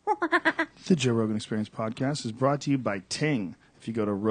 The Joe Rogan Experience podcast is brought to you by Ting. If you go to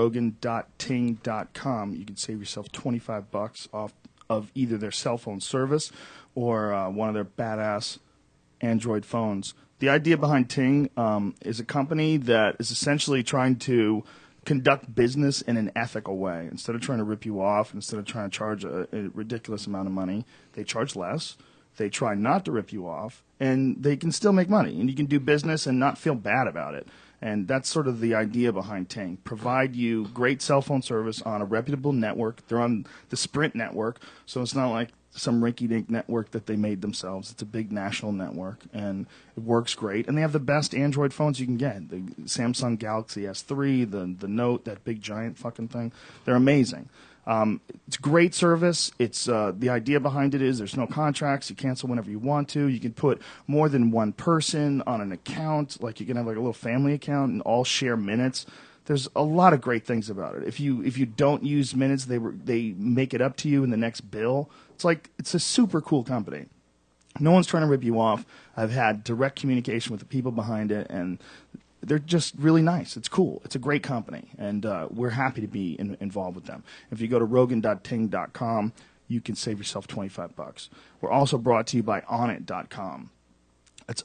rogan.ting.com, you can save yourself $25 off of either their cell phone service or one of their badass Android phones. The idea behind Ting is a company that is essentially trying to conduct business in an ethical way. Instead of trying to rip you off, instead of trying to charge a ridiculous amount of money, they charge less. They try not to rip you off, and they can still make money. And you can do business and not feel bad about it. And that's sort of the idea behind Ting. Provide you great cell phone service on a reputable network. They're on the Sprint network, so it's not like some rinky-dink network that they made themselves. It's a big national network, and it works great. And they have the best Android phones you can get. The Samsung Galaxy S3, the Note, that big giant fucking thing. They're amazing. It's great service. It's the idea behind it is there's no contracts. You cancel whenever you want to. You can put more than one person on an account. Like you can have like a little family account and all share minutes. There's a lot of great things about it. If you don't use minutes, they make it up to you in the next bill. It's a super cool company. No one's trying to rip you off. I've had direct communication with the people behind it, and they're just really nice. It's cool. It's a great company, and we're happy to be involved with them. If you go to rogan.ting.com, you can save yourself $25. We're also brought to you by Onnit.com. That's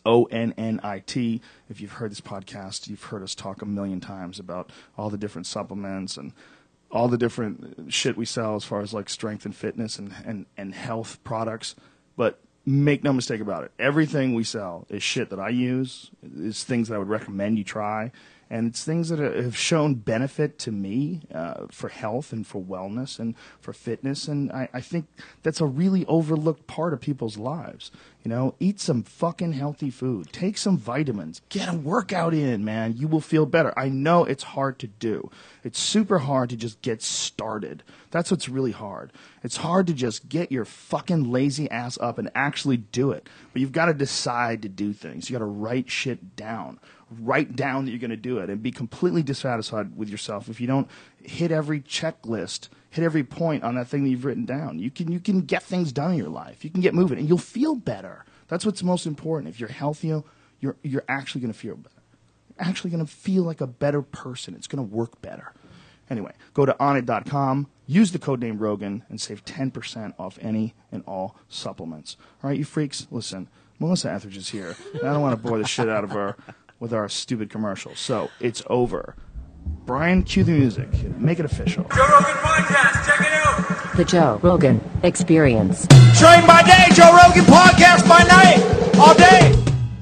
ONNIT. If you've heard this podcast, you've heard us talk a million times about all the different supplements and all the different shit we sell as far as like strength and fitness and health products. But make no mistake about it. Everything we sell is shit that I use, is things that I would recommend you try, and it's things that have shown benefit to me for health and for wellness and for fitness, and I think that's a really overlooked part of people's lives. You know, eat some fucking healthy food. Take some vitamins. Get a workout in, man. You will feel better. I know it's hard to do. It's super hard to just get started. That's what's really hard. It's hard to just get your fucking lazy ass up and actually do it. But you've got to decide to do things. You got to write shit down. Write down that you're going to do it and be completely dissatisfied with yourself if you don't hit every checklist, hit every point on that thing that you've written down. You can get things done in your life. You can get moving, and you'll feel better. That's what's most important. If you're healthier, you're actually going to feel better. You're actually going to feel like a better person. It's going to work better. Anyway, go to Onnit.com, use the code name Rogan, and save 10% off any and all supplements. All right, you freaks, listen, Melissa Etheridge is here, and I don't want to bore the shit out of her with our stupid commercials. So it's over. Brian, cue the music. Make it official. Joe Rogan Podcast. Check it out. The Joe Rogan Experience. Train by day, Joe Rogan Podcast by night. All day.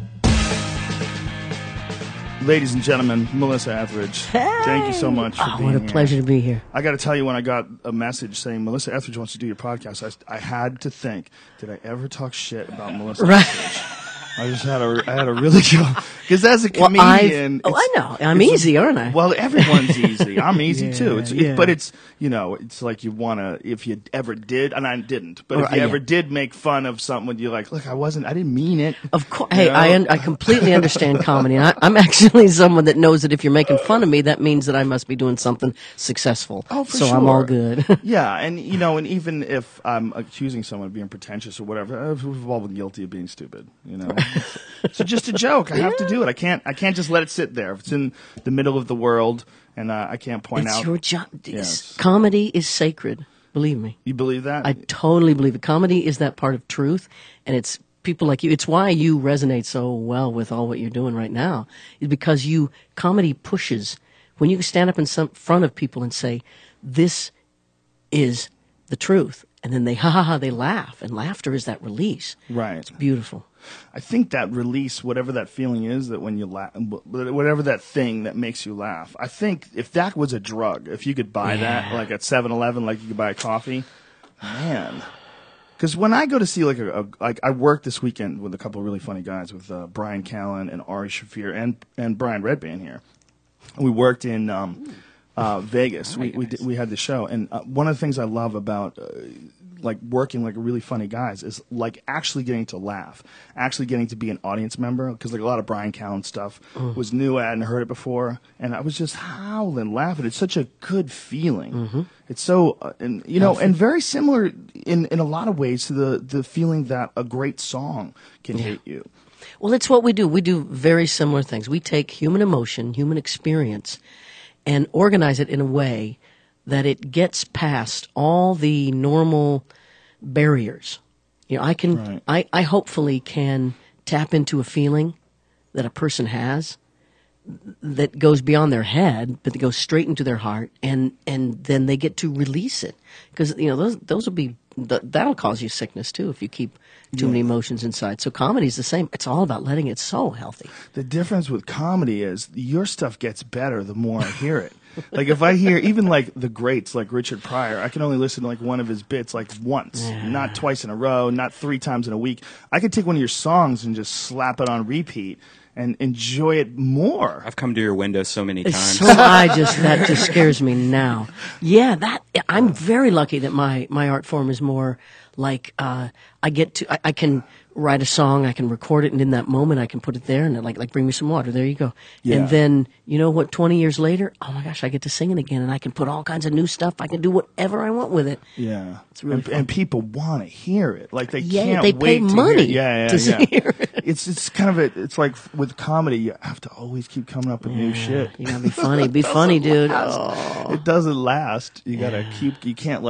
Ladies and gentlemen, Melissa Etheridge. Hey. Thank you so much for being here. What a pleasure to be here. I got to tell you, when I got a message saying Melissa Etheridge wants to do your podcast, I had to think, did I ever talk shit about Melissa Etheridge? I had a really good, because as a comedian, I know I'm easy, aren't I? Well, everyone's easy. I'm easy too. Yeah. But it's it's like you want to, if you ever did, and I didn't, but if you ever did make fun of something, you're like, look, I didn't mean it. Of course. Hey, I completely understand comedy. I'm actually someone that knows that if you're making fun of me, that means that I must be doing something successful. Oh, for so sure. I'm all good. Yeah, and and even if I'm accusing someone of being pretentious or whatever, we've all been guilty of being stupid. So just a joke. I have to do it. I can't just let it sit there. If it's in the middle of the world and I can't point out. It's your job. Yes. Comedy is sacred. Believe me. You believe that? I totally believe it. Comedy is that part of truth, and it's people like you. It's why you resonate so well with all what you're doing right now, is because comedy pushes. When you stand up in front of people and say, this is the truth, and then they laugh, and laughter is that release. Right. It's beautiful. I think that release, whatever that feeling is, that when you laugh, whatever that thing that makes you laugh, I think if that was a drug, if you could buy that, like at 7-Eleven, like you could buy a coffee, man. Because when I go to see I worked this weekend with a couple of really funny guys, with Brian Callen and Ari Shaffir and Brian Redband here. We worked in Vegas. We had the show, and one of the things I love about working like really funny guys is like actually getting to laugh, actually getting to be an audience member, because like a lot of Brian Callen stuff was new. I hadn't heard it before, and I was just howling, laughing. It's such a good feeling. Mm-hmm. It's so and very similar in a lot of ways to the feeling that a great song can hit you. Well, it's what we do. We do very similar things. We take human emotion, human experience, and organize it in a way that it gets past all the normal barriers. You know, I hopefully can tap into a feeling that a person has that goes beyond their head, but that goes straight into their heart, and then they get to release it. Because, you know, those will be, that'll cause you sickness too if you keep too many emotions inside. So comedy's the same. It's all about letting it. It's so healthy. The difference with comedy is your stuff gets better the more I hear it. Like if I hear even like the greats like Richard Pryor, I can only listen to like one of his bits like once, not twice in a row, not 3 times in a week. I could take one of your songs and just slap it on repeat and enjoy it more. I've come to your window so many times. So that just scares me now. Yeah, I'm very lucky that my art form is more like I can write a song, I can record it, and in that moment I can put it there and like bring me some water. There you go. Yeah. And then you know what? 20 years later, oh my gosh, I get to sing it again, and I can put all kinds of new stuff. I can do whatever I want with it. Yeah, it's really fun. And people want to hear it. Like they can't they wait pay to money hear it. to hear it. It's kind of it's like with comedy, you have to always keep coming up with new shit. You gotta be funny. Be funny, dude. It doesn't last. You gotta keep. You can't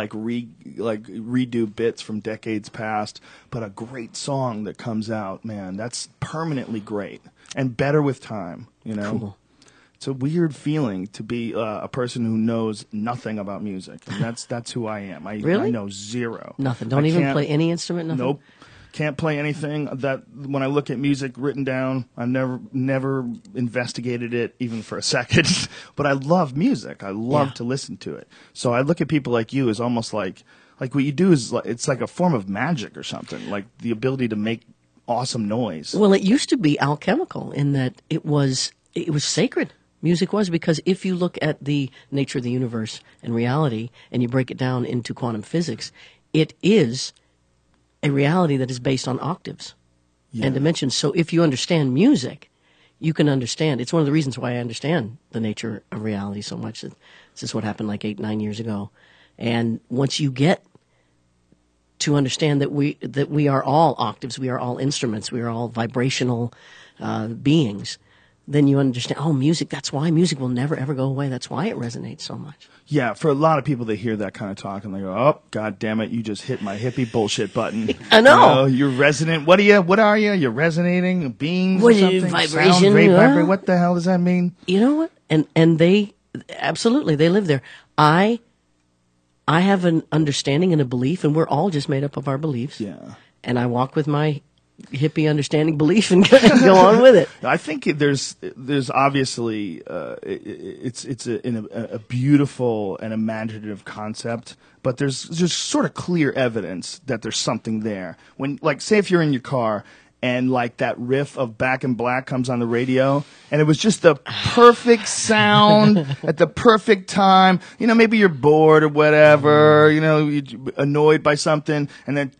redo bits from decades past. But a great song that comes out, man, that's permanently great and better with time. You know, Cool. It's a weird feeling to be a person who knows nothing about music, and that's who I am. Really? I know zero. Nothing. Don't even play any instrument. Nothing. Nope. Can't play anything. That when I look at music written down, I never investigated it even for a second. But I love music. I love to listen to it. So I look at people like you as almost like what you do is it's like a form of magic or something. Like the ability to make awesome noise. Well, it used to be alchemical in that it was sacred. Music was, because if you look at the nature of the universe and reality and you break it down into quantum physics, it is a reality that is based on octaves and dimensions. So if you understand music, you can understand. It's one of the reasons why I understand the nature of reality so much. This is what happened like 8-9 years ago. And once you get to understand that we are all octaves, we are all instruments, we are all vibrational beings, then you understand, music, that's why music will never, ever go away. That's why it resonates so much. Yeah, for a lot of people, they hear that kind of talk and they go, "Oh, God damn it, you just hit my hippie bullshit button." I know. You're resonant. What are you? You're resonating beings or something? Vibration. Sound, vibrate. What the hell does that mean? You know what? And they, absolutely, they live there. I have an understanding and a belief, and we're all just made up of our beliefs. Yeah. And I walk with my hippie understanding belief and go on with it. I think there's obviously it's a beautiful and imaginative concept, but there's just sort of clear evidence that there's something there. When, like, say if you're in your car and like that riff of Back in Black comes on the radio, and it was just the perfect sound at the perfect time. You know, maybe you're bored or whatever. You know, you're annoyed by something, and then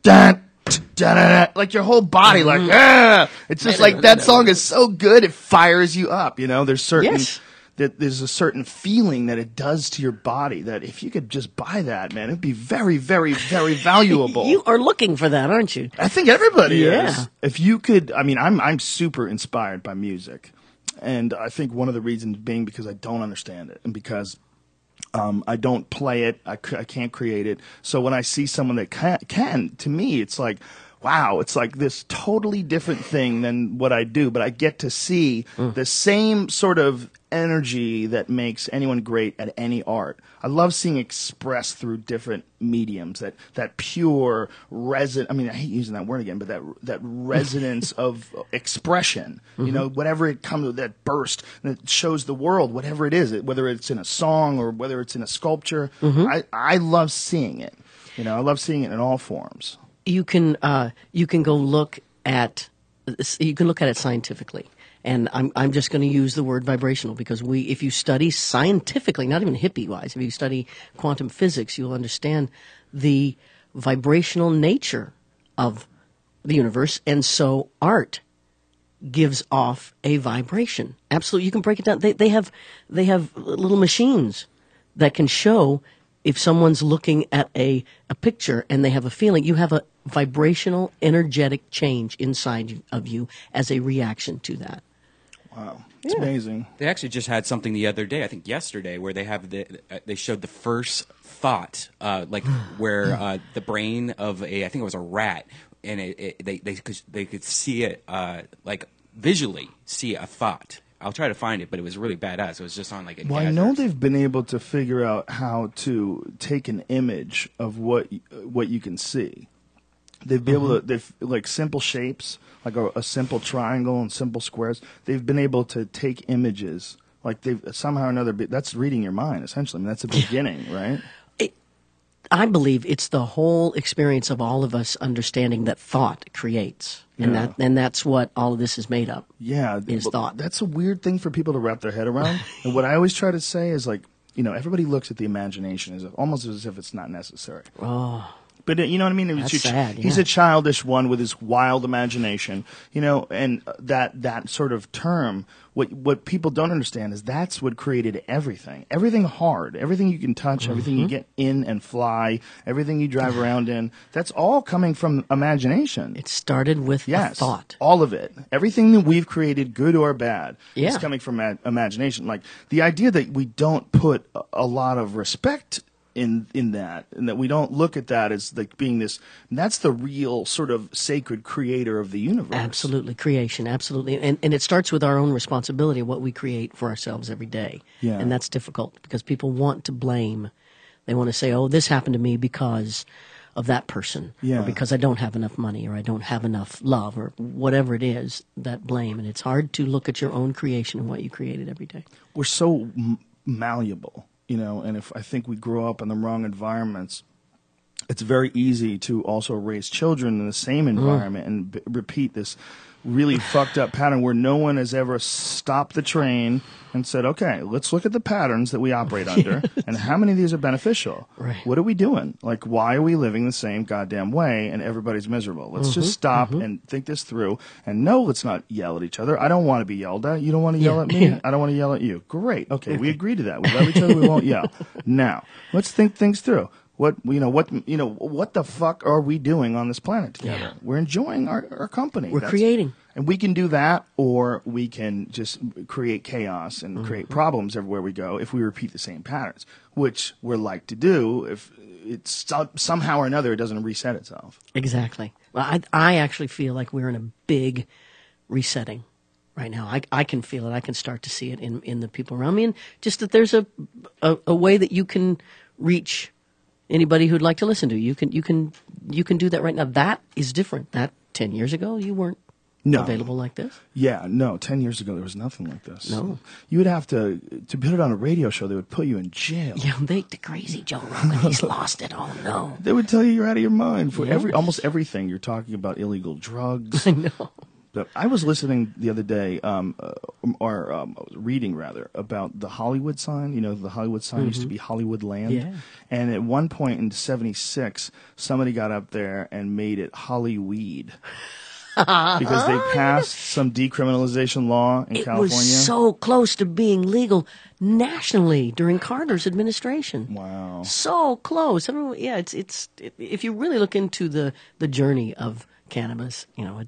like your whole body, like, it's just like that song is so good it fires you up. You know, there's a certain feeling that it does to your body that if you could just buy that, man, it'd be very, very, very valuable. You are looking for that, aren't you? I think everybody Yeah. is. If you could, I mean, I'm super inspired by music, and I think one of the reasons being because I don't understand it, and because I don't play it, I can't create it. So when I see someone that can, to me, it's like, wow, it's like this totally different thing than what I do, but I get to see the same sort of energy that makes anyone great at any art. I love seeing expressed through different mediums, that pure I mean, I hate using that word again, but that resonance of expression, you know, whatever it comes with, that burst that shows the world, whatever it is, whether it's in a song or whether it's in a sculpture, I love seeing it. You know, I love seeing it in all forms. You can go look at it scientifically, and I'm just going to use the word vibrational because if you study scientifically, not even hippie wise, if you study quantum physics, you'll understand the vibrational nature of the universe, and so art gives off a vibration. Absolutely, you can break it down. They have little machines that can show if someone's looking at a picture and they have a feeling, you have a vibrational, energetic change inside of you as a reaction to that. Wow. It's amazing. They actually just had something the other day, I think yesterday, where they have they showed the first thought, where the brain of I think it was a rat, and they could see it like visually see a thought. I'll try to find it, but it was really badass. It was just on like a. Well, I know they've been able to figure out how to take an image of what you can see. They've been able to, they've like simple shapes, like a simple triangle and simple squares. They've been able to take images, like they've somehow or another. That's reading your mind, essentially. I mean, that's the beginning, right? I believe it's the whole experience of all of us understanding that thought creates, and that's what all of this is made up. Yeah, is thought. That's a weird thing for people to wrap their head around. And what I always try to say is like, everybody looks at the imagination as almost as if it's not necessary. Oh. But you know what I mean? That's sad, He's a childish one with his wild imagination, and that sort of term. What people don't understand is that's what created everything. Everything hard, everything you can touch, everything you get in and fly, everything you drive around in. That's all coming from imagination. It started with a thought. All of it. Everything that we've created, good or bad, is Yeah. coming from imagination. Like the idea that we don't put a lot of respect in that, and that we don't look at that as like being this. That's the real sort of sacred creator of the universe. Absolutely, creation, absolutely, and it starts with our own responsibility of what we create for ourselves every day. Yeah. And that's difficult because people want to blame. They want to say, "Oh, this happened to me because of that person, Yeah. or because I don't have enough money, or I don't have enough love, or whatever it is." That blame, and it's hard to look at your own creation and what you created every day. We're so malleable. And if I think we grow up in the wrong environments, it's very easy to also raise children in the same environment and repeat this really fucked up pattern where no one has ever stopped the train and said, okay, let's look at the patterns that we operate under and how many of these are beneficial. Right. What are we doing? Like, why are we living the same goddamn way and everybody's miserable? Let's just stop and think this through. And no, let's not yell at each other. I don't want to be yelled at. You don't want to yell at me. Yeah. I don't want to yell at you. Great. Okay, we agree to that. We love each other. We won't yell. Now, let's think things through. What the fuck are we doing on this planet together? Yeah. We're enjoying our company. We're creating. And we can do that, or we can just create chaos and create problems everywhere we go if we repeat the same patterns, which we're like to do if it's somehow or another it doesn't reset itself. Exactly. Well, I actually feel like we're in a big resetting right now. I can feel it. I can start to see it in the people around me, and just that there's a way that you can reach anybody who'd like to listen to you. You can do that right now. That is different. That 10 years ago you weren't available like this. Yeah, no. 10 years ago there was nothing like this. No. You would have to put it on a radio show. They would put you in jail. Yeah, the crazy Joe Rogan. He's lost it. Oh no. They would tell you you're out of your mind for almost everything. You're talking about illegal drugs. I know. But I was listening the other day, reading rather, about the Hollywood sign. The Hollywood sign used to be Hollywood Land. Yeah. And at one point in '76, somebody got up there and made it Hollyweed. Because they passed some decriminalization law in California. It was so close to being legal nationally during Carter's administration. Wow. So close. I mean, yeah, it's if you really look into the journey of cannabis,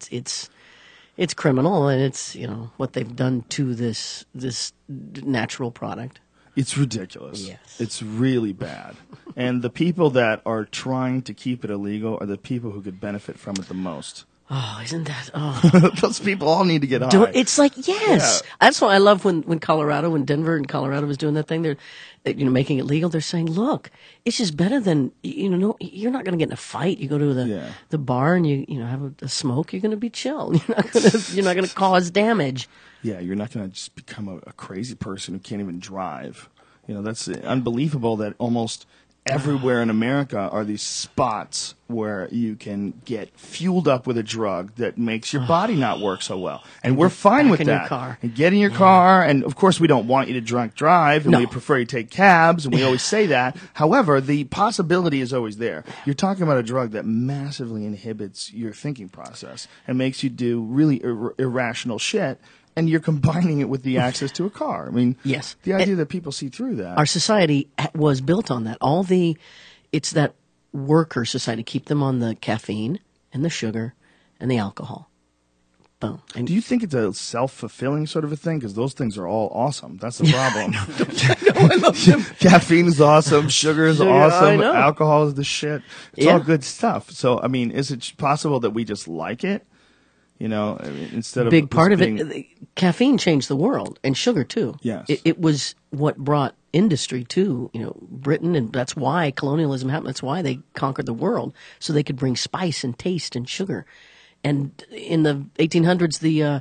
it's criminal, and it's what they've done to this natural product. It's ridiculous. Yes. It's really bad. And the people that are trying to keep it illegal are the people who could benefit from it the most. Oh, isn't that? Oh, Those people all need to get high. it's like yes. Yeah. That's why I love when Denver and Colorado was doing that thing. They're making it legal. They're saying, look, it's just better than no. You're not going to get in a fight. You go to the bar and you have a smoke. You're going to be chill. You're not going to cause damage. Yeah, you're not going to just become a crazy person who can't even drive. That's unbelievable that almost everywhere in America are these spots where you can get fueled up with a drug that makes your body not work so well. And we're fine with in that. your car. And get in your car. And, of course, we don't want you to drunk drive. And we prefer you take cabs. And we always say that. However, the possibility is always there. You're talking about a drug that massively inhibits your thinking process and makes you do really irrational shit. And you're combining it with the access to a car. I mean, Yes. the idea that people see through that. Our society was built on that. It's that worker society. Keep them on the caffeine and the sugar and the alcohol. Boom. And Do you think it's a self-fulfilling sort of a thing? Because those things are all awesome. That's the problem. I love them. Caffeine is awesome. Sugar is Sugar, I awesome. know. Alcohol is the shit. It's Yeah. all good stuff. So, I mean, is it possible that we just like it? You know, I mean, instead of Big part of being, it. Caffeine changed the world, and sugar too. Yes. It was what brought industry to Britain, and that's why colonialism happened. That's why they conquered the world, so they could bring spice and taste and sugar. And in the 1800s,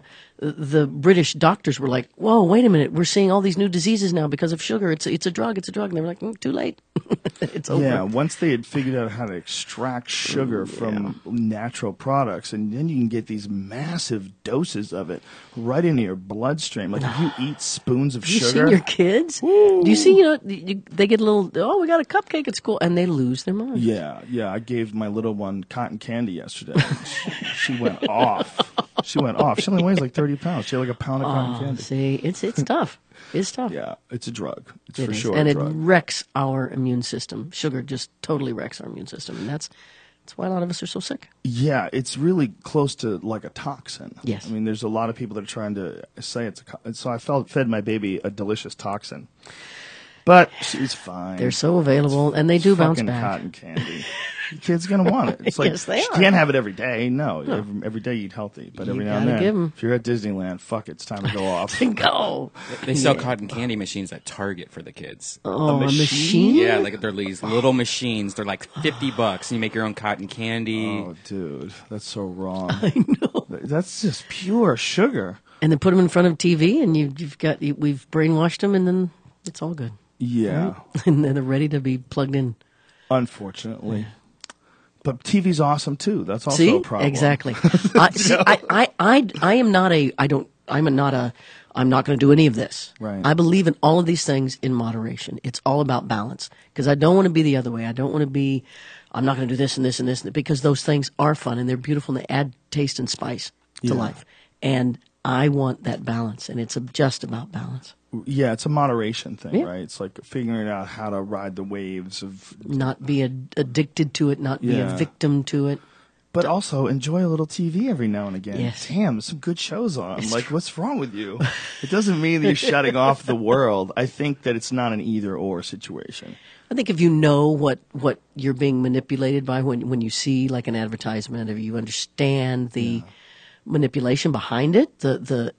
the British doctors were like, "Whoa, wait a minute! We're seeing all these new diseases now because of sugar. It's a drug. It's a drug." And they were like, "Too late. It's over." Yeah, once they had figured out how to extract sugar from natural products, and then you can get these massive doses of it right into your bloodstream. Like if you eat spoons of Have you sugar, seen your kids? Do you see? They get a little. Oh, we got a cupcake at school, and they lose their mind. yeah. I gave my little one cotton candy yesterday. She went off. She only weighs like 30 pounds. She had like a pound of cotton candy. See, it's tough. It's tough. Yeah, it's a drug. It's It for is. sure And a it drug. wrecks our immune system. Sugar just totally wrecks our immune system, and that's why a lot of us are so sick. Yeah, it's really close to like a toxin. Yes. I mean, there's a lot of people that are trying to say so I fed my baby a delicious toxin. But she's fine. They're so available, and they do bounce Fucking back. cotton candy. The kid's going to want it. It's like, Yes, they you are. can't have it every day. No. Every day you eat healthy. But every You now and gotta then, give 'em. if you're at Disneyland, fuck it, it's time to go off. Go. They sell cotton candy machines at Target for the kids. Oh, a machine? Yeah, like they're these little machines. They're like $50, and you make your own cotton candy. Oh, dude, that's so wrong. I know. That's just pure sugar. And then put them in front of TV, and we've brainwashed them, and then it's all good. Yeah, And then they're ready to be plugged in. unfortunately. But TV's awesome too. That's also See, a problem. exactly. I am not a. I don't. I'm not a. I'm not going to do any of this. Right. I believe in all of these things in moderation. It's all about balance because I don't want to be the other way. I don't want to be. I'm not going to do this and this and this because those things are fun and they're beautiful and they add taste and spice to life. And I want that balance, and it's just about balance. Yeah, it's a moderation thing, Yeah. right? It's like figuring out how to ride the waves of, Not be addicted to it. Not be a Yeah. victim to it. but also enjoy a little TV every now and again. Yes. Damn, some good shows on. Like, what's wrong with you? It doesn't mean that you're shutting off the world. I think that it's not an either or situation. I think if you know what you're being manipulated by when you see like an advertisement, if you understand the manipulation behind it, the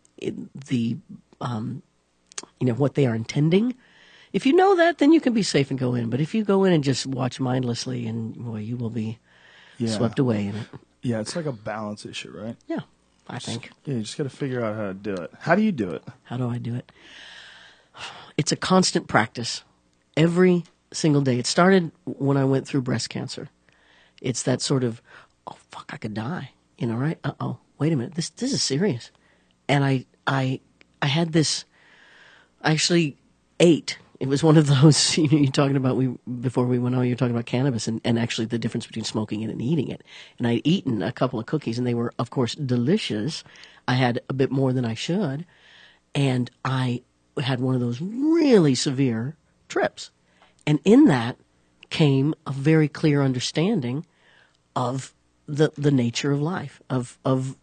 what they are intending. If you know that, then you can be safe and go in. But if you go in and just watch mindlessly, and boy, you will be Yeah. swept away in it. Yeah, it's like a balance issue, right? Yeah, I think. Yeah, you just got to figure out how to do it. How do you do it? How do I do it? It's a constant practice every single day. It started when I went through breast cancer. It's that sort of, oh fuck, I could die. Right? Uh-oh, wait a minute, this is serious. And I had this. I actually ate. It was one of those, you're talking about, before we went on, you were talking about cannabis and actually the difference between smoking it and eating it. And I'd eaten a couple of cookies and they were, of course, delicious. I had a bit more than I should. And I had one of those really severe trips. And in that came a very clear understanding of the nature of life, of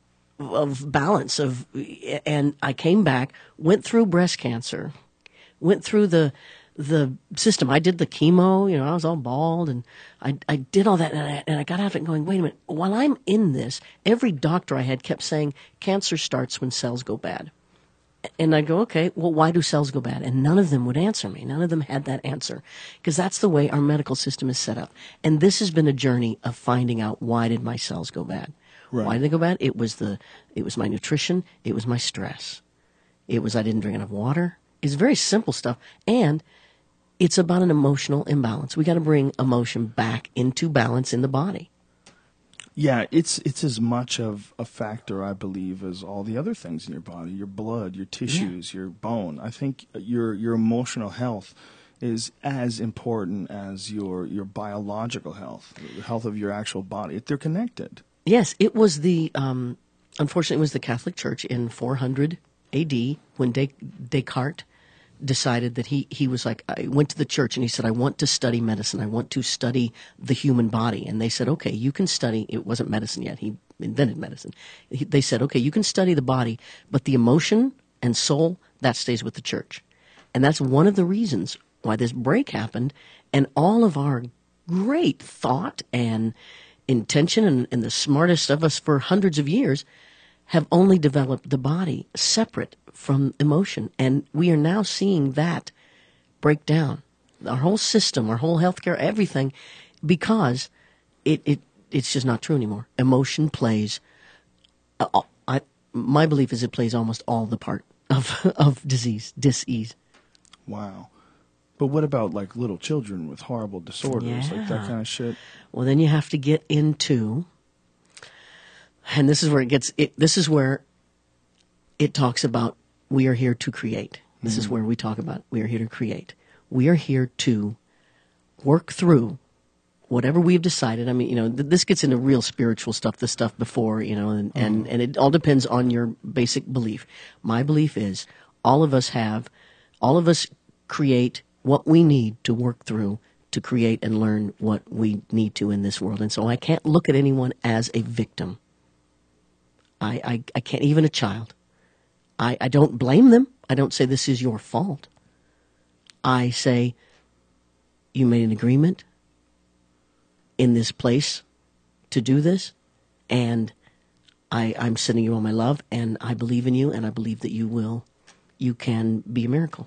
balance, and I came back, went through breast cancer, went through the system. I did the chemo, I was all bald, and I did all that, and I got out of it going, wait a minute, while I'm in this, every doctor I had kept saying, cancer starts when cells go bad. And I'd go, okay, well, why do cells go bad? And none of them would answer me. None of them had that answer. Because that's the way our medical system is set up. And this has been a journey of finding out, why did my cells go bad? Right. Why did they go bad? It was my nutrition. It was my stress. It was I didn't drink enough water. It's very simple stuff. And it's about an emotional imbalance. We got to bring emotion back into balance in the body. Yeah, it's as much of a factor, I believe, as all the other things in your body, your blood, your tissues, your bone. I think your emotional health is as important as your biological health, the health of your actual body. They're connected. Yes, it was unfortunately, it was the Catholic Church in 400 AD, when Descartes decided that he was like, I went to the church and he said, I want to study medicine. I want to study the human body. And they said, okay, you can study. It wasn't medicine yet. He invented medicine. They said, okay, you can study the body, but the emotion and soul, that stays with the church. And that's one of the reasons why this break happened. And all of our great thought and intention and the smartest of us for hundreds of years have only developed the body separate from emotion. And we are now seeing that break down. Our whole system, our whole healthcare, everything, because it's just not true anymore. Emotion plays, my belief is it plays almost all the part of dis-ease. Wow. But what about like little children with horrible disorders, like that kind of shit? Well, then you have to get into, and this is where it talks about we are here to create. This is where we talk about we are here to create. We are here to work through whatever we've decided. I mean, this gets into real spiritual stuff, the stuff before, and it all depends on your basic belief. My belief is all of us create what we need to work through to create and learn what we need to in this world. And so I can't look at anyone as a victim. I can't, even a child. I don't blame them. I don't say this is your fault. I say you made an agreement in this place to do this, and I'm sending you all my love, and I believe in you, and I believe that you can be a miracle.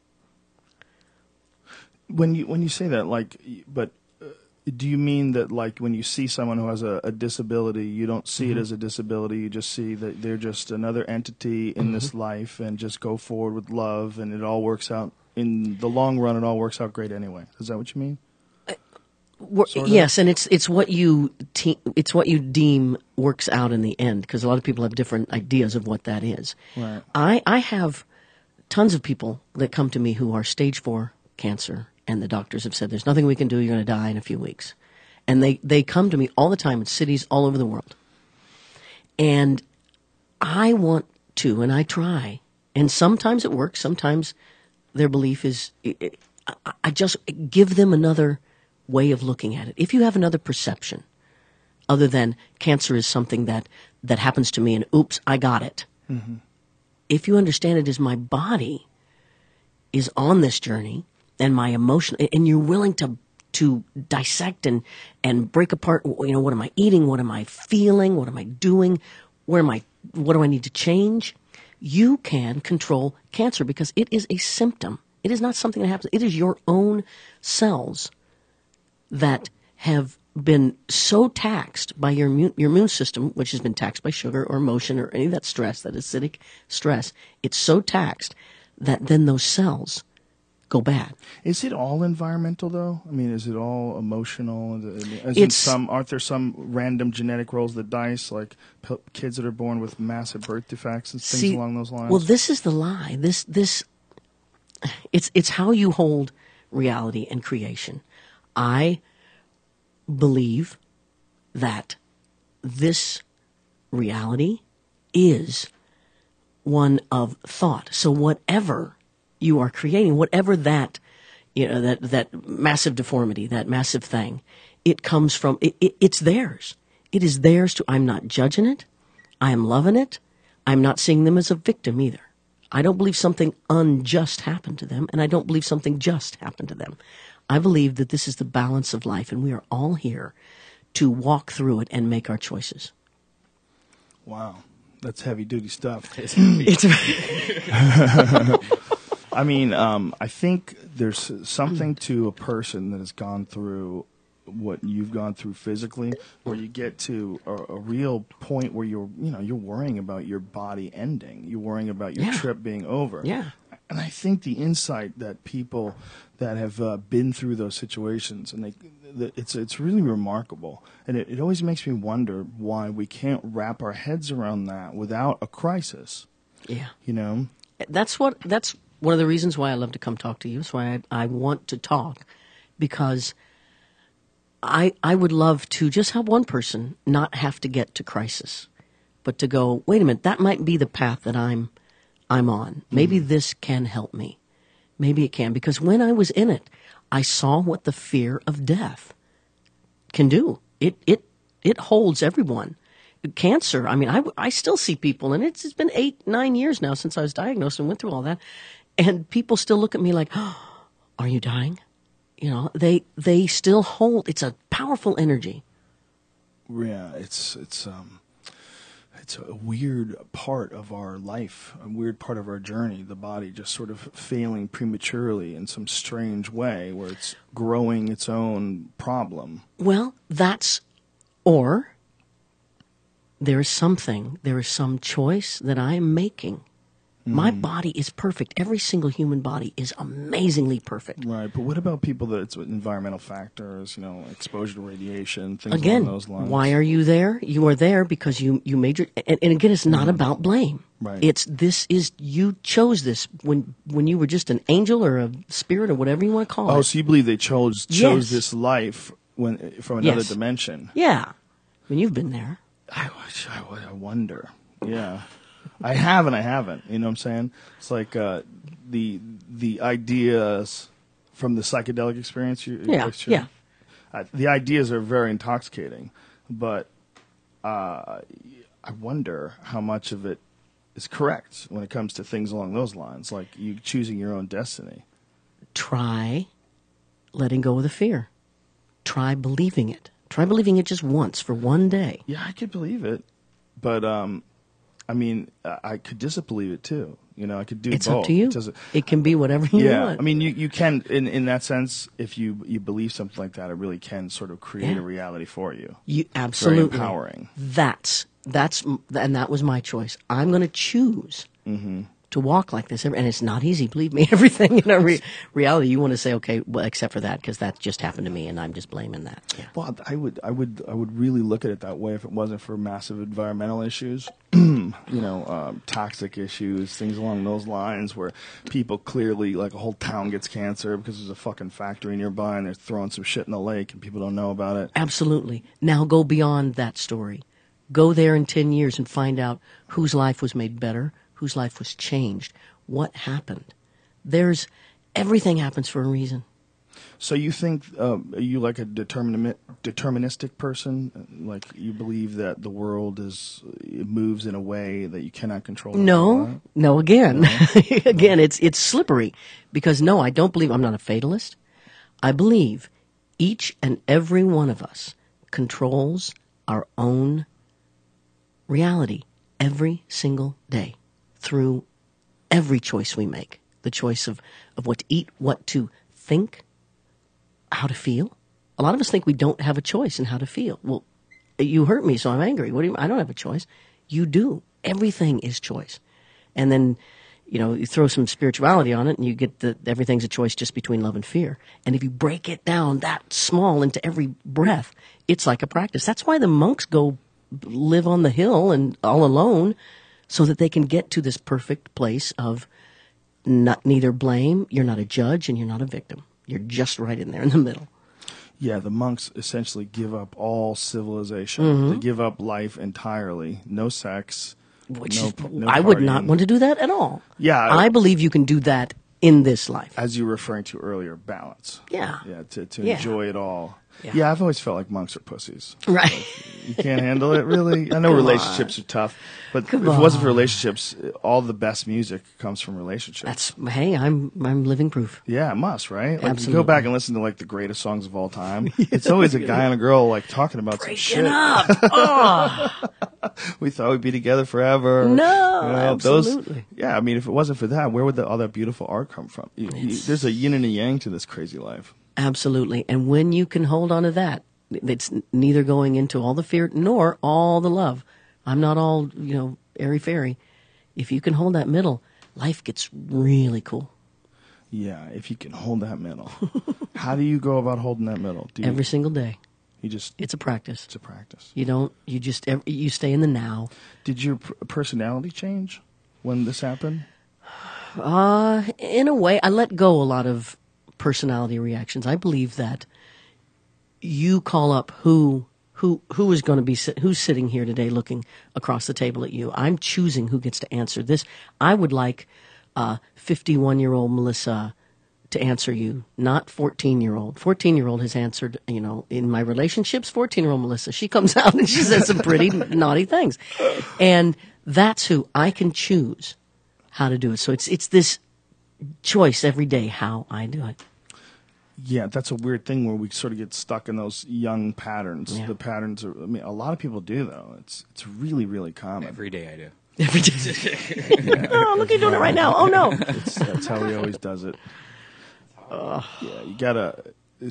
When you say that, do you mean that, like, when you see someone who has a disability, you don't see it as a disability, you just see that they're just another entity in this life, and just go forward with love, and it all works out, in the long run, it all works out great anyway? Is that what you mean? Sort of? Yes, and it's what you deem works out in the end, because a lot of people have different ideas of what that is. Right. I have tons of people that come to me who are stage 4 cancer, and the doctors have said, there's nothing we can do, you're going to die in a few weeks. And they come to me all the time in cities all over the world. And I want to, and I try, and sometimes it works, sometimes their belief is, I just give them another way of looking at it. If you have another perception, other than cancer is something that happens to me and oops, I got it. Mm-hmm. If you understand it as my body is on this journey, and my emotion, and you're willing to dissect and break apart, what am I eating? What am I feeling? What am I doing? What do I need to change? You can control cancer because it is a symptom. It is not something that happens. It is your own cells that have been so taxed by your immune system, which has been taxed by sugar or emotion or any of that stress, that acidic stress. It's so taxed that then those cells go bad. Is it all environmental, though? I mean, is it all emotional? Aren't there some random genetic rolls of the dice, like kids that are born with massive birth defects and things along those lines? Well, this is the lie. It's how you hold reality and creation. I believe that this reality is one of thought. So whatever you are creating, whatever that massive deformity, that massive thing, it comes from, it's theirs. It is theirs to, I'm not judging it. I am loving it. I'm not seeing them as a victim either. I don't believe something unjust happened to them, and I don't believe something just happened to them. I believe that this is the balance of life, and we are all here to walk through it and make our choices. Wow. That's heavy-duty stuff. It's I mean, I think there's something to a person that has gone through what you've gone through physically, where you get to a real point where you're worrying about your body ending. You're worrying about your trip being over. Yeah. And I think the insight that people that have been through those situations, and it's really remarkable. And it always makes me wonder why we can't wrap our heads around that without a crisis. Yeah. That's one of the reasons why I love to come talk to you. That's why I want to talk, because I would love to just have one person not have to get to crisis, but to go, wait a minute, that might be the path that I'm I'm on. Maybe this can help me. Maybe it can. Because when I was in it, I saw what the fear of death can do. It holds everyone. Cancer, I mean, I still see people, and it's been 8-9 years now since I was diagnosed and went through all that, and people still look at me like, oh, are you dying? You know, they still hold. It's a powerful energy. Yeah, it's a weird part of our life, a weird part of our journey, the body just sort of failing prematurely in some strange way where it's growing its own problem. Well, or there is some choice that I am making. My body is perfect. Every single human body is amazingly perfect. Right, but what about people that it's environmental factors, you know, exposure to radiation, things Again, along those lines? why are you there? You are there because you made your, and again, it's not about blame. Right. You chose this when you were just an angel or a spirit or whatever you want to call it. Oh, so you believe they chose Yes. this life from another Yes. dimension? Yeah. I mean, you've been there. I wonder. Yeah. I have and I haven't. You know what I'm saying? It's like the ideas from the psychedelic experience. Yeah. The ideas are very intoxicating, but I wonder how much of it is correct when it comes to things along those lines, like you choosing your own destiny. Try letting go of the fear. Try believing it. Try believing it just once for one day. Yeah, I could believe it, but I mean, I could disbelieve it too. You know, I could do It's both. up to you. It can be whatever you want. I mean, you can, in that sense, if you believe something like that, it really can sort of create Yeah. a reality for you. You absolutely. Very empowering. And that was my choice. I'm going to choose to walk like this, and it's not easy. Believe me, everything in our reality, you want to say, okay, well, except for that, because that just happened to me, and I'm just blaming that. Yeah. Well, I would really look at it that way if it wasn't for massive environmental issues, toxic issues, things along those lines, where people clearly, like a whole town gets cancer because there's a fucking factory nearby and they're throwing some shit in the lake and people don't know about it. Absolutely. Now go beyond that story. Go there in 10 years and find out whose life was made better, whose life was changed, what happened. Everything happens for a reason. So you think, are you like a deterministic person? Like you believe that the world it moves in a way that you cannot control? No, again. Again, it's slippery. Because no, I don't believe, I'm not a fatalist. I believe each and every one of us controls our own reality every single day through every choice we make. The choice of what to eat, what to think, how to feel. A lot of us think we don't have a choice in how to feel. Well, you hurt me, so I'm angry. I don't have a choice. You do. Everything is choice. And then, you throw some spirituality on it and you get everything's a choice just between love and fear. And if you break it down that small into every breath, it's like a practice. That's why the monks go live on the hill and all alone, so that they can get to this perfect place of neither blame, you're not a judge, and you're not a victim. You're just right in there in the middle. Yeah, the monks essentially give up all civilization. They give up life entirely. No sex. No I would not partying. want to do that at all. Yeah. I believe you can do that in this life. As you were referring to earlier, balance. Yeah. Yeah, to Yeah. enjoy it all. Yeah. Yeah, I've always felt like monks are pussies. Right. You can't handle it, really? I know relationships are tough, but if it wasn't for relationships, all the best music comes from relationships. Hey, I'm living proof. Yeah, it must, right? Like, you Absolutely. go back and listen to, like, the greatest songs of all time. It's always a guy and a girl, like, talking about some shit. Breaking up. Oh, We thought we'd be together forever. No, absolutely. I mean, if it wasn't for that, where would all that beautiful art come from? There's a yin and a yang to this crazy life. absolutely. And when you can hold on to that, it's neither going into all the fear nor all the love. I'm not all, airy-fairy. If you can hold that middle, life gets really cool. Yeah, if you can hold that middle. How do you go about holding that middle? Every single day. It's a practice. a practice. You stay in the now. Did your personality change when this happened? In a way, I let go a lot of personality reactions. I believe that you call up who who is going to be who's sitting here today looking across the table at you. I'm choosing who gets to answer this. I would like 51-year-old Melissa to answer you, not 14-year-old. 14-year-old has answered, in my relationships, 14-year-old Melissa, she comes out and she says some pretty naughty things. And that's who I can choose how to do it. So it's this choice every day how I do it. Yeah, that's a weird thing where we sort of get stuck in those young patterns. Yeah. The patterns are, a lot of people do, though. It's really, really common. Every day I do. Every day. Oh, look, you're doing it right now. Oh, no. That's how he always does it. Yeah, you gotta.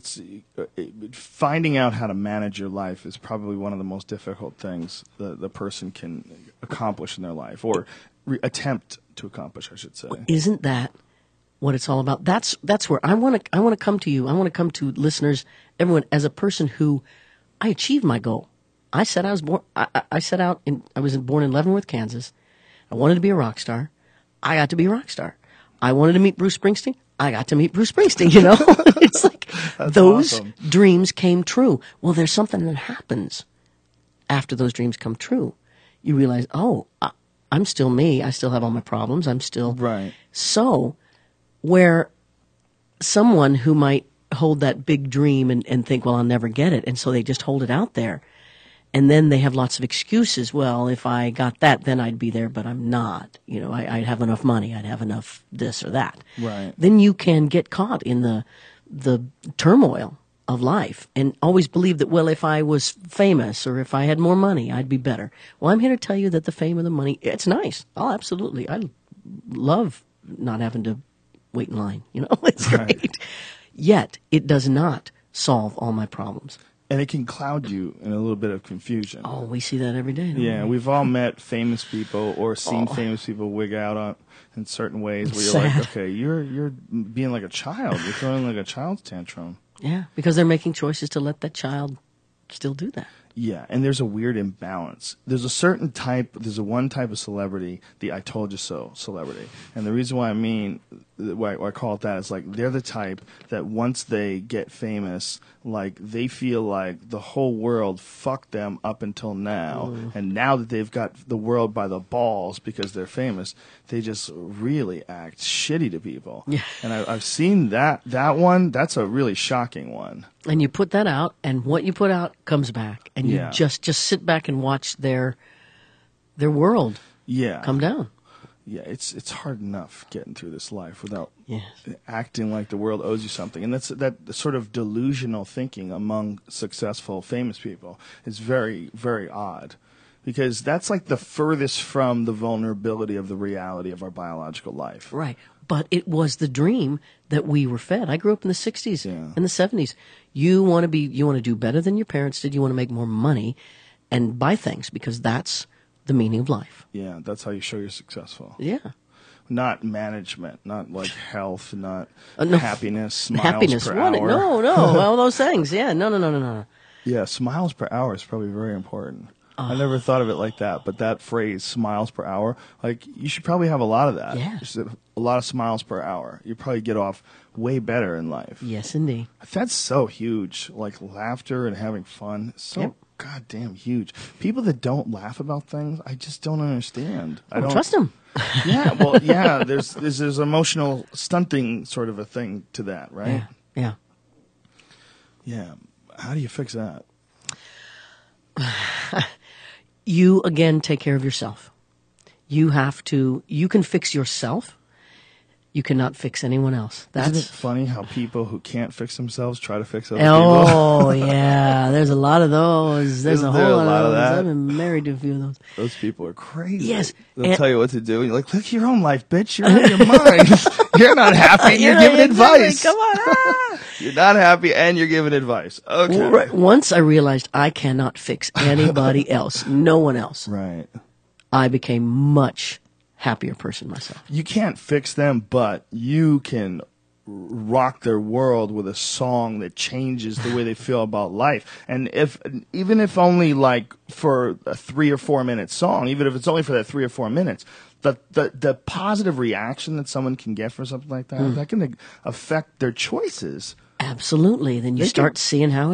Finding out how to manage your life is probably one of the most difficult things the person can accomplish in their life, or attempt to accomplish, I should say. Isn't that what it's all about? That's where I want to come to you. I want to come to listeners, everyone, as a person who I achieved my goal. I said I was born. I set out. I was born in Leavenworth, Kansas. I wanted to be a rock star. I got to be a rock star. I wanted to meet Bruce Springsteen. I got to meet Bruce Springsteen, It's like those awesome. dreams came true. Well, there's something that happens after those dreams come true. You realize, I'm still me. I still have all my problems. I'm still... Right. So, where someone who might hold that big dream and think, well, I'll never get it, and so they just hold it out there, and then they have lots of excuses. Well, if I got that, then I'd be there, but I'm not. I'd have enough money. I'd have enough this or that. Right. Then you can get caught in the turmoil of life and always believe that, well, if I was famous or if I had more money, I'd be better. Well, I'm here to tell you that the fame and the money, it's nice. Oh, absolutely. I love not having to wait in line. It's great. Yet, it does not solve all my problems. And it can cloud you in a little bit of confusion. Oh, we see that every day. Don't Yeah, we? we've all met famous people or seen famous people wig out in certain ways where you're like, Sad. okay, you're being like a child. You're throwing like a child's tantrum. Yeah, because they're making choices to let that child still do that. Yeah, and there's a weird imbalance. There's a one type of celebrity, the I told you so celebrity. And the reason why why I call it that is like they're the type that once they get famous, like they feel like the whole world fucked them up until now. And now that they've got the world by the balls because they're famous, they just really act shitty to people. Yeah. And I've seen that one. That's a really shocking one. And you put that out, and what you put out comes back, and you Yeah. just sit back and watch their world Yeah. come down. Yeah, it's hard enough getting through this life without Yes. acting like the world owes you something. And that sort of delusional thinking among successful, famous people is very, very odd. Because that's like the furthest from the vulnerability of the reality of our biological life. Right. But it was the dream that we were fed. I grew up in the 60s Yeah. and the 70s. You want to do better than your parents did. You want to make more money and buy things because that's the meaning of life. Yeah, that's how you show you're successful. Yeah. Not management, not like health, not No. happiness, smiles Happiness. per What? hour. No, all those things. Yeah. No. Yeah, smiles per hour is probably very important. I never thought of it like that, but that phrase, smiles per hour, like you should probably have a lot of that. Yeah. Just a lot of smiles per hour. You probably get off way better in life. Yes, indeed. That's so huge. Like laughter and having fun. So Yep. goddamn huge. People that don't laugh about things, I just don't understand. I Don't don't trust them. Yeah, well, yeah, there's emotional stunting sort of a thing to that, right? Yeah. Yeah. How do you fix that? You, again, take care of yourself. You can fix yourself. You cannot fix anyone else. Isn't it That's funny how people who can't fix themselves try to fix other people? Oh, yeah. There's a lot of those. There's a Isn't whole there a lot, lot of of those. that? I've been married to a few of those. Those people are crazy. Yes, They'll and- tell you what to do, and you're like, look at your own life, bitch. You're out of your mind. You're not happy, and you're Yeah, giving exactly. advice. Come on. Ah. You're not happy, and you're giving advice. Okay. Well, right. Once I realized I cannot fix anybody else, no one else, Right. I became much happier person myself. You can't fix them, but you can rock their world with a song that changes the way they feel about life. And even if only like for a 3 or 4 minute song, even if it's only for that 3 or 4 minutes, the positive reaction that someone can get for something like that, that can affect their choices. Absolutely. Then you They start seeing how it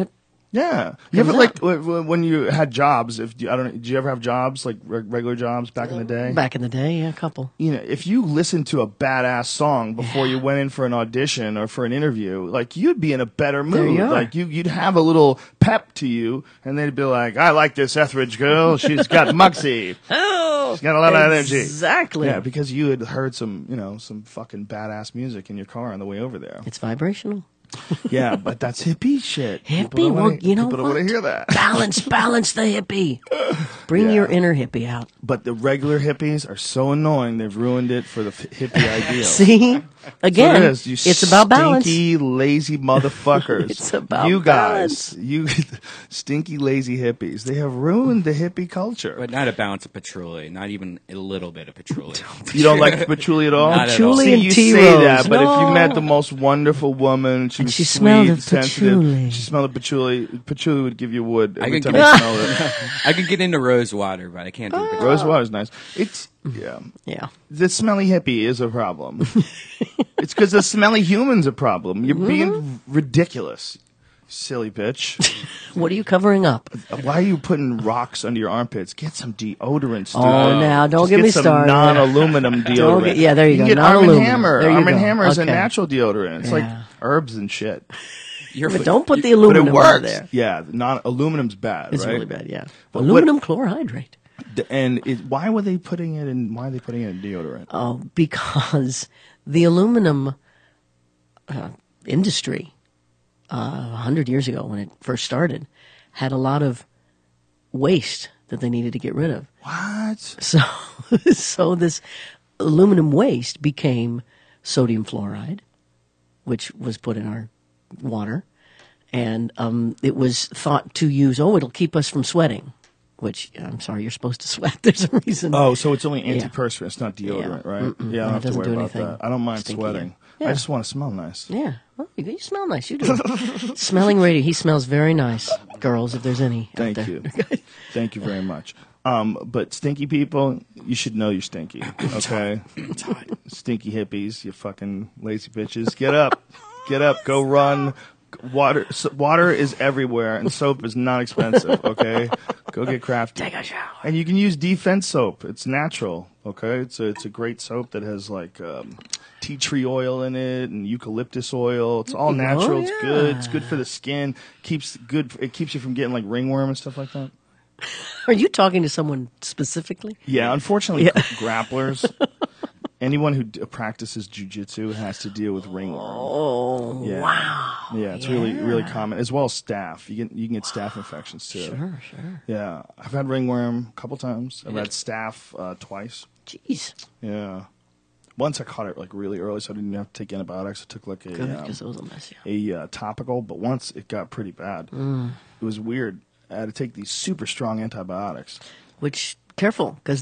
Yeah. You ever Comes like when you had jobs? Did you ever have jobs like regular jobs back in the day? Back in the day, yeah, a couple. You know, if you listened to a badass song before you went in for an audition or for an interview, like you'd be in a better mood. There you are. Like you'd have a little pep to you, and they'd be like, "I like this Etheridge girl. She's got muxie. Oh, She's got a lot of energy." Exactly. Yeah, because you had heard some fucking badass music in your car on the way over there. It's vibrational. Yeah, but that's hippie shit. Hippie, People don't well, wanna- you know people don't what? want to hear that. Balance the hippie. Bring Yeah. your inner hippie out. But the regular hippies are so annoying. They've ruined it for the hippie ideal. See? Again, That's what it is. You it's about balance. Stinky, lazy motherfuckers. It's about you guys. balance. You stinky, lazy hippies. They have ruined the hippie culture. But not a bounce of patchouli, not even a little bit of patchouli. You don't like patchouli at all? Not at all. Patchouli See, and you tea say rose. that, but if you No. met the most wonderful woman, she And was she sweet, smelled of sensitive. patchouli. She smelled of patchouli. Patchouli would give you wood every I time could you get- smell it. I could get into rose water, but I can't do patchouli. Rose water is nice. It's yeah. Yeah. The smelly hippie is a problem. It's because the smelly human's a problem. You're being ridiculous, silly bitch. What are you covering up? Why are you putting rocks under your armpits? Get some deodorant, stupid. Oh, now, don't Just get me some started. non-aluminum deodorant. Yeah, there you go. can get Arm & Non-aluminum. Hammer. There you Arm & go. Hammer is a Okay. natural deodorant. It's like Yeah. herbs and shit. But don't put the But aluminum it on works. there. Yeah, aluminum's bad, It's right? really bad, yeah. But Aluminum chlorhydrate. And why were they putting it in? Why are they putting it in deodorant? Oh, because the aluminum industry, 100 years ago when it first started, had a lot of waste that they needed to get rid of. What? So this aluminum waste became sodium fluoride, which was put in our water. And it was thought to use, it'll keep us from sweating, which, I'm sorry, you're supposed to sweat. There's a reason. Oh, so it's only antiperspirant. It's not deodorant, Yeah. right? Mm-mm. Yeah, I No, don't it have to doesn't worry do about anything that. I don't mind stinky. sweating. Yeah. I just want to smell nice. Yeah. Well, you smell nice. You do. Smelling radio. He smells very nice, girls, if there's any. out Thank there. you. Thank you very much. But stinky people, you should know you're stinky. Okay? Stinky hippies, you fucking lazy bitches. Get up. Get up. Go run. Water is everywhere, and soap is not expensive, okay? Go get crafty. Take a shower. And you can use Defense soap. It's natural, okay? It's a great soap that has like tea tree oil in it and eucalyptus oil. It's all natural. It's good. It's good for the skin. It keeps you from getting like ringworm and stuff like that. Are you talking to someone specifically? Yeah, unfortunately, grapplers, anyone who practices jujitsu has to deal with ringworm. Oh, Yeah. wow. Yeah, it's really common, as well as staph. You can get staph infections too. Sure. Yeah, I've had ringworm a couple times. I've had staph twice. Jeez. Yeah. Once I caught it like really early, so I didn't have to take antibiotics. I took like Good, because those will mess you up. a topical, but once it got pretty bad. It was weird. I had to take these super strong antibiotics. Which, careful, because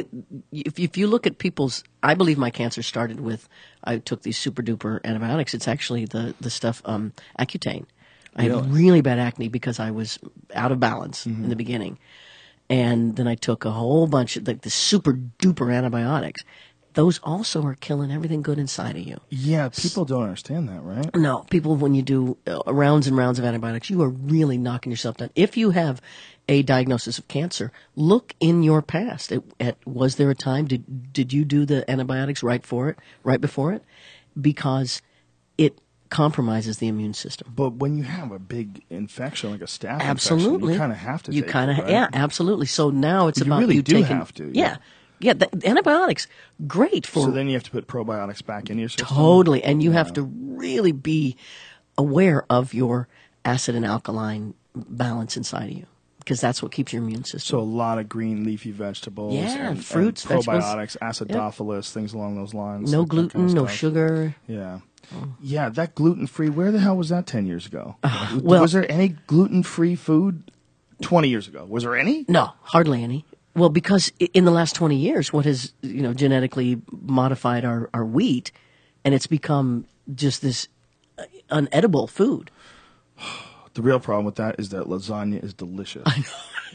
if you look at people's, I believe my cancer started with, I took these super duper antibiotics. It's actually the stuff, Accutane. I had really bad acne because I was out of balance in the beginning. And then I took a whole bunch of like the super duper antibiotics. Those also are killing everything good inside of you. Yeah, people don't understand that, right? No, people, when you do rounds and rounds of antibiotics, you are really knocking yourself down. If you have a diagnosis of cancer, look in your past. Was there a time, did you do the antibiotics right before it? Because it compromises the immune system. But when you have a big infection, like a staph Absolutely. infection, you kind of have to take it, right? Yeah, absolutely. So now it's You about really you do taking. have to, Yeah. Yeah, the antibiotics, great for. So then you have to put probiotics back into your system? Totally. And you have to really be aware of your acid and alkaline balance inside of you, because that's what keeps your immune system. So a lot of green leafy vegetables, Yeah, and fruits, and vegetables. probiotics, acidophilus, things along those lines. No like that gluten, kind of no stuff. sugar. Yeah. Yeah, that gluten-free, where the hell was that 10 years ago? well- was there any gluten-free food 20 years ago? Was there any? No, hardly any. Well, because in the last 20 years, what has genetically modified our wheat, and it's become just this unedible food. The real problem with that is that lasagna is delicious.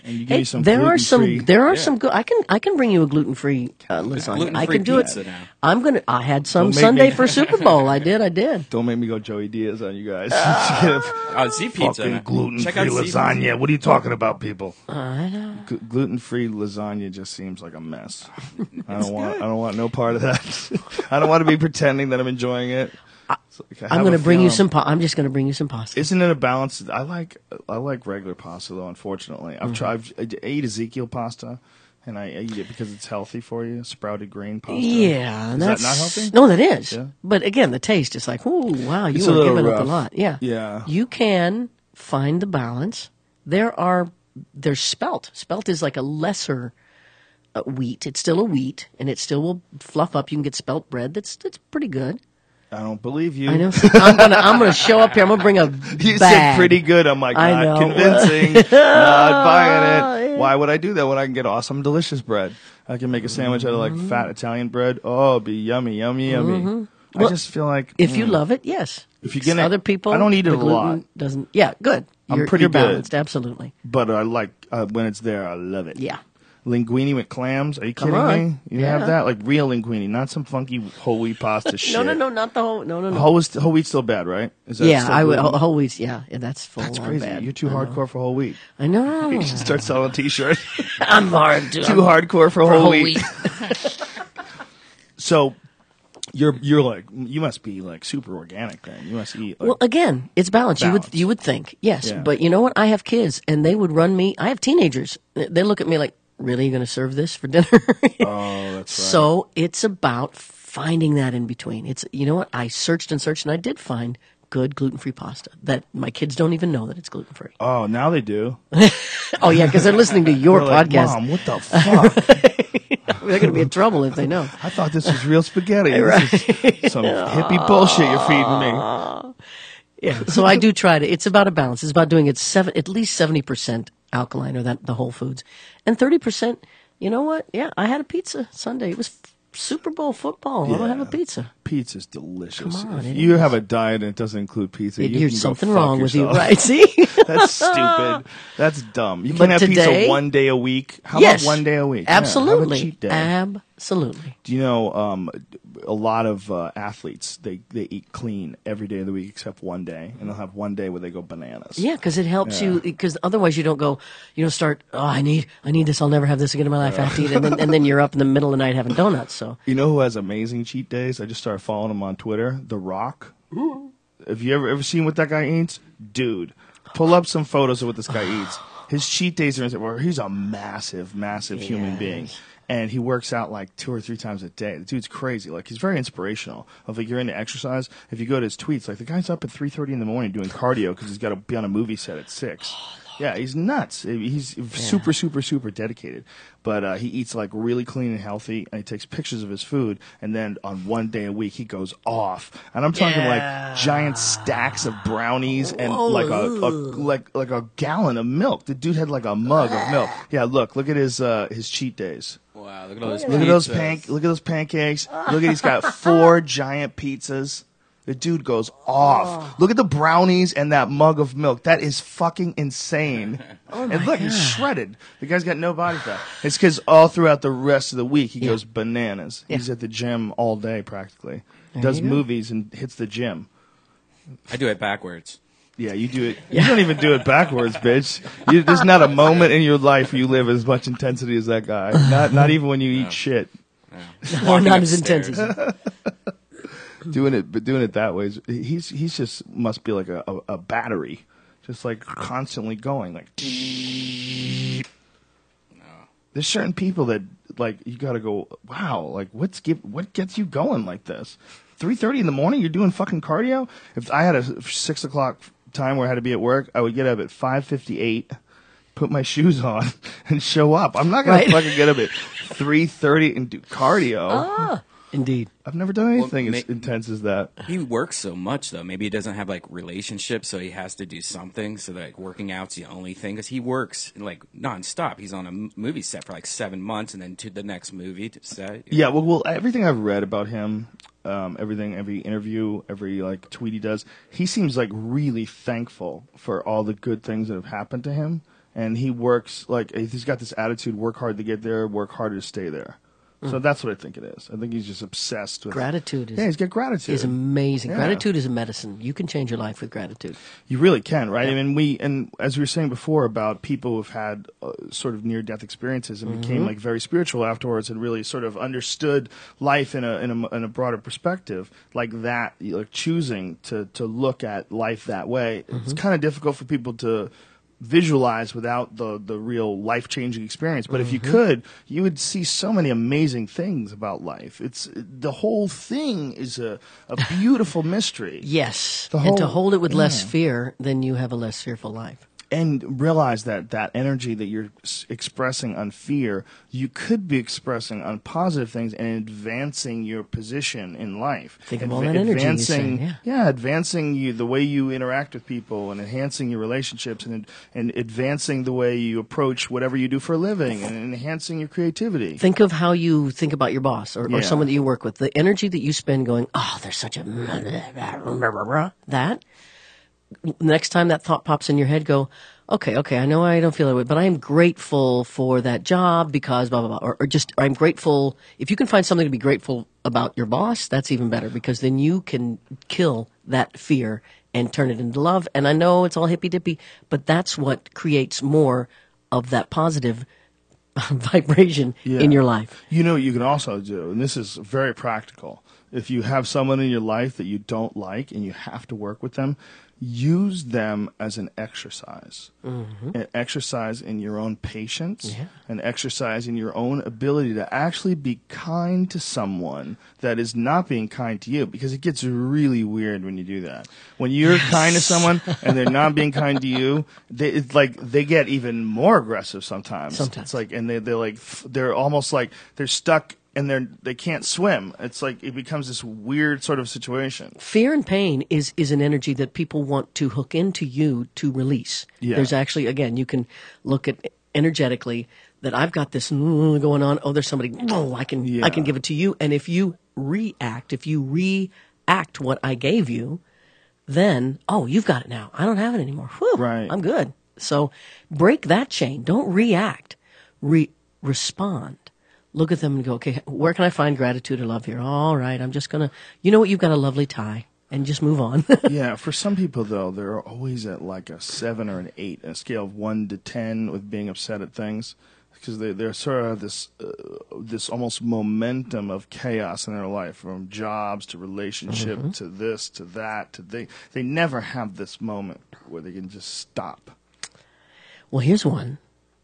And you give me some there are gluten-free. some good. I can bring you a gluten-free lasagna. Gluten-free I can do pizza it. now. I had some Don't make Sunday me- for Super Bowl. I did. Don't make me go Joey Diaz on you guys. Oh, Z Pizza. Fucking Check gluten-free out Z Pizza. lasagna. What are you talking about, people? I know. Gluten-free lasagna just seems like a mess. I don't want no part of that. I don't want to be pretending that I'm enjoying it. It's like, I I'm have going a to bring you feeling- some. I'm just going to bring you some pasta. Isn't it a balance? I like regular pasta though. Unfortunately, I've tried. I ate Ezekiel pasta, and I eat it because it's healthy for you. Sprouted grain pasta. Yeah, is that's that not healthy? No, that is. Yeah. But again, the taste is like, ooh, wow, you It's a are little giving up a rough. lot. Yeah, Yeah. You can find the balance. There's spelt. Spelt is like a lesser wheat. It's still a wheat, and it still will fluff up. You can get spelt bread. That's pretty good. I don't believe you. I know. I'm gonna show up here. I'm gonna bring a You bag. said pretty good. I'm like, I not know. convincing. Not buying it. Why would I do that when I can get awesome, delicious bread? I can make a sandwich out of like fat Italian bread. Oh, it'd be yummy, yummy, yummy. I Well, just feel like If you love it, yes. If you get it- other people, I don't eat it the a gluten lot. Doesn't. Yeah, good. I'm You're, pretty you're good. balanced. Absolutely. but I like when it's there. I love it. Yeah. Linguine with clams. Are you Come kidding on. me? You Yeah. have that like real linguine, not some funky whole wheat pasta shit. No, not the whole. No. Whole wheat's still bad, right? Is that Yeah, still I would. gluten? Whole wheats. Yeah, that's full That's on crazy. bad. You're too hardcore for whole wheat. I know. You should start selling a T-shirt. I'm hard. Too hardcore for whole whole wheat. wheat. So you're like you must be like super organic then. You must eat. Like, Well, again, it's balance. Balance. You would think yes, Yeah. but you know what? I have kids, and they would run me. I have teenagers. They look at me like, "Really, you going to serve this for dinner?" oh, that's right. So it's about finding that in between. It's you know what? I searched and searched, and I did find good gluten-free pasta that my kids don't even know that it's gluten-free. Oh, now they do. Oh yeah, because they're listening to your They're like, podcast. Mom, what the fuck? They're going to be in trouble if they know. I thought this was real spaghetti. This is some hippie bullshit you're feeding me. Yeah. So I do try to. It's about a balance. It's about doing it at least 70% alkaline, or that the whole foods, and 30%. You know what? Yeah, I had a pizza Sunday. It was Super Bowl football. I don't have a pizza. Pizza's delicious. Come on, if it you is. have a diet and it doesn't include pizza, you There's can something go fuck wrong with you, yourself. right? See? That's stupid. That's dumb. You But can have today- pizza one day a week. How Yes. about one day a week? Yeah, have a Absolutely. cheat day. Absolutely. Do you know a lot of athletes, they eat clean every day of the week except one day, and they'll have one day where they go bananas. Yeah, because it helps Yeah. you. Because otherwise, you don't go. You don't start. Oh, I need this. I'll never have this again in my life. I have to eat, and then you're up in the middle of the night having donuts. So You know who has amazing cheat days? I just started following him on Twitter. The Rock. Have you ever seen what that guy eats? Dude, pull up some photos of what this guy eats. His cheat days are where he's a massive human being. And he works out like 2 or 3 times a day. The dude's crazy. Like he's very inspirational. If like you're into exercise, if you go to his tweets, like the guy's up at 3:30 in the morning doing cardio because he's got to be on a movie set at 6. Yeah, he's nuts. He's super dedicated. But he eats like really clean and healthy, and he takes pictures of his food. And then on one day a week, he goes off. And I'm talking like giant stacks of brownies and like a gallon of milk. The dude had like a mug of milk. Yeah, look at his cheat days. Wow, look at all those. Look at those pizzas. look at those pancakes. Look at he's got 4 giant pizzas. The dude goes off. Look at the brownies and that mug of milk. That is fucking insane. And look, he's shredded. The guy's got no body fat. It's because all throughout the rest of the week he goes bananas. Yeah. He's at the gym all day practically. There Does you go. movies and hits the gym. I do it backwards. Yeah, you do it. You don't even do it backwards, bitch. There's not a moment in your life where you live as much intensity as that guy. Not even when you eat shit. or Walking not as upstairs. intense. As Doing it that way. He's just must be like a battery, just like constantly going like. There's certain people that like you got to go. Wow, like what gets you going like this? 3:30 in the morning, you're doing fucking cardio. If I had a 6 o'clock time where I had to be at work, I would get up at 5:58, put my shoes on, and show up. I'm not gonna Right. fucking get up at 3:30 and do cardio. Indeed. I've never done anything Well, as intense as that. He works so much though. Maybe he doesn't have like relationships, so he has to do something. So that like, working out's the only thing because he works like nonstop. He's on a movie set for like 7 months, and then to the next movie set. Yeah, well, everything I've read about him, every interview, every like tweet he does, he seems like really thankful for all the good things that have happened to him, and he works like he's got this attitude: work hard to get there, work harder to stay there. So that's what I think it is. I think he's just obsessed with Gratitude is, he's got gratitude. is amazing. Yeah. Gratitude is a medicine. You can change your life with gratitude. You really can, right? I mean, and as we were saying before about people who've had sort of near-death experiences and became like very spiritual afterwards, and really sort of understood life in a broader perspective, like that, like choosing to look at life that way. It's kind of difficult for people to visualize without the real life-changing experience. But if you could, you would see so many amazing things about life. The whole thing is a beautiful mystery. Yes. The And to whole- hold it with less yeah. fear, then you have a less fearful life. And realize that energy that you're expressing on fear, you could be expressing on positive things and advancing your position in life. Think of all that energy you're saying, yeah. Advancing the way you interact with people, and enhancing your relationships, and advancing the way you approach whatever you do for a living, and enhancing your creativity. Think of how you think about your boss or Yeah. someone that you work with. The energy that you spend going, oh, there's such a... That. Next time that thought pops in your head, go, okay, I know I don't feel that way, but I am grateful for that job because blah, blah, blah. Or just, I'm grateful. If you can find something to be grateful about your boss, that's even better, because then you can kill that fear and turn it into love. And I know it's all hippy-dippy, but that's what creates more of that positive vibration in your life. You know what you can also do, and this is very practical. If you have someone in your life that you don't like and you have to work with them, use them as an exercise. An exercise in your own patience, an exercise in your own ability to actually be kind to someone that is not being kind to you, because it gets really weird when you do that. When you're kind to someone and they're not being kind to you, it's like they get even more aggressive sometimes. It's like, and they're almost like they're stuck and they can't swim. It's like it becomes this weird sort of situation. Fear and pain is an energy that people want to hook into you to release. Yeah. There's actually, again, you can look at energetically that I've got this going on. Oh, there's somebody. Oh, I can give it to you. And if you react what I gave you, then you've got it now. I don't have it anymore. Whew, Right. I'm good. So break that chain. Don't react. Respond. Look at them and go, okay, where can I find gratitude or love here? All right, I'm just going to, you know what, you've got a lovely tie, and just move on. Yeah, for some people, though, they're always at like a 7 or an 8, a scale of 1 to 10 with being upset at things, because they're sort of this almost momentum of chaos in their life, from jobs to relationship to this to that. They never have this moment where they can just stop. Well, here's one.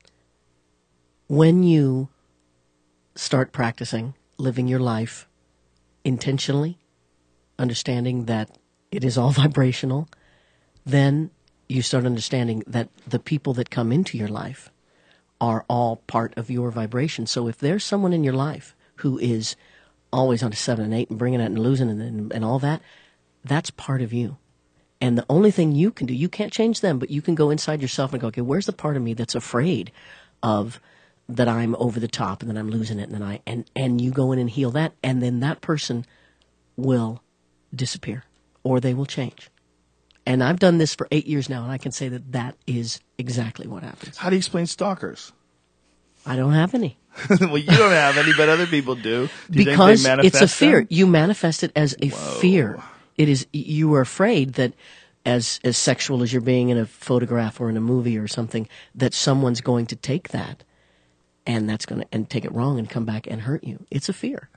When you start practicing living your life intentionally, understanding that it is all vibrational, then you start understanding that the people that come into your life are all part of your vibration. So if there's someone in your life who is always on a 7 and 8 and bringing it and losing and all that, that's part of you. And the only thing you can do, you can't change them, but you can go inside yourself and go, okay, where's the part of me that's afraid of that I'm over the top and then I'm losing it, and then and you go in and heal that, and then that person will disappear or they will change. And I've done this for 8 years now, and I can say that is exactly what happens. How do you explain stalkers? I don't have any. Well, you don't have any, but other people do. Do you Because think they it's a manifest fear. them? You manifest it as a fear. It is, you are afraid that as sexual as you're being in a photograph or in a movie or something, that someone's going to take that and that's going to and take it wrong and come back and hurt you. It's a fear.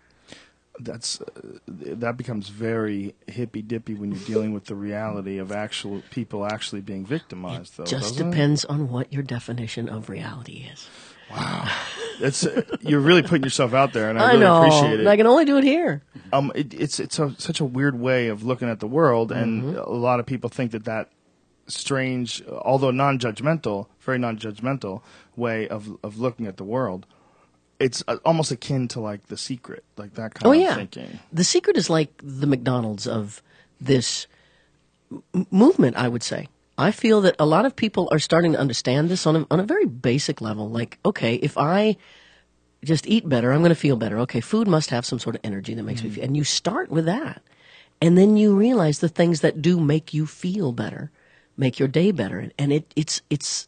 That becomes very hippy-dippy when you're dealing with the reality of actual people actually being victimized, though. Just doesn't depends on what your definition of reality is. Wow, you're really putting yourself out there, and I really know. appreciate it. I can only do it here. It's such a weird way of looking at the world, and a lot of people think that strange, although non-judgmental, very non-judgmental way of looking at the world. It's almost akin to like The Secret, like that kind of thinking. The Secret is like the McDonald's of this movement, I would say. I feel that a lot of people are starting to understand this on a very basic level. Like, okay, if I just eat better, I'm going to feel better. Okay, food must have some sort of energy that makes me feel. And you start with that. And then you realize the things that do make you feel better, make your day better. And it's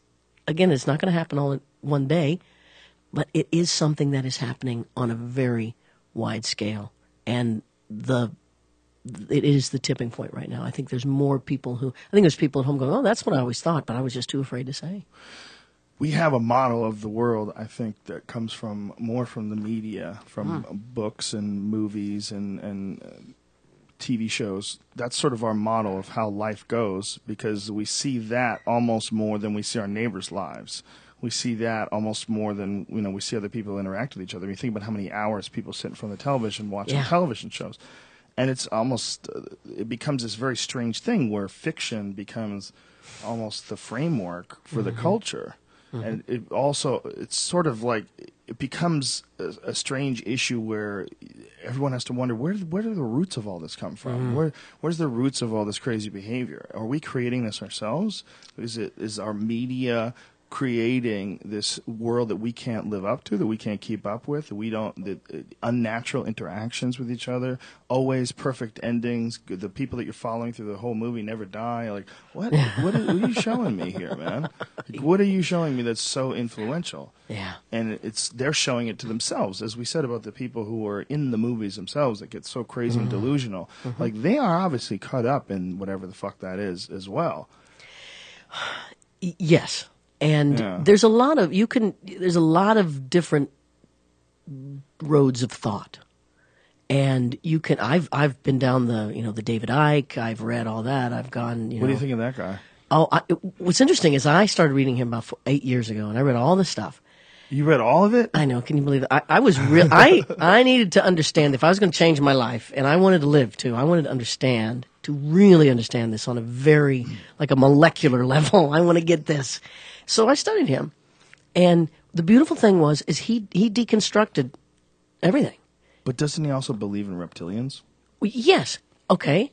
again, it's not going to happen all in one day, but it is something that is happening on a very wide scale. And it is the tipping point right now. I think there's more people there's people at home going, oh, that's what I always thought, but I was just too afraid to say. We have a model of the world, I think, that comes more from the media, from books and movies and TV shows. That's sort of our model of how life goes, because we see that almost more than we see our neighbors' lives. We see that almost more than we see other people interact with each other. We think about how many hours people sit in front of the television watching television shows. And it's almost, it becomes this very strange thing where fiction becomes almost the framework for the culture. And it's sort of like, it becomes a strange issue where everyone has to wonder, where do the roots of all this come from? Where's the roots of all this crazy behavior? Are we creating this ourselves? Is our media creating this world that we can't live up to, that we can't keep up with, the unnatural interactions with each other, always perfect endings, the people that you're following through the whole movie never die? Like, what are you showing me here, man? Like, what are you showing me that's so influential? Yeah. And they're showing it to themselves, as we said about the people who are in the movies themselves that get so crazy and delusional. Like, they are obviously caught up in whatever the fuck that is as well. Yes. And there's a lot of different roads of thought. And I've been down the David Icke, I've read all that, I've gone, What do you think of that guy? What's interesting is I started reading him about 8 years ago, and I read all this stuff. You read all of it? I know. Can you believe it? I was real. I needed to understand if I was going to change my life, and I wanted to live too. I wanted to really understand this on a very, like a molecular level. I want to get this. So I studied him. And the beautiful thing is he deconstructed everything. But doesn't he also believe in reptilians? Yes. Okay.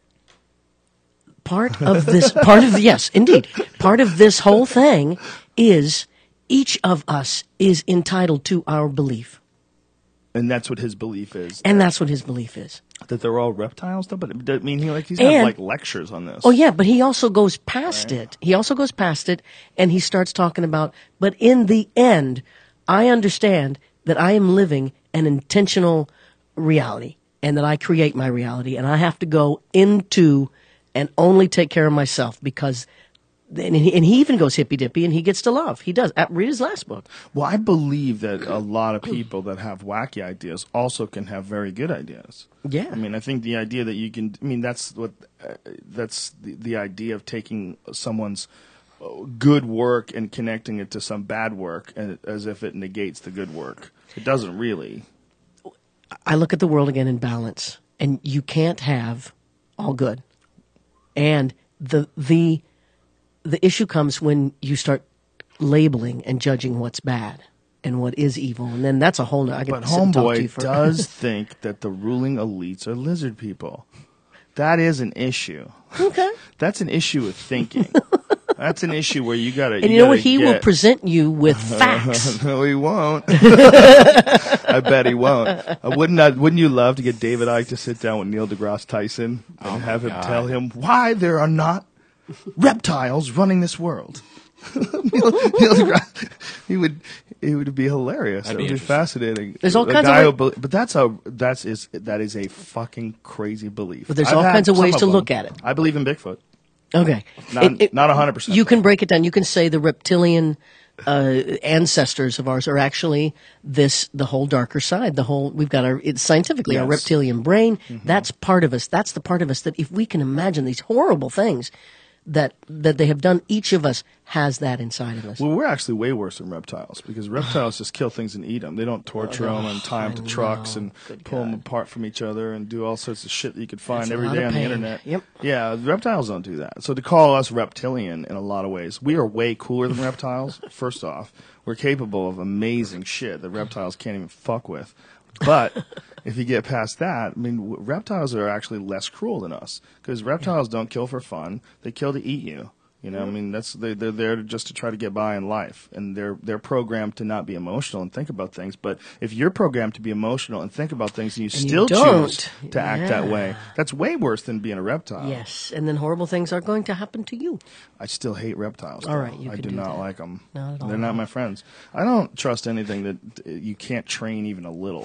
Yes, indeed. Part of this whole thing is each of us is entitled to our belief. And that's what his belief is. And that's what his belief is. That they're all reptiles, though? But I mean, he's had lectures on this. Oh, yeah, but he also goes past it. He also goes past it, and he starts talking about, but in the end, I understand that I am living an intentional reality, and that I create my reality, and I have to go into and only take care of myself, because... And he even goes hippy-dippy, and he gets to love. He does. Read his last book. Well, I believe that a lot of people that have wacky ideas also can have very good ideas. Yeah. I mean, I think the idea that you can... I mean, that's the idea of taking someone's good work and connecting it to some bad work, and as if it negates the good work. It doesn't really. I look at the world again in balance, and you can't have all good. And the issue comes when you start labeling and judging what's bad and what is evil, and then that's a whole nother. But Homeboy does think that the ruling elites are lizard people. That is an issue. Okay. That's an issue with thinking. That's an issue where you gotta. And you know what? He will present you with facts. No, he won't. I bet he won't. Wouldn't you love to get David Icke to sit down with Neil deGrasse Tyson and have him tell him why there are not reptiles running this world? Neil deGrasse, he would be hilarious. It would be fascinating. There's all kinds of but that is a fucking crazy belief. But there's all kinds of ways to look at it. I believe in Bigfoot. Okay, not 100%. You can break it down. You can say the reptilian ancestors of ours are actually the whole darker side. We've got it's scientifically our reptilian brain. Mm-hmm. That's part of us. That's the part of us that if we can imagine these horrible things that they have done, each of us has that inside of us. Well, we're actually way worse than reptiles, because reptiles just kill things and eat them. They don't torture them and tie them to trucks and pull them apart from each other and do all sorts of shit that you could find every day on the internet. Yep. Yeah, reptiles don't do that. So to call us reptilian in a lot of ways, we are way cooler than reptiles. First off, we're capable of amazing shit that reptiles can't even fuck with. But if you get past that, I mean, reptiles are actually less cruel than us, because reptiles don't kill for fun. They kill to eat you. You know, I mean, they're there just to try to get by in life, and they're programmed to not be emotional and think about things. But if you're programmed to be emotional and think about things, and you still choose to act that way, that's way worse than being a reptile. Yes, and then horrible things are going to happen to you. I still hate reptiles. All right, I do not like them. Not at all. They're not my friends. I don't trust anything that you can't train even a little.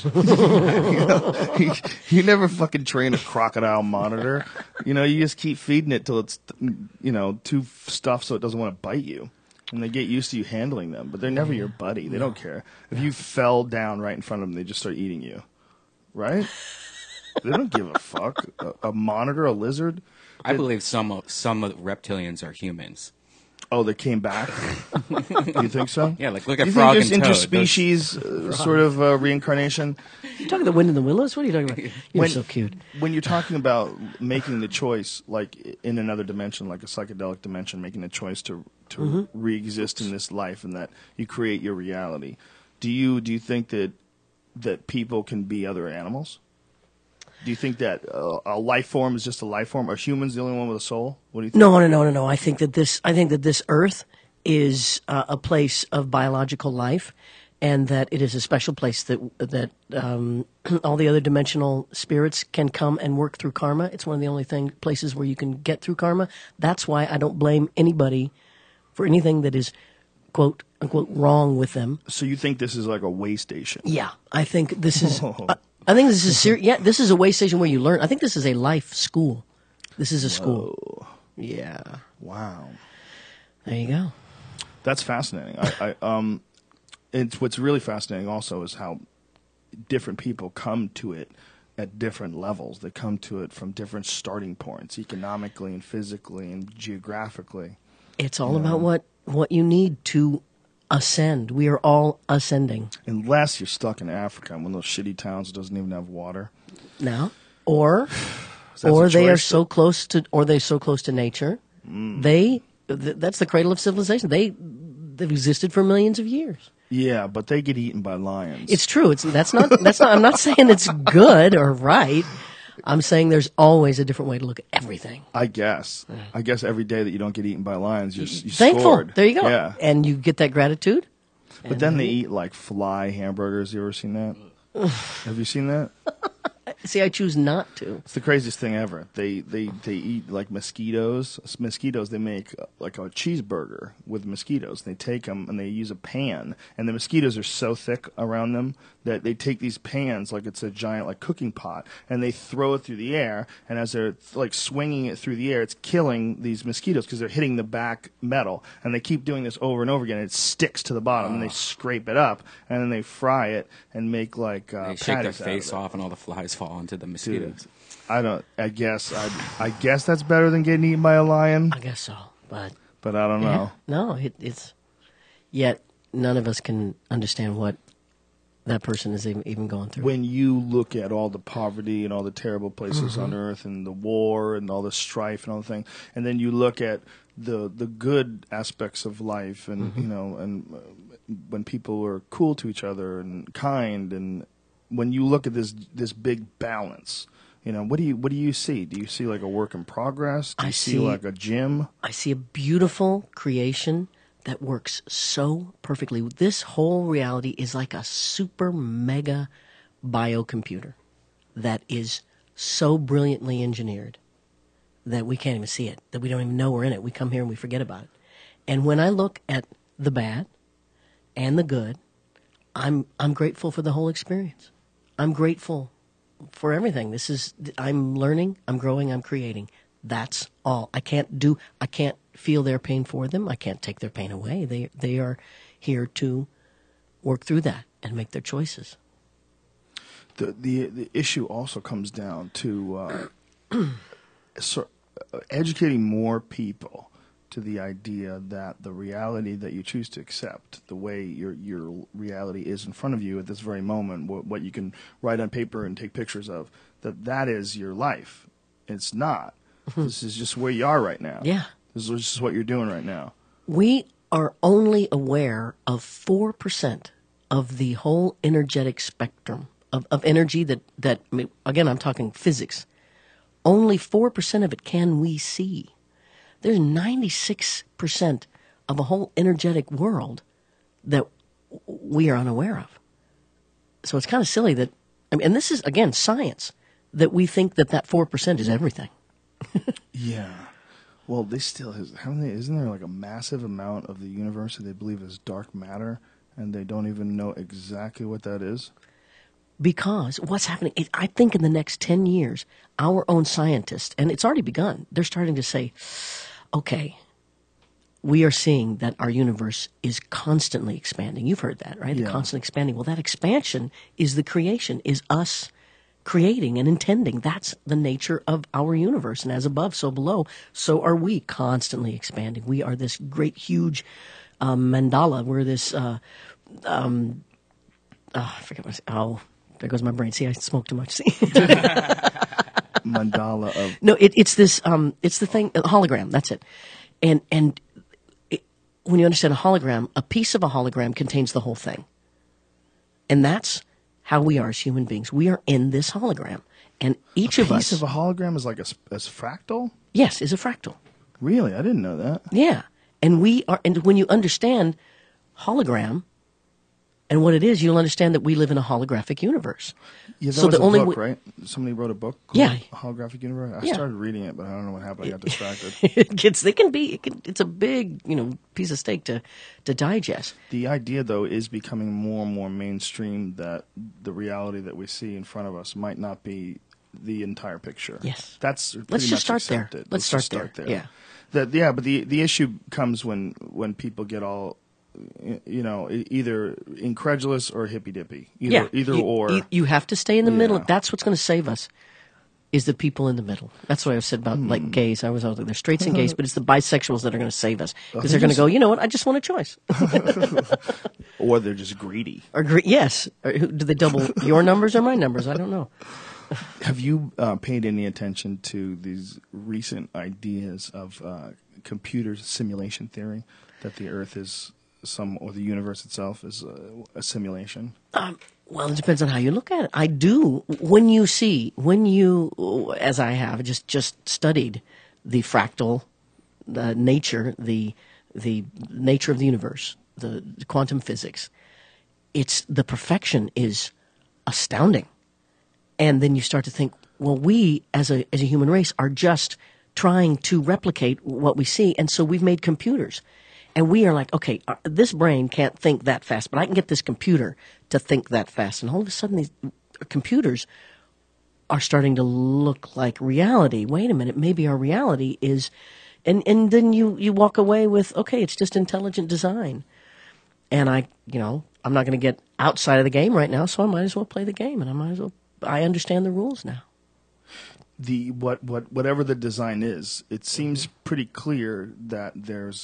You never fucking train a crocodile monitor. You know, you just keep feeding it till it's, too stuffed so it doesn't want to bite you. And they get used to you handling them, but they're never your buddy. They don't care. If you fell down right in front of them, they just start eating you. Right? They don't give a fuck. A monitor, a lizard. I believe some of reptilians are humans. Oh, they came back? You think so? Yeah, like look at you Frog think and there's Toad. interspecies sort of reincarnation? You talking the wind and the willows? What are you talking about? You're so cute. When you're talking about making the choice, like in another dimension, like a psychedelic dimension, making a choice to re-exist in this life, and that you create your reality. Do you think that people can be other animals? Do you think that a life form is just a life form? Are humans the only one with a soul? What do you think? No. I think that this Earth is a place of biological life, and that it is a special place that all the other dimensional spirits can come and work through karma. It's one of the only places where you can get through karma. That's why I don't blame anybody for anything that is, quote unquote, wrong with them. So you think this is like a way station? Yeah, I think this is. I think this is serious. Yeah, this is a way station where you learn. I think this is a life school. This is a school. Yeah. Wow. There you go. That's fascinating. It's what's really fascinating also is how different people come to it at different levels. They come to it from different starting points, economically and physically and geographically. It's all about what you need to ascend. We are all ascending. Unless you're stuck in Africa, one of those shitty towns that doesn't even have water. Now, or That's they are so close to nature. That's the cradle of civilization. They've existed for millions of years. Yeah, but they get eaten by lions. It's true. That's not. I'm not saying it's good or right. I'm saying there's always a different way to look at everything. I guess every day that you don't get eaten by lions, you're thankful. Scored. There you go. Yeah. And you get that gratitude. But then they eat like fly hamburgers. You ever seen that? Have you seen that? See, I choose not to. It's the craziest thing ever. They eat like mosquitoes. Mosquitoes. They make like a cheeseburger with mosquitoes. They take them and they use a pan. And the mosquitoes are so thick around them that they take these pans like it's a giant like cooking pot, and they throw it through the air. And as they're like swinging it through the air, it's killing these mosquitoes because they're hitting the back metal. And they keep doing this over and over again. And it sticks to the bottom, and they scrape it up, and then they fry it and make like they shake their patties face out of it. off, and all the flies fall into the mosquitoes. Dude, I guess that's better than getting eaten by a lion, I guess so, but I don't know. no, it's yet none of us can understand what that person is even going through. When you look at all the poverty and all the terrible places on earth and the war and all the strife and all the thing, and then you look at the good aspects of life and when people are cool to each other and kind, and when you look at this big balance, what do you see? Do you see like a work in progress? Do you see like a gym? I see a beautiful creation that works so perfectly. This whole reality is like a super mega biocomputer that is so brilliantly engineered that we can't even see it, that we don't even know we're in it. We come here and we forget about it. And when I look at the bad and the good, I'm grateful for the whole experience. I'm grateful for everything. I'm learning, I'm growing, I'm creating. That's all. I can't feel their pain for them. I can't take their pain away. They are here to work through that and make their choices. The issue also comes down to educating more people to the idea that the reality that you choose to accept, the way your reality is in front of you at this very moment, what you can write on paper and take pictures of, that is your life. It's not. This is just where you are right now. Yeah. This is just what you're doing right now. We are only aware of 4% of the whole energetic spectrum of energy that, again, I'm talking physics. Only 4% of it can we see. There's 96% of a whole energetic world that we are unaware of. So it's kind of silly that, I mean, and this is, again, science, that we think that 4% is everything. Yeah. Well, they still isn't there like a massive amount of the universe that they believe is dark matter, and they don't even know exactly what that is? Because what's happening, I think in the next 10 years, our own scientists, and it's already begun, they're starting to say, okay, we are seeing that our universe is constantly expanding. You've heard that, right? Yeah. The constantly expanding. Well, that expansion is the creation, is us creating and intending. That's the nature of our universe. And as above, so below, so are we constantly expanding. We are this great, huge mandala. We're this, I forget what there goes my brain. See, I smoke too much. See? Mandala of No, it's this, it's the thing, hologram. That's it. And when you understand a hologram, a piece of a hologram contains the whole thing. And that's how we are as human beings. We are in this hologram. And each of us... piece of a hologram is like a fractal? Yes, is a fractal. Really? I didn't know that. Yeah. And we are, and when you understand hologram and what it is, you'll understand that we live in a holographic universe. Yeah, that So was the a only book, way- right? Somebody wrote a book called Yeah. Holographic Universe? I Yeah. started reading it, but I don't know what happened. I got distracted. It's a big, piece of steak to digest. The idea, though, is becoming more and more mainstream that the reality that we see in front of us might not be the entire picture. Yes. That's pretty Let's just much start there. accepted. Let's just start there. Yeah. But the issue comes when people get all, either incredulous or hippy dippy. Either or. You have to stay in the middle. Yeah. That's what's going to save us. Is the people in the middle. That's what I've said about like gays. I was out there. There's straights and gays, but it's the bisexuals that are going to save us because they're going to go. You know what? I just want a choice. Or they're just greedy. Yes. Do they double your numbers or my numbers? I don't know. Have you paid any attention to these recent ideas of computer simulation theory, that the Earth is or the universe itself is a simulation? Well, it depends on how you look at it. I do. When you, as I have, just studied the fractal nature, the nature of the universe, the quantum physics, the perfection is astounding. And then you start to think, well, we as a human race are just trying to replicate what we see, and so we've made computers. And we are like, okay, this brain can't think that fast, but I can get this computer to think that fast. And all of a sudden, these computers are starting to look like reality. Wait a minute, maybe our reality is... And then you walk away with, okay, it's just intelligent design. And I'm not going to get outside of the game right now, so I might as well play the game, and I understand the rules now. Whatever the design is, it seems pretty clear that there's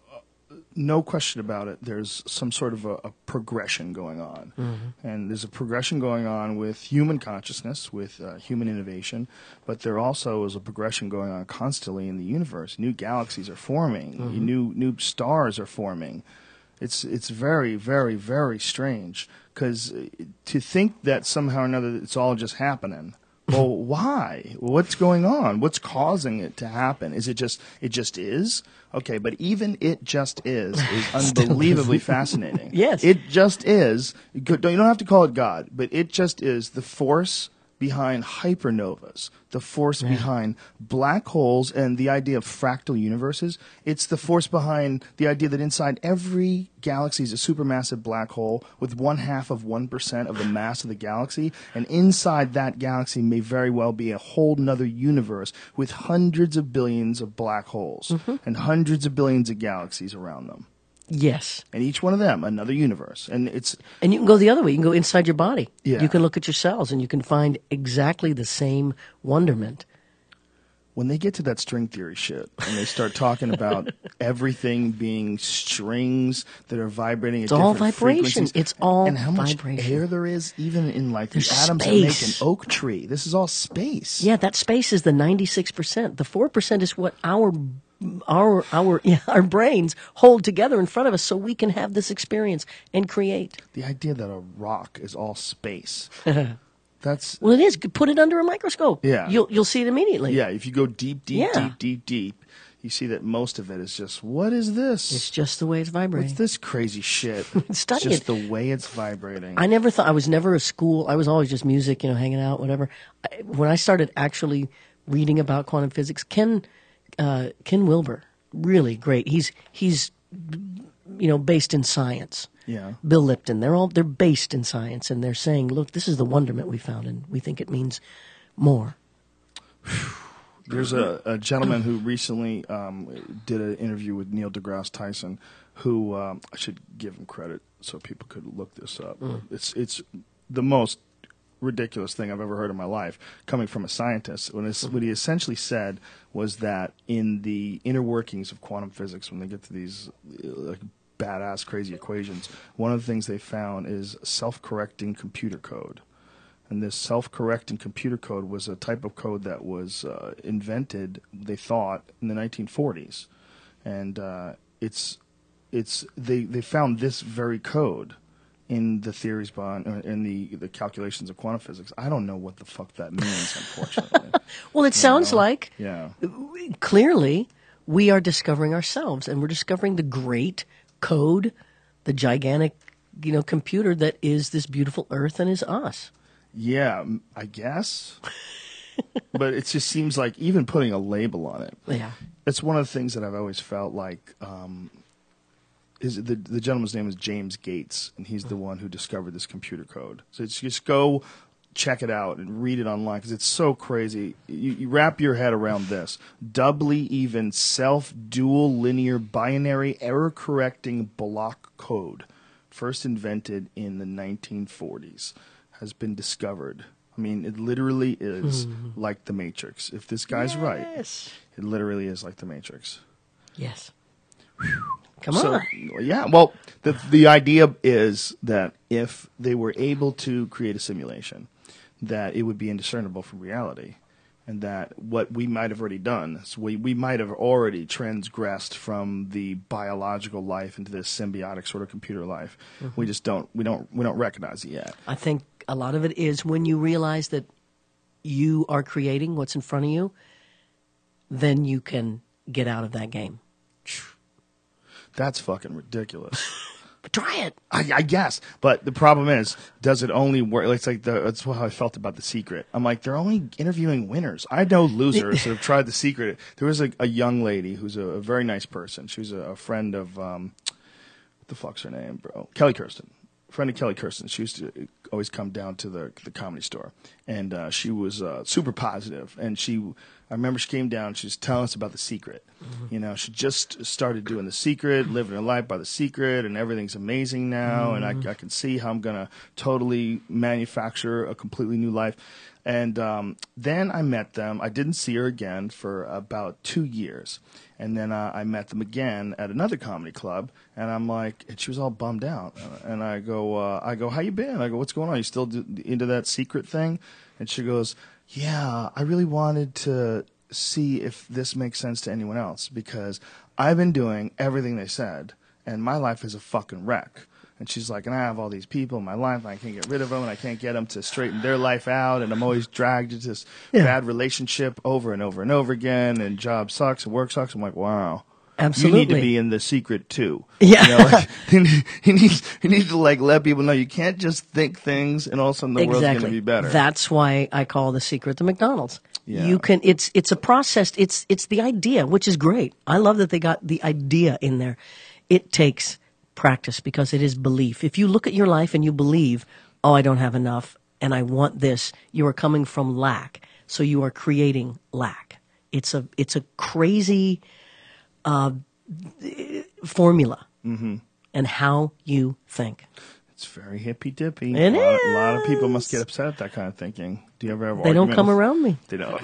no question about it. There's some sort of a progression going on, and there's a progression going on with human consciousness, with human innovation, but there also is a progression going on constantly in the universe. New galaxies are forming, new stars are forming. It's very, very, very strange, because to think that somehow or another it's all just happening. Well, why? What's going on? What's causing it to happen? Is it just is? Okay, but even it just is unbelievably fascinating. Yes. It just is. You don't have to call it God, but it just is the force behind hypernovas, the force behind black holes, and the idea of fractal universes. It's the force behind the idea that inside every galaxy is a supermassive black hole with 1/2% of the mass of the galaxy, and inside that galaxy may very well be a whole nother universe with hundreds of billions of black holes and hundreds of billions of galaxies around them. Yes. And each one of them, another universe. And And you can go the other way. You can go inside your body. Yeah. You can look at your cells, and you can find exactly the same wonderment. when they get to that string theory shit, and they start talking about everything being strings that are vibrating at all different vibration. frequencies, It's all and how much vibration. air there is, even in like There's the atoms that make an space. oak tree. This is all space. Yeah, that space is the 96%. The 4% is what our brains hold together in front of us so we can have this experience and create. The idea that a rock is all space. That's Well, it is. Put it under a microscope. Yeah. You'll see it immediately. yeah. If you go deep, Yeah. deep, you see that most of it is just, what is this? It's just the way it's vibrating. What's this crazy shit? Study it's just it. the way it's vibrating. I never thought, I was never a school, I was always just music, hanging out, whatever. When I started actually reading about quantum physics, Ken Wilber, really great. He's based in science. Yeah. Bill Lipton, they're based in science, and they're saying, look, this is the wonderment we found, and we think it means more. There's a gentleman who recently did an interview with Neil deGrasse Tyson, who I should give him credit so people could look this up. It's the most ridiculous thing I've ever heard in my life, coming from a scientist. What he essentially said was that in the inner workings of quantum physics, when they get to these badass, crazy equations, one of the things they found is self-correcting computer code. And this self-correcting computer code was a type of code that was invented, they thought, in the 1940s. And they found this very code in the theories behind, in the calculations of quantum physics. I don't know what the fuck that means, unfortunately. Well, it sounds like Yeah. clearly we are discovering ourselves, and we're discovering the great code, the gigantic, computer that is this beautiful Earth and is us. Yeah, I guess. But it just seems like even putting a label on it. Yeah. It's one of the things that I've always felt like. The gentleman's name is James Gates, and he's the one who discovered this computer code. So just go check it out and read it online, because it's so crazy. You wrap your head around this. Doubly even self-dual linear binary error-correcting block code, first invented in the 1940s, has been discovered. I mean, it literally is like the Matrix. If this guy's right, it literally is like the Matrix. Yes. Come on. Yeah, well, the idea is that if they were able to create a simulation, that it would be indiscernible from reality, and that what we might have already done, so we might have already transgressed from the biological life into this symbiotic sort of computer life. We just don't recognize it yet. I think a lot of it is when you realize that you are creating what's in front of you, then you can get out of that game. That's fucking ridiculous. But try it. I guess, but the problem is, does it only work? It's like that's how I felt about The Secret. I'm like, they're only interviewing winners. I know losers that have tried The Secret. There was a young lady who's a very nice person. She was a friend of what the fuck's her name, bro? Kelly Kirsten. Friend of Kelly Kirsten. She used to always come down to the Comedy Store, and she was super positive. And I remember she came down. She was telling us about The Secret. She just started doing The Secret, living her life by The Secret, and everything's amazing now. And I can see how I'm gonna totally manufacture a completely new life. And then I met them. I didn't see her again for about 2 years. And then I met them again at another comedy club. And I'm like, and she was all bummed out. And I go, how you been? I go, what's going on? You still into that Secret thing? And she goes, yeah, I really wanted to see if this makes sense to anyone else, because I've been doing everything they said, and my life is a fucking wreck. And she's like, and I have all these people in my life, and I can't get rid of them, and I can't get them to straighten their life out, and I'm always dragged into this bad relationship over and over and over again, and job sucks, and work sucks. I'm like, wow. Absolutely. You need to be in The Secret too. Yeah. You need to let people know you can't just think things and all of a sudden the world's going to be better. That's why I call The Secret the McDonald's. Yeah. You can. It's a process. It's the idea, which is great. I love that they got the idea in there. It takes practice because it is belief. If you look at your life and you believe, oh, I don't have enough and I want this, you are coming from lack. So you are creating lack. It's a crazy formula and how you think. It's very hippy dippy. It A lot of people must get upset at that kind of thinking. Do you ever have They don't come around me. They don't.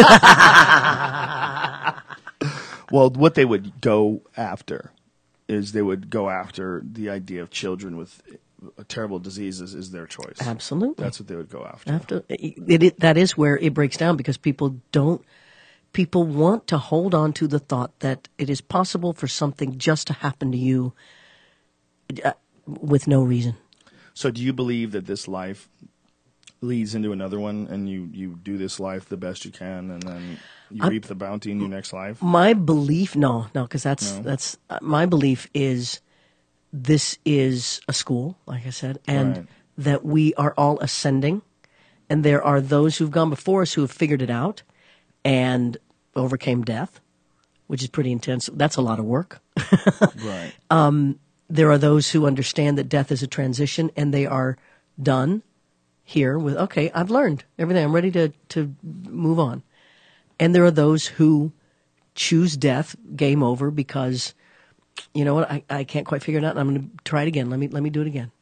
Well, what they would go after is they would go after the idea of children with terrible diseases is their choice. Absolutely. That's what they would go after. That is where it breaks down because people want to hold on to the thought that it is possible for something just to happen to you with no reason. So do you believe that this life leads into another one, and you do this life the best you can, and then you reap the bounty in your next life? My belief, no, because that's my belief is this is a school, like I said, and Right. that we are all ascending, and there are those who've gone before us who have figured it out and overcame death, which is pretty intense. That's a lot of work. Right. There are those who understand that death is a transition, and they are done here with, okay, I've learned everything. I'm ready to move on. And there are those who choose death, game over, because, you know what, I can't quite figure it out, and I'm going to try it again. Let me do it again.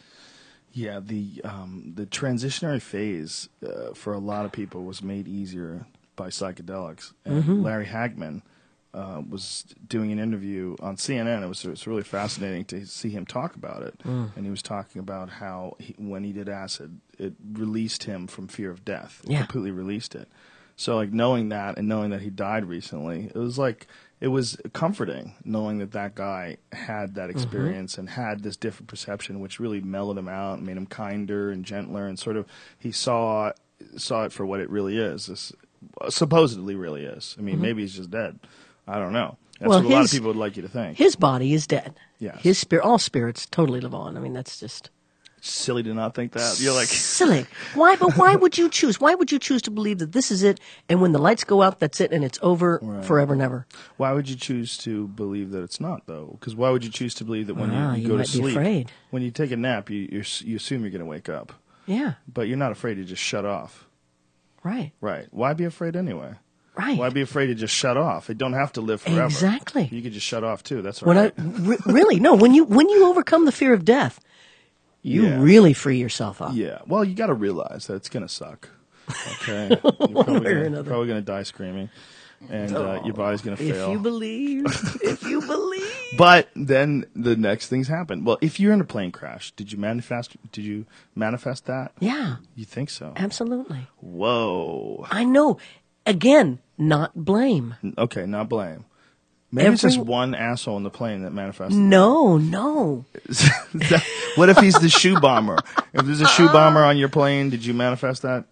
Yeah, the transitionary phase for a lot of people was made easier by psychedelics. And Larry Hagman was doing an interview on CNN. It's really fascinating to see him talk about it. And he was talking about how when he did acid, it released him from fear of death. It Yeah. completely released it. So like knowing that and knowing that he died recently, it was comforting knowing that guy had that experience and had this different perception, which really mellowed him out and made him kinder and gentler, and sort of he saw it for what it really is. This supposedly really is. I mean, maybe he's just dead. I don't know. That's Well, what a lot of his- people would like you to think. His body is dead. Yes. His spirit, all spirits totally live on. I mean, that's just Silly to not think that. You're like, silly. Why? But why would you choose? Why would you choose to believe that this is it, and when the lights go out, that's it, and it's over forever and ever? why would you choose to believe that it's not, though? Because why would you choose to believe that when you You go to might be sleep, afraid. when you take a nap, you assume you're going to wake up, Yeah. but you're not afraid to just shut off. Right. Right. Why be afraid anyway? Right. Why be afraid to just shut off? It don't have to live forever. Exactly. You could just shut off too. That's all When right. really no, when you overcome the fear of death, you Yeah. really free yourself up. Yeah. Well, you got to realize that it's going to suck. Okay. You're probably way or gonna, another. probably going to die screaming, and your body's going to If fail. you believe, if you believe. But then the next things happen. Well, if you're in a plane crash, did you manifest that? Yeah, You think so? absolutely. Whoa. I know. Again, not blame. Okay, not blame. Maybe it's just Every- one asshole in the plane that manifested. No. What if he's the shoe bomber? If there's a shoe bomber on your plane, did you manifest that?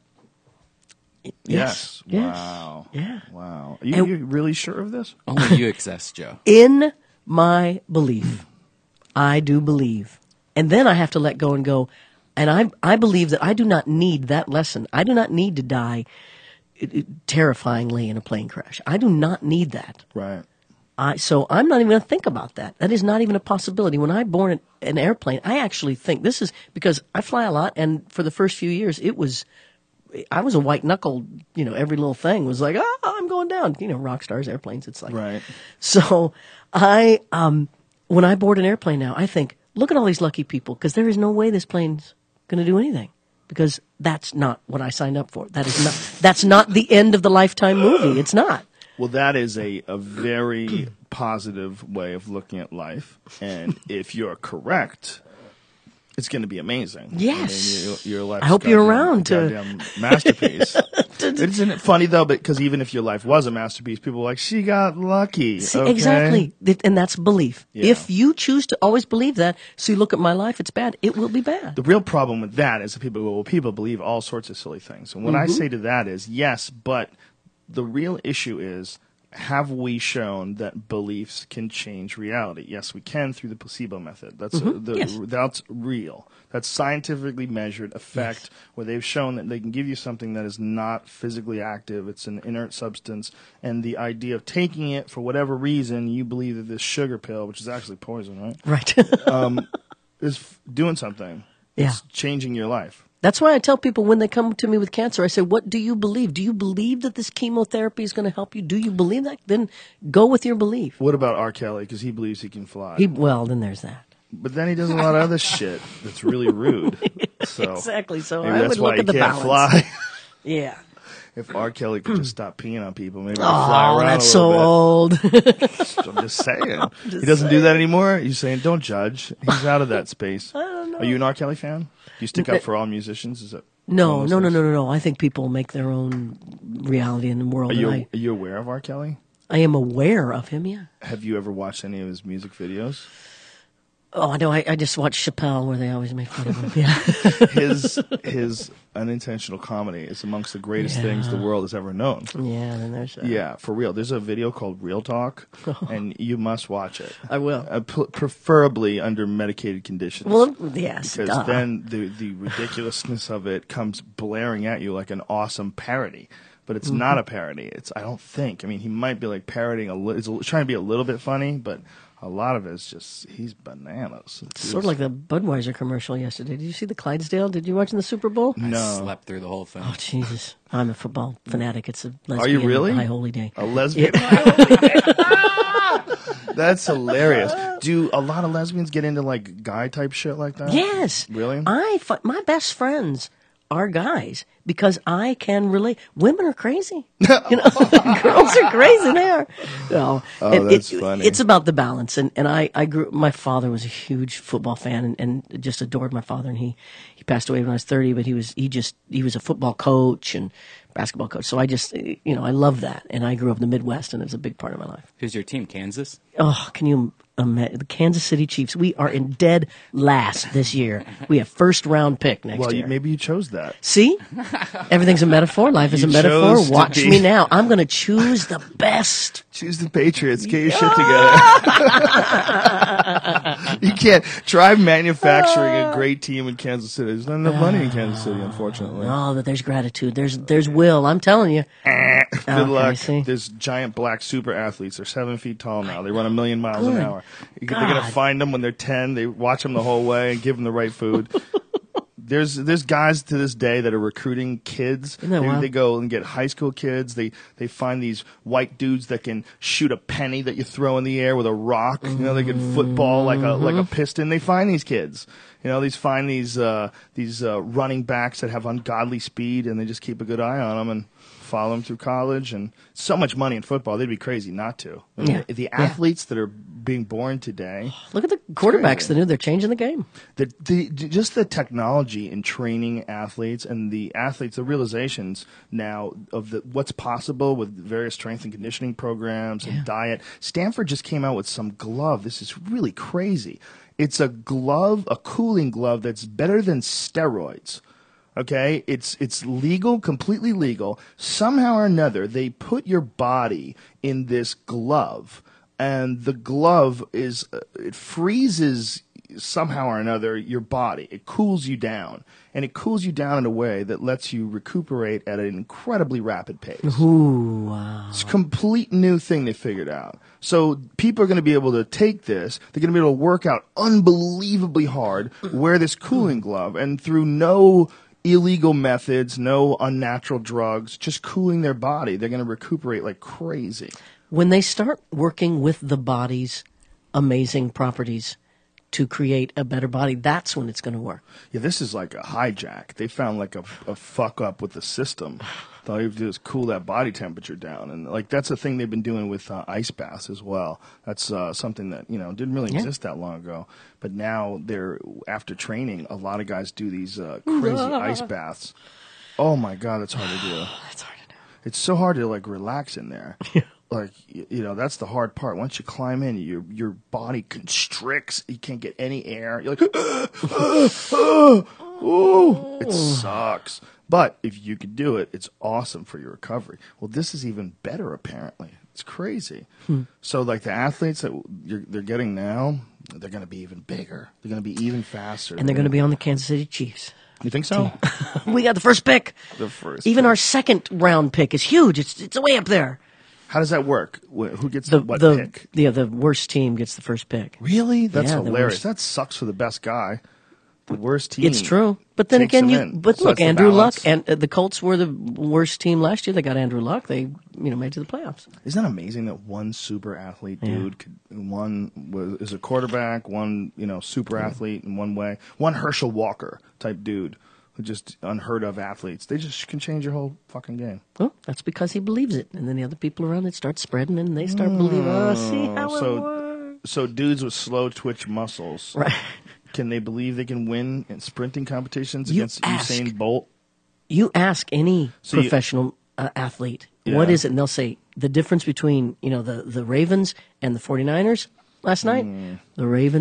Yes. Yes. Wow. Yeah. Wow. Are And- you really sure of this? Only you exist, Joe. In my belief, I do believe. And then I have to let go and go. And I believe that I do not need that lesson. I do not need to die terrifyingly in a plane crash. I do not need that. Right. So I'm not even going to think about that. That is not even a possibility. When I board an airplane, I actually think this is because I fly a lot, and for the first few years, I was a white knuckle. You know, every little thing was like, I'm going down. You know, rock stars, airplanes. It's like Right. So when I board an airplane now, I think, look at all these lucky people, because there is no way this plane's going to do anything. Because that's not what I signed up for. That's not the end of the Lifetime movie. It's not. Well, that is a very positive way of looking at life. And if you're correct, it's going to be amazing. Yes. I mean, your life I hope you're around to- goddamn masterpiece. Isn't it funny, though, because even if your life was a masterpiece, people are like, she got lucky. See, okay? exactly. And that's belief. Yeah. If you choose to always believe that, so you look at my life, it's bad, it will be bad. The real problem with that is that people go, well, people believe all sorts of silly things. And what I say to that is, yes, but the real issue is, have we shown that beliefs can change reality? Yes, we can through the placebo method. That's Yes. that's real. That's scientifically measured effect where they've shown that they can give you something that is not physically active. It's an inert substance, and the idea of taking it for whatever reason, you believe that this sugar pill, which is actually poison, right, Right. is doing something. Yeah. It's changing your life. That's why I tell people when they come to me with cancer, I say, what do you believe? Do you believe that this chemotherapy is going to help you? Do you believe that? Then go with your belief. What about R. Kelly? Because he believes he can fly. Well, then there's that. But then he does a lot of other shit that's really rude. So Exactly. So maybe I that's would why look he at the can't balance. fly. Yeah. If R. Kelly could just stop peeing on people, maybe he'd fly Oh, around that's a so little old. bit. I'm just saying. He doesn't do that anymore? You're saying, don't judge. He's out of that space. I don't know. Are you an R. Kelly fan? Do you stick up for all musicians? Is it No. one of those things? I think people make their own reality in the world. Are and you aware of R. Kelly? I am aware of him, yeah. Have you ever watched any of his music videos? Oh, no, I just watched Chappelle where they always make fun of him. Yeah. His unintentional comedy is amongst the greatest Yeah. things the world has ever known. Yeah, then there's Yeah, for real. There's a video called Real Talk, and you must watch it. I will. Preferably under medicated conditions. Well, yes, because duh. then the ridiculousness of it comes blaring at you like an awesome parody. But it's Mm-hmm. not a parody. It's, I don't think. I mean, he might be like parodying trying to be a little bit funny, but a lot of it is just, he's bananas. Sort of like the Budweiser commercial yesterday. Did you see the Clydesdale? Did you watch in the Super Bowl? I No. slept through the whole thing. Oh, Jesus. I'm a football fanatic. It's a lesbian Are you really? high holy day. A lesbian. That's hilarious. Do a lot of lesbians get into like guy type shit like that? Yes. Really? My best friends are guys because I can relate. Women are crazy. You know, girls are crazy there. No, that's funny. It's about the balance. And I grew. My father was a huge football fan and just adored my father. And he passed away when I was 30. But he was a football coach and basketball coach. So I just I love that. And I grew up in the Midwest, and it's a big part of my life. Who's your team? Kansas? Oh, can you imagine? The Kansas City Chiefs. We are in dead last this year. We have first round pick next Well, year. maybe you chose that. See? Everything's a metaphor. Life is You a metaphor. chose to Watch be- me now. I'm going to choose the best. Choose the Patriots. Get your shit together. You can't try manufacturing a great team in Kansas City. There's not enough money in Kansas City, unfortunately. Oh, but there's gratitude. There's will. I'm telling you. Good Okay, luck. see? There's giant black super athletes. They're 7 feet tall now. They run 1,000,000 miles an Good hour. They're going to God. find them when they're 10. They watch them the whole way and give them the right food. There's guys to this day that are recruiting kids. Isn't that wild? They go and get high school kids. They find these white dudes that can shoot a penny that you throw in the air with a rock. You know, they can football like a piston. They find these kids. You know, these running backs that have ungodly speed, and they just keep a good eye on them and follow them through college. And so much money in football, they'd be crazy not to. I mean, Yeah. the athletes that are being born today. Look at the quarterbacks. crazy. They're changing the game. Just the technology in training athletes and the realizations now of what's possible with various strength and conditioning programs and diet. Stanford just came out with some glove. This is really crazy. It's a glove, a cooling glove that's better than steroids. Okay, it's legal, completely legal. Somehow or another, they put your body in this glove, and the glove it freezes somehow or another your body. It cools you down, and it cools you down in a way that lets you recuperate at an incredibly rapid pace. Ooh, wow. It's a complete new thing they figured out. So people are going to be able to take this. They're going to be able to work out unbelievably hard, wear this cooling glove, and through no illegal methods, no unnatural drugs, just cooling their body, they're going to recuperate like crazy. When they start working with the body's amazing properties to create a better body, that's when it's going to work. Yeah, this is like a hijack. They found like a fuck up with the system. All you have to do is cool that body temperature down, and like that's a thing they've been doing with ice baths as well. That's something that didn't really exist that long ago, but now after training, a lot of guys do these crazy ice baths. Oh my God, that's hard to do. That's hard to do. It's so hard to like relax in there. Like that's the hard part. Once you climb in, your body constricts. You can't get any air. You're like, it sucks. But if you could do it, it's awesome for your recovery. Well, this is even better, apparently. It's crazy. So, like the athletes that they're getting now, they're going to be even bigger. They're going to be even faster. And they're going to be on the Kansas City Chiefs. You think so? We got the first pick. The first. Even our second round pick is huge. It's way up there. How does that work? Who gets what pick? The worst team gets the first pick. Really? That's Yeah, the hilarious. worst. That sucks for the best guy. The worst team. It's true. But then takes again, them in. but So look, that's the Andrew Luck balance. and the Colts were the worst team last year. They got Andrew Luck. They made it to the playoffs. Isn't that amazing that one super athlete dude is a quarterback, one super athlete in one way, one Herschel Walker type dude who just unheard of athletes. They just can change your whole fucking game. Well, that's because he believes it, and then the other people around it start spreading, and they start believing. Oh, see how it works. So dudes with slow twitch muscles, Right. can they believe they can win in sprinting competitions You against ask. Usain Bolt? You ask any So you- professional athlete, Yeah. what is it? And they'll say the difference between the Ravens and the 49ers last night. The Ravens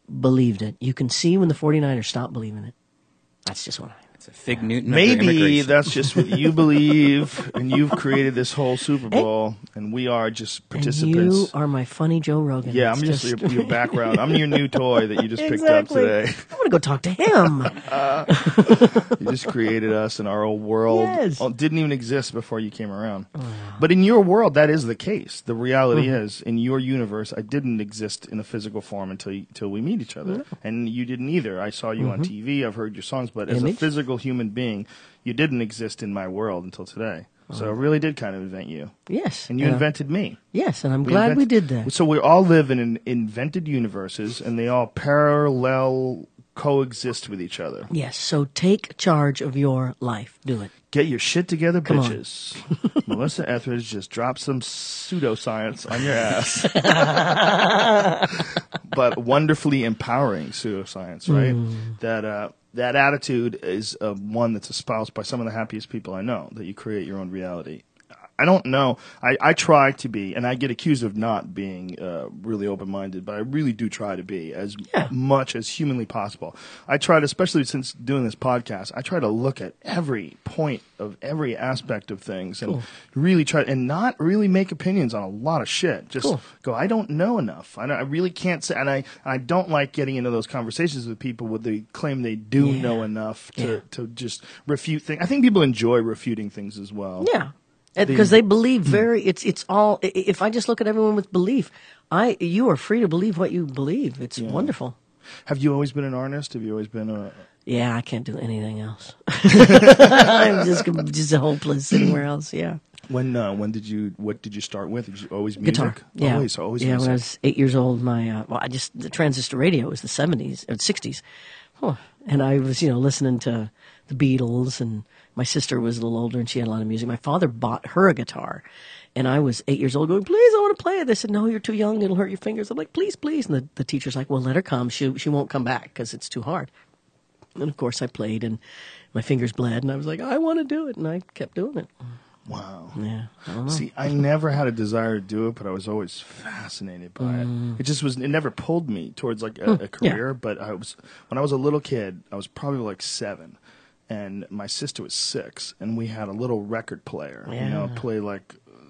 believed it. You can see when the 49ers stop believing it. That's just what I. It's a fig Newton. Of their Maybe immigration. that's just what you believe, and you've created this whole Super Bowl, and we are just participants. And you are my funny Joe Rogan. Yeah, It's I'm just your background. I'm your new toy that you just picked up Exactly. today. I want to go talk to him. You just created us, and our old world Yes. didn't even exist before you came around. But in your world, that is the case. The reality Mm-hmm. is, in your universe, I didn't exist in a physical form until we meet each other, and you didn't either. I saw you on TV. I've heard your songs, but as a Image. physical human being, you didn't exist in my world until today. So I really did kind of invent you, Yes. and you invented me. Yes, and I'm glad we did that. So we all live in invented universes, and they all parallel coexist with each other. Yes, so take charge of your life. Do it. Get your shit together, Come on. bitches. Melissa Etheridge just dropped some pseudoscience on your ass. But wonderfully empowering pseudoscience, right? That attitude is one that's espoused by some of the happiest people I know, that you create your own reality. I don't know. I try to be, and I get accused of not being really open-minded, but I really do try to be as much as humanly possible. I try to, especially since doing this podcast, I try to look at every point of every aspect of things and really try, and not really make opinions on a lot of shit. Just go, I don't know enough. I really can't say, and I don't like getting into those conversations with people where they claim they do know enough to just refute things. I think people enjoy refuting things as well. Yeah. Because they believe it's all, if I just look at everyone with belief, you are free to believe what you believe. It's wonderful. Have you always been an artist? Have you always been a... Yeah, I can't do anything else. I'm just hopeless anywhere else, yeah. What did you start with? Did you always music? Guitar. Yeah. Always yeah, music. when I was 8 years old, the transistor radio was the 70s, or 60s. And I was, listening to the Beatles, and my sister was a little older and she had a lot of music. My father bought her a guitar, and I was 8 years old going, please, I want to play it. They said, no, you're too young. It'll hurt your fingers. I'm like, please, please. And the teacher's like, well, let her come. She won't come back because it's too hard. And of course I played and my fingers bled and I was like, I want to do it. And I kept doing it. Wow. Yeah. I don't know. See, I never had a desire to do it, but I was always fascinated by it. It never pulled me towards like a career, but when I was a little kid, I was probably like 7. And my sister was 6, and we had a little record player, play like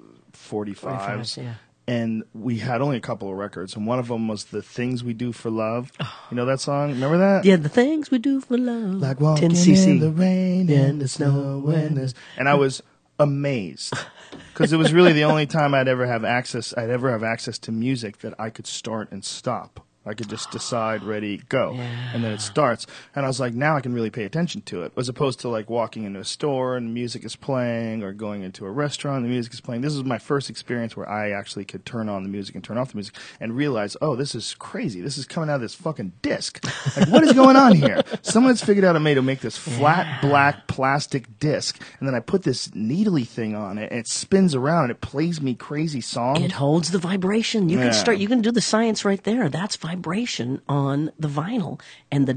45s. Yeah. And we had only a couple of records, and one of them was The Things We Do for Love. You know that song? Remember that? Yeah, the things we do for love. Like walking 10cc. in the rain and the snow and I was amazed because it was really the only time I'd ever have access to music that I could start and stop. I could just decide, ready, go, and then it starts. And I was like, now I can really pay attention to it, as opposed to like walking into a store and music is playing, or going into a restaurant and the music is playing. This was my first experience where I actually could turn on the music and turn off the music and realize, oh, this is crazy. This is coming out of this fucking disc. Like, what is going on here? Someone's figured out a way to make this flat black plastic disc, and then I put this needly thing on it, and it spins around and it plays me crazy songs. It holds the vibration. You can do the science right there. That's vibration on the vinyl, and the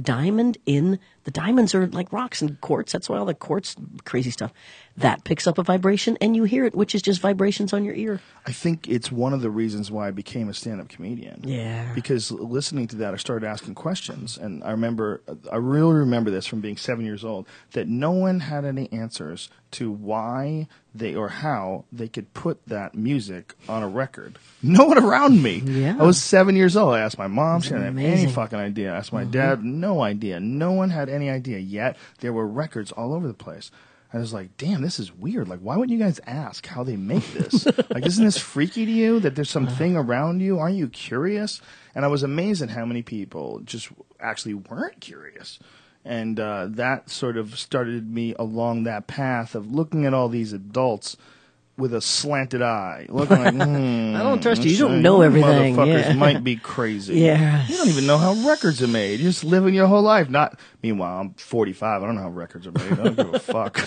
diamonds are like rocks and quartz. That's why all the quartz crazy stuff that picks up a vibration and you hear it, which is just vibrations on your ear. I think it's one of the reasons why I became a stand-up comedian. Yeah. Because listening to that, I started asking questions, and I really remember this from being 7 years old, that no one had any answers to why or how they could put that music on a record. No one around me. Yeah. I was 7 years old. I asked my mom. She didn't have any amazing. fucking idea. I asked my dad. No idea. No one had any idea. Yet there were records all over the place. I was like, damn, this is weird. Like, why wouldn't you guys ask how they make this? Like, isn't this freaky to you that there's something around you? Aren't you curious? And I was amazed at how many people just actually weren't curious. And that sort of started me along that path of looking at all these adults with a slanted eye, looking like, I don't trust you. You don't know everything. Motherfuckers might be crazy. Yeah. You don't even know how records are made. You're just living your whole life. Meanwhile, I'm 45. I don't know how records are made. I don't give a fuck.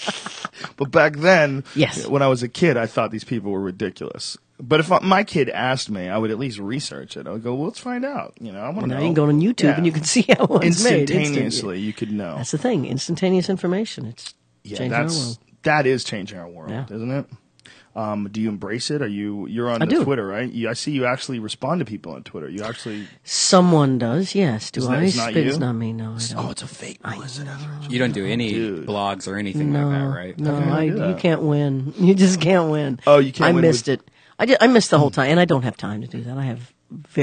But back then, when I was a kid, I thought these people were ridiculous. But if my kid asked me, I would at least research it. I would go, well, let's find out. I want to know. Now you can go on YouTube and you can see how it's made. Instantaneously, you could know. That's the thing. Instantaneous information. It's changing our world. That is changing our world, isn't it? Do you embrace it? You're on I do. Twitter, right? I see you actually respond to people on Twitter. You actually. Someone does, yes. Do I? It's not you? It's not me, no. I don't. Oh, it's a fake Melissa Etheridge. You don't do any blogs or anything like that, right? No, can I do you that? can't win. You just can't win. Oh, you can't I win missed with- it. I missed the whole time, and I don't have time to do that. I have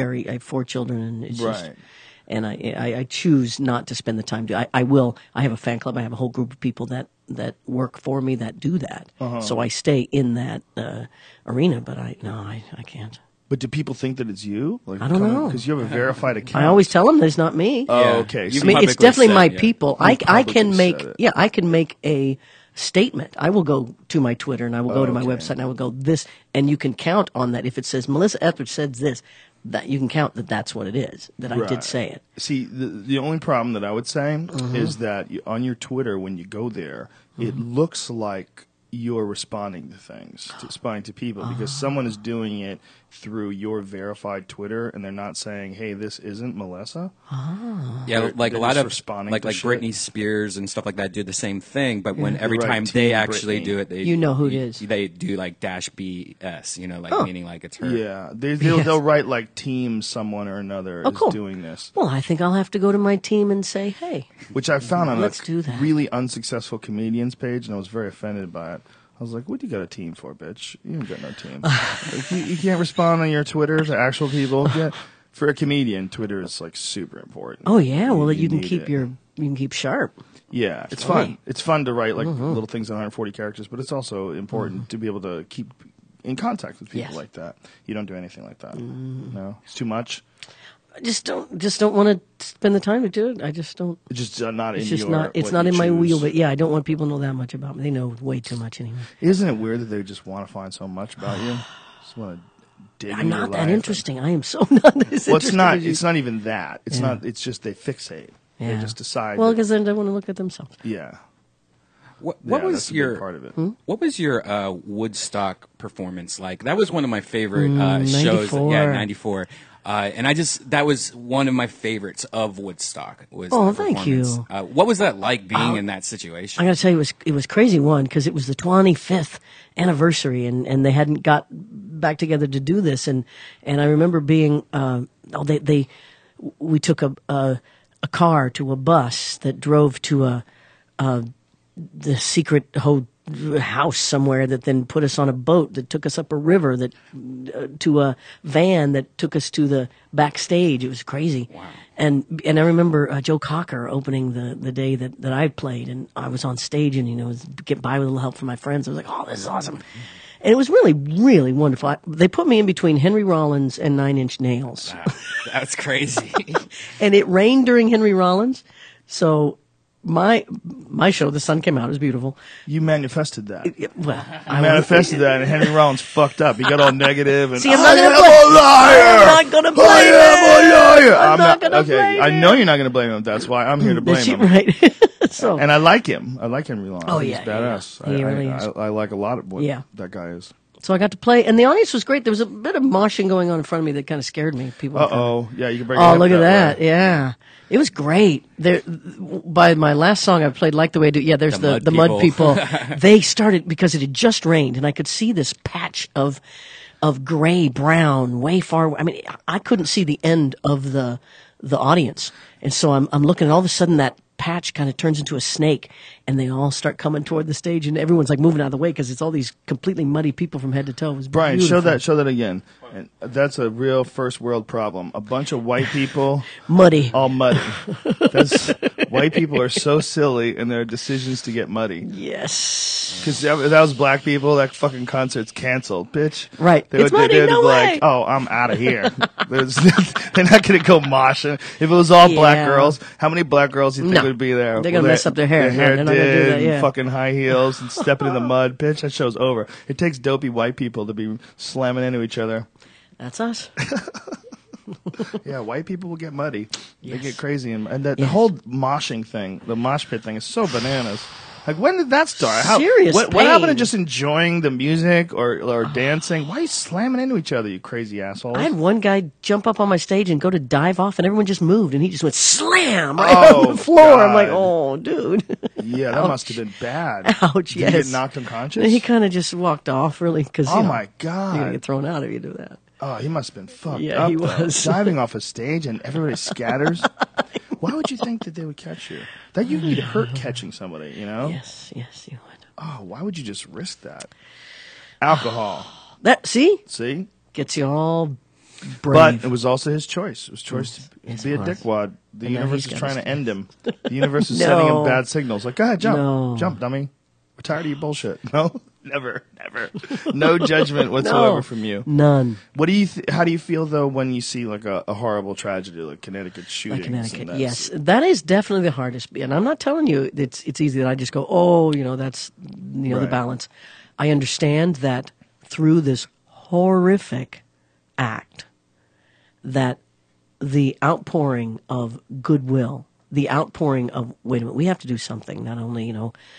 4 children, and it's just, Right. and I choose not to spend the time to. I will. I have a fan club. I have a whole group of people that work for me that do that. So I stay in that arena, but I can't. But do people think that it's you? Like, I don't know. Because you have a verified account. I always tell them that it's not me. Oh, Yeah. okay. You So I mean, it's publicly definitely said, my yeah. people. You I publicly can make said it. I can make a statement. I will go to my Twitter and I will go to my Okay. website and I will go this, and you can count on that. If it says Melissa Etheridge said this, that you can count that that's what it is. That I Right. did say it. See, the only problem that I would say Mm-hmm. is that on your Twitter, when you go there, it looks like you're responding to things, responding to people, because someone is doing it through your verified Twitter, and they're not saying, "Hey, this isn't Melissa." Yeah, They're- like they're a lot just of responding like to shit. Britney Spears and stuff like that do the same thing. But when every Right, time Team they actually Britney. do it, they You know who it is. They do like -BS, like meaning like it's her. Yeah, Yes. they'll write like team someone or another Oh, is cool. doing this, Well, I think I'll have to go to my team and say, hey, which I found on Let's a do that. really unsuccessful comedians page, and I was very offended by it. I was like, "What do you got a team for, bitch? You ain't got no team. Like, you can't respond on your Twitter to actual people. Yeah, for a comedian, Twitter is like super important. oh yeah, well you can need keep it. you can keep sharp. Yeah, it's funny. fun. It's fun to write like Mm-hmm. little things in 140 characters, but it's also important to be able to keep in contact with people Yes. like that. You don't do anything like that. No, it's too much. I just don't want to spend the time to do it. I just don't. It's just not It's in just your. not. It's what not you in my choose. wheel. But yeah, I don't want people to know that much about me. They know way too much anyway. Isn't it weird that they just want to find so much about you? Just want to dig. I'm into your not that life interesting. I am so not as Well, it's interesting not. as you. It's not even that. It's Yeah. not. It's just they fixate. They Yeah. just decide. Well, that- because then they want to look at themselves. yeah. What Yeah, was that's a big your part of it. What was your Woodstock performance like? That was one of my favorite shows. 94. Yeah, '94. And that was one of my favorites of Woodstock. Was Oh, the thank you. performance. What was that like being in that situation? I got to tell you, it was crazy one because it was the 25th anniversary, and they hadn't got back together to do this, and I remember being we took a car to a bus that drove to the secret house somewhere that then put us on a boat that took us up a river that to a van that took us to the backstage. It was crazy. Wow. And I remember Joe Cocker opening the day that I played, and I was on stage, and get by with a little help from my friends. I was like, "Oh, this is awesome!" And it was really, really wonderful. They put me in between Henry Rollins and Nine Inch Nails, Wow, that's crazy. and it rained during Henry Rollins, so. My show, the sun came out. It was beautiful. You manifested that. Well, I manifested that, and Henry Rollins fucked up. He got all negative and See, I'm not gonna I am blame- a liar. I'm not gonna blame I am him. a liar. I'm not gonna okay. blame I know him. you're not going to blame him. That's why I'm here to blame him. Right. So And I like him. I like Henry Rollins. Oh, He's yeah, badass. yeah. He I, really I, is. I like a lot of what Yeah. that guy is. I got to play, and the audience was great. There was a bit of moshing going on in front of me that kind of scared me. People. were kinda- Uh-oh. Yeah, you can break your Oh, hip look at that! way. Yeah, it was great. There, by my last song, I played "Like the Way I Do." Yeah, there's The the Mud Mud People. People. They started because it had just rained, and I could see this patch of gray brown way far. I mean, I couldn't see the end of the audience, and so I'm looking, and all of a sudden that patch kind of turns into a snake, and they all start coming toward the stage, and everyone's like moving out of the way because it's all these completely muddy people from head to toe. It was Brian, beautiful. show that again. And that's a real first world problem. A bunch of white people Muddy. all muddy. That's white people are so silly in their decisions to get muddy. Yes. Because if that was black people, that fucking concert's canceled, bitch. Right. It's muddy, they'd no be way. like, oh, I'm out of here. They're not going to go moshing. If it was all black Yeah. girls, how many black girls do you think No. would be there? They're gonna mess up their hair. No, Their hair they're not gonna do did, that, and yeah. fucking high heels and stepping in the mud. Bitch, that show's over. It takes dopey white people to be slamming into each other. That's us. Yeah, white people will get muddy. They Yes. get crazy. And the Yes. whole moshing thing, the mosh pit thing is so bananas. Like, when did that start? Serious what happened to pain. just enjoying the music or dancing? Why are you slamming into each other, you crazy assholes? I had one guy jump up on my stage and go to dive off, and everyone just moved, and he just went slam right on the floor. I'm like, God. oh, dude. Yeah, that must have been bad. Ouch, Did yes. you get knocked unconscious? And he kind of just walked off, really, because Oh, my God. you're gonna get thrown out if you do that. Oh, he must have been fucked Yeah, up. he though. was. Diving off a stage and everybody scatters. Why would you think that they would catch you? That you need hurt catching somebody, you know? Yes, you would. Oh, why would you just risk that? Alcohol. That See? gets you all But brave. it was also his choice. It was choice Yes, to be a it was. dickwad. The And now universe he's is got trying his to end him. The universe is sending him bad signals. Like, go ahead, jump. No. Jump, dummy. We're tired of your bullshit. No? Never. No judgment whatsoever No. from you. None. What do you? How do you feel though when you see like a horrible tragedy like Connecticut shootings? Like Connecticut, and that's- yes, that is definitely the hardest. And I'm not telling you it's easy that I just go, oh, that's the Right. balance. I understand that through this horrific act, that the outpouring of goodwill, the outpouring of wait a minute, we have to do something. Not only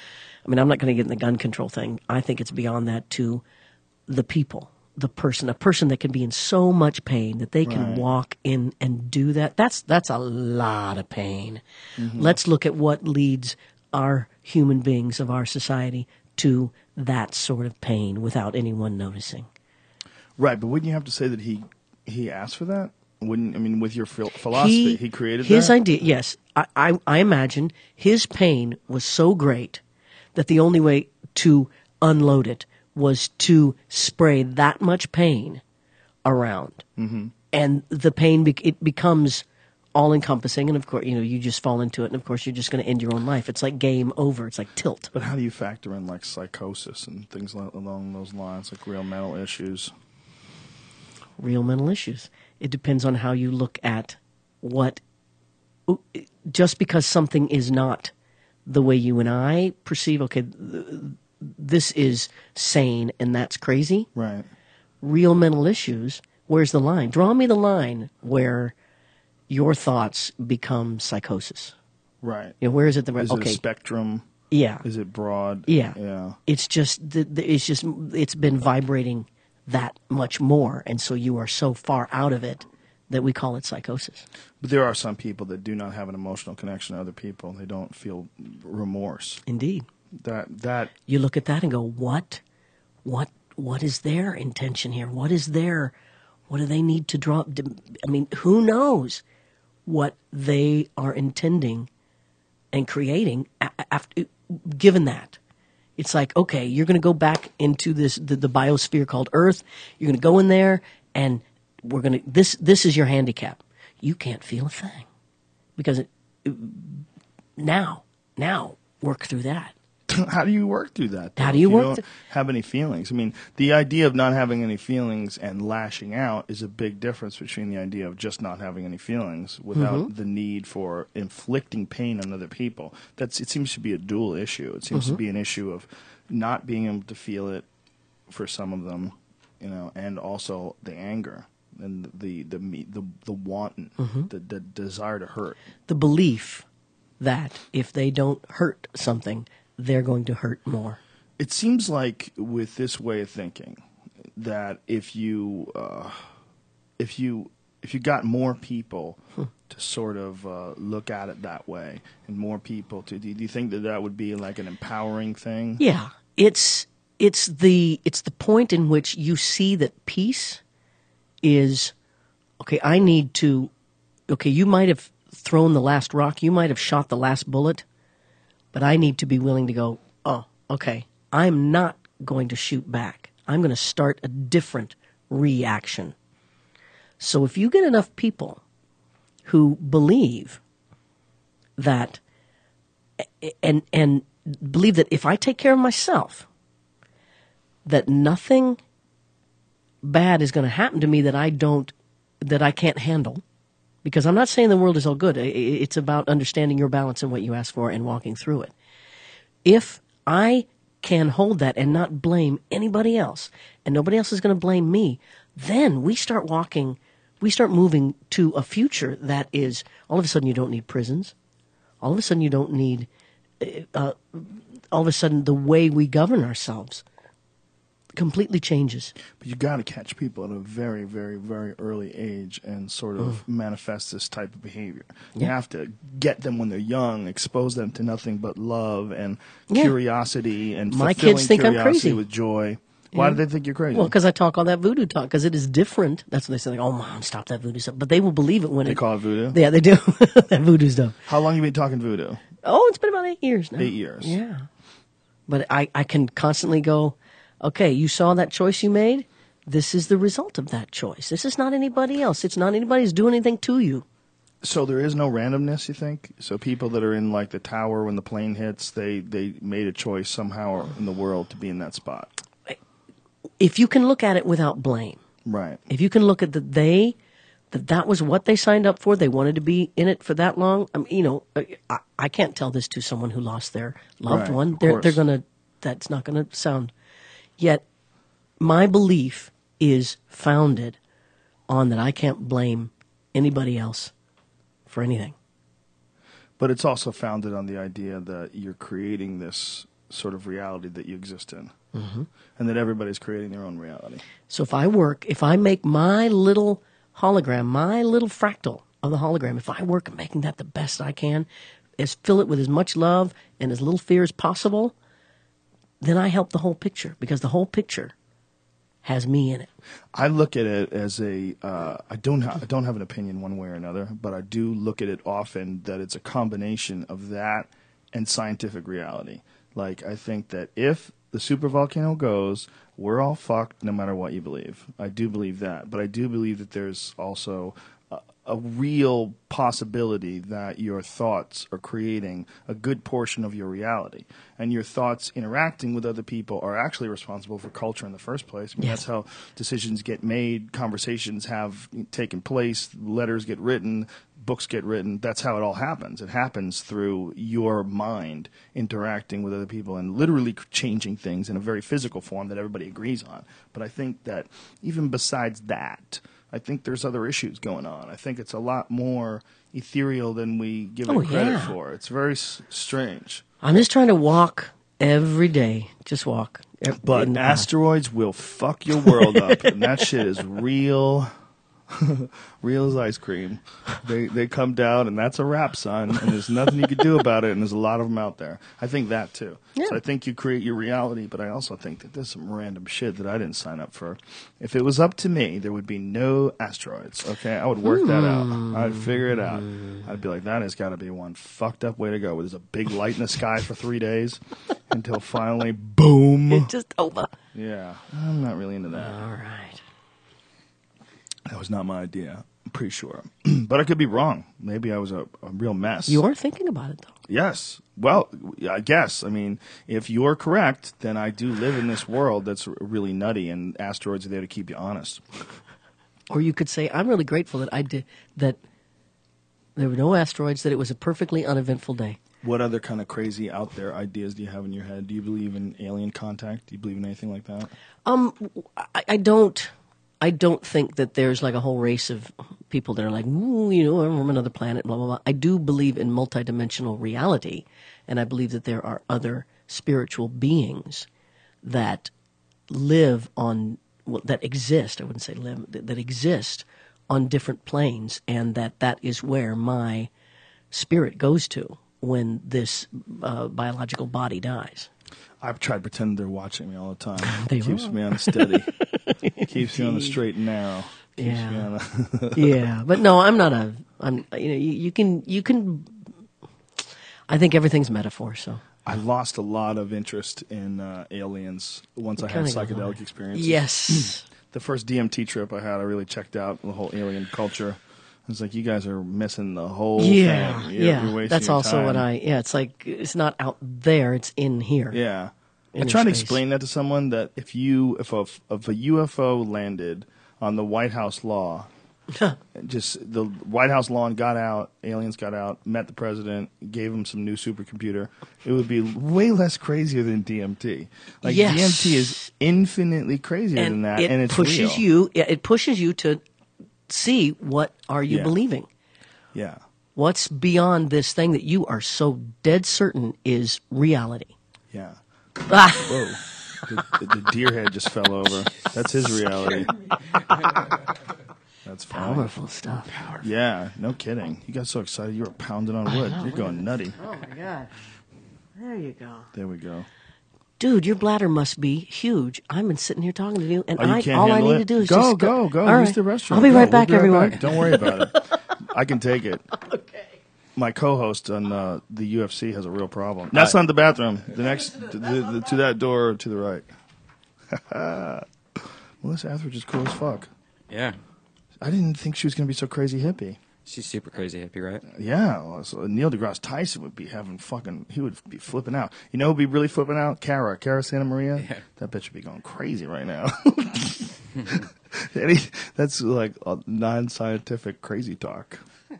I mean, I'm not going to get in the gun control thing. I think it's beyond that to the people. A person that can be in so much pain that they can Right. walk in and do that. That's a lot of pain. Mm-hmm. Let's look at what leads our human beings of our society to that sort of pain without anyone noticing. Right, but wouldn't you have to say that he asked for that? Wouldn't I mean with your philosophy he created his that? idea. Yes, I imagine his pain was so great that the only way to unload it was to spray that much pain around, and the pain it becomes all encompassing. And of course, you just fall into it, and of course, you're just going to end your own life. It's like game over. It's like tilt. But how do you factor in like psychosis and things along those lines, like real mental issues? Real mental issues. It depends on how you look at what. Just because something is not the way you and I perceive, okay, this is sane and that's crazy. Right. Real mental issues, where's the line? Draw me the line where your thoughts become psychosis. Right. Where is it? Is it a spectrum? Yeah. Is it broad? Yeah. Yeah. It's just it's been vibrating that much more, and so you are so far out of it that we call it psychosis. But there are some people that do not have an emotional connection to other people. They don't feel remorse. Indeed. That You look at that and go, what is their intention here? What do they need to draw? I mean, who knows what they are intending and creating after, given that. It's like, okay, you're going to go back into the biosphere called Earth. You're going to go in there and this is your handicap. You can't feel a thing because now work through that. how do you work through that? though, How do you if work don't th- have any feelings? I mean, the idea of not having any feelings and lashing out is a big difference between the idea of just not having any feelings without Mm-hmm. the need for inflicting pain on other people. It seems to be a dual issue. It seems to be an issue of not being able to feel it for some of them, and also the anger and the wanton, the desire to hurt. The belief that if they don't hurt something, they're going to hurt more. It seems like with this way of thinking that if you got more people to sort of look at it that way, and more people do you think that would be like an empowering thing? Yeah, it's the point in which you see that peace is okay. You might have thrown the last rock, you might have shot the last bullet, but I need to be willing to go, oh, okay, I'm not going to shoot back. I'm going to start a different reaction. So if you get enough people who believe that and believe that if I take care of myself, that nothing bad is going to happen to me that I can't handle. Because I'm not saying the world is all good. It's about understanding your balance and what you ask for and walking through it. If I can hold that and not blame anybody else, and nobody else is going to blame me, then we start moving to a future that is, all of a sudden you don't need prisons. All of a sudden you don't need all of a sudden the way we govern ourselves completely changes. But you got to catch people at a very, very, very early age and sort of manifest this type of behavior. You have to get them when they're young, expose them to nothing but love and curiosity and My fulfilling kids think I'm curiosity crazy. with joy. Why do they think you're crazy? Well, because I talk all that voodoo talk, because it is different. That's what they say, like, oh, Mom, stop that voodoo stuff. But they will believe it when they call it voodoo? Yeah, they do. That voodoo stuff. How long you been talking voodoo? Oh, it's been about 8 years now. 8 years. Yeah. But I can constantly go, okay, you saw that choice you made? This is the result of that choice. This is not anybody else. It's not anybody who's doing anything to you. So there is no randomness, you think? So people that are in like the tower when the plane hits, they made a choice somehow in the world to be in that spot. If you can look at it without blame, Right. if you can look at that was what they signed up for, they wanted to be in it for that long. I mean, I can't tell this to someone who lost their loved Right, one. of They're course. gonna. That's not gonna sound. Yet, my belief is founded on that I can't blame anybody else for anything. But it's also founded on the idea that you're creating this sort of reality that you exist in. Mm-hmm. And that everybody's creating their own reality. So if I make my little hologram, my little fractal of the hologram, if I work at making that the best I can, fill it with as much love and as little fear as possible, then I help the whole picture, because the whole picture has me in it. I look at it as I don't have an opinion one way or another, but I do look at it often that it's a combination of that and scientific reality. Like, I think that if the supervolcano goes, we're all fucked no matter what you believe. I do believe that. But I do believe that there's also a real possibility that your thoughts are creating a good portion of your reality. And your thoughts interacting with other people are actually responsible for culture in the first place. I mean, that's how decisions get made, conversations have taken place, letters get written, books get written. That's how it all happens. It happens through your mind interacting with other people and literally changing things in a very physical form that everybody agrees on. But I think that even besides that, I think there's other issues going on. I think it's a lot more ethereal than we give it credit for. It's very strange. I'm just trying to walk every day. Just walk. But in the path. asteroids will fuck your world up, and that shit is real. Real as ice cream. They come down, and that's a wrap, son. And there's nothing you can do about it, and there's a lot of them out there. I think that, too. Yeah. So I think you create your reality, but I also think that there's some random shit that I didn't sign up for. If it was up to me, there would be no asteroids, okay? I would work that out. I'd figure it out. I'd be like, that has got to be one fucked up way to go. There's a big light in the sky for 3 days until finally, boom. It's just over. Yeah, I'm not really into that. All right. That was not my idea. I'm pretty sure. But I could be wrong. Maybe I was a real mess. You are thinking about it, though. Yes. Well, I guess. I mean, if you're correct, then I do live in this world that's really nutty, and asteroids are there to keep you honest. Or you could say, I'm really grateful that that there were no asteroids, that it was a perfectly uneventful day. What other kind of crazy out there ideas do you have in your head? Do you believe in alien contact? Do you believe in anything like that? I don't think that there's like a whole race of people that are like, ooh, I'm from another planet, blah, blah, blah. I do believe in multidimensional reality, and I believe that there are other spiritual beings that live on, that exist, I wouldn't say live, that exist on different planes, and that is where my spirit goes to when this biological body dies. I've tried to pretend they're watching me all the time. They It keeps are. me on the steady. Keeps me on the straight and narrow. Keeps me on the Yeah, but no, I'm not you can, I think everything's metaphor, so. I lost a lot of interest in aliens once I had Kinda goes psychedelic away. experiences. Yes. The first DMT trip I had, I really checked out the whole alien culture. I was like, you guys are missing the whole thing. You're wasting That's your also time. it's like, it's not out there, it's in here. Yeah. I Inner tried to space. explain that to someone that if a UFO landed on the White House lawn, just the White House lawn got out, aliens got out, met the president, gave him some new supercomputer, it would be way less crazier than DMT. Like Yes. DMT is infinitely crazier than that, and it's pushes real. it pushes you to see what are you Yeah. believing. Yeah. What's beyond this thing that you are so dead certain is reality. Yeah. Ah, Whoa. The deer head just fell over. That's his reality. That's fine. powerful stuff. Yeah, no kidding. You got so excited you were pounding on wood. know, You're going nutty. Oh my God. There you go. There we go. Dude, your bladder must be huge. I've been sitting here talking to you, and Oh, you can't all I handle need it? to do is go, just go. All Use right. the restroom. I'll be Go. right back, We'll be right everyone. back. Don't worry about it. I can take it. Okay. My co-host on the UFC has a real problem. That's not the bathroom. The next to that door to the right. Melissa Etheridge is cool as fuck. Yeah. I didn't think she was going to be so crazy hippie. She's super crazy hippie, right? Yeah, well, so Neil deGrasse Tyson would be having he would be flipping out. You know who'd be really flipping out? Cara Santa Maria. Yeah. That bitch would be going crazy right now. That's like a non-scientific crazy talk.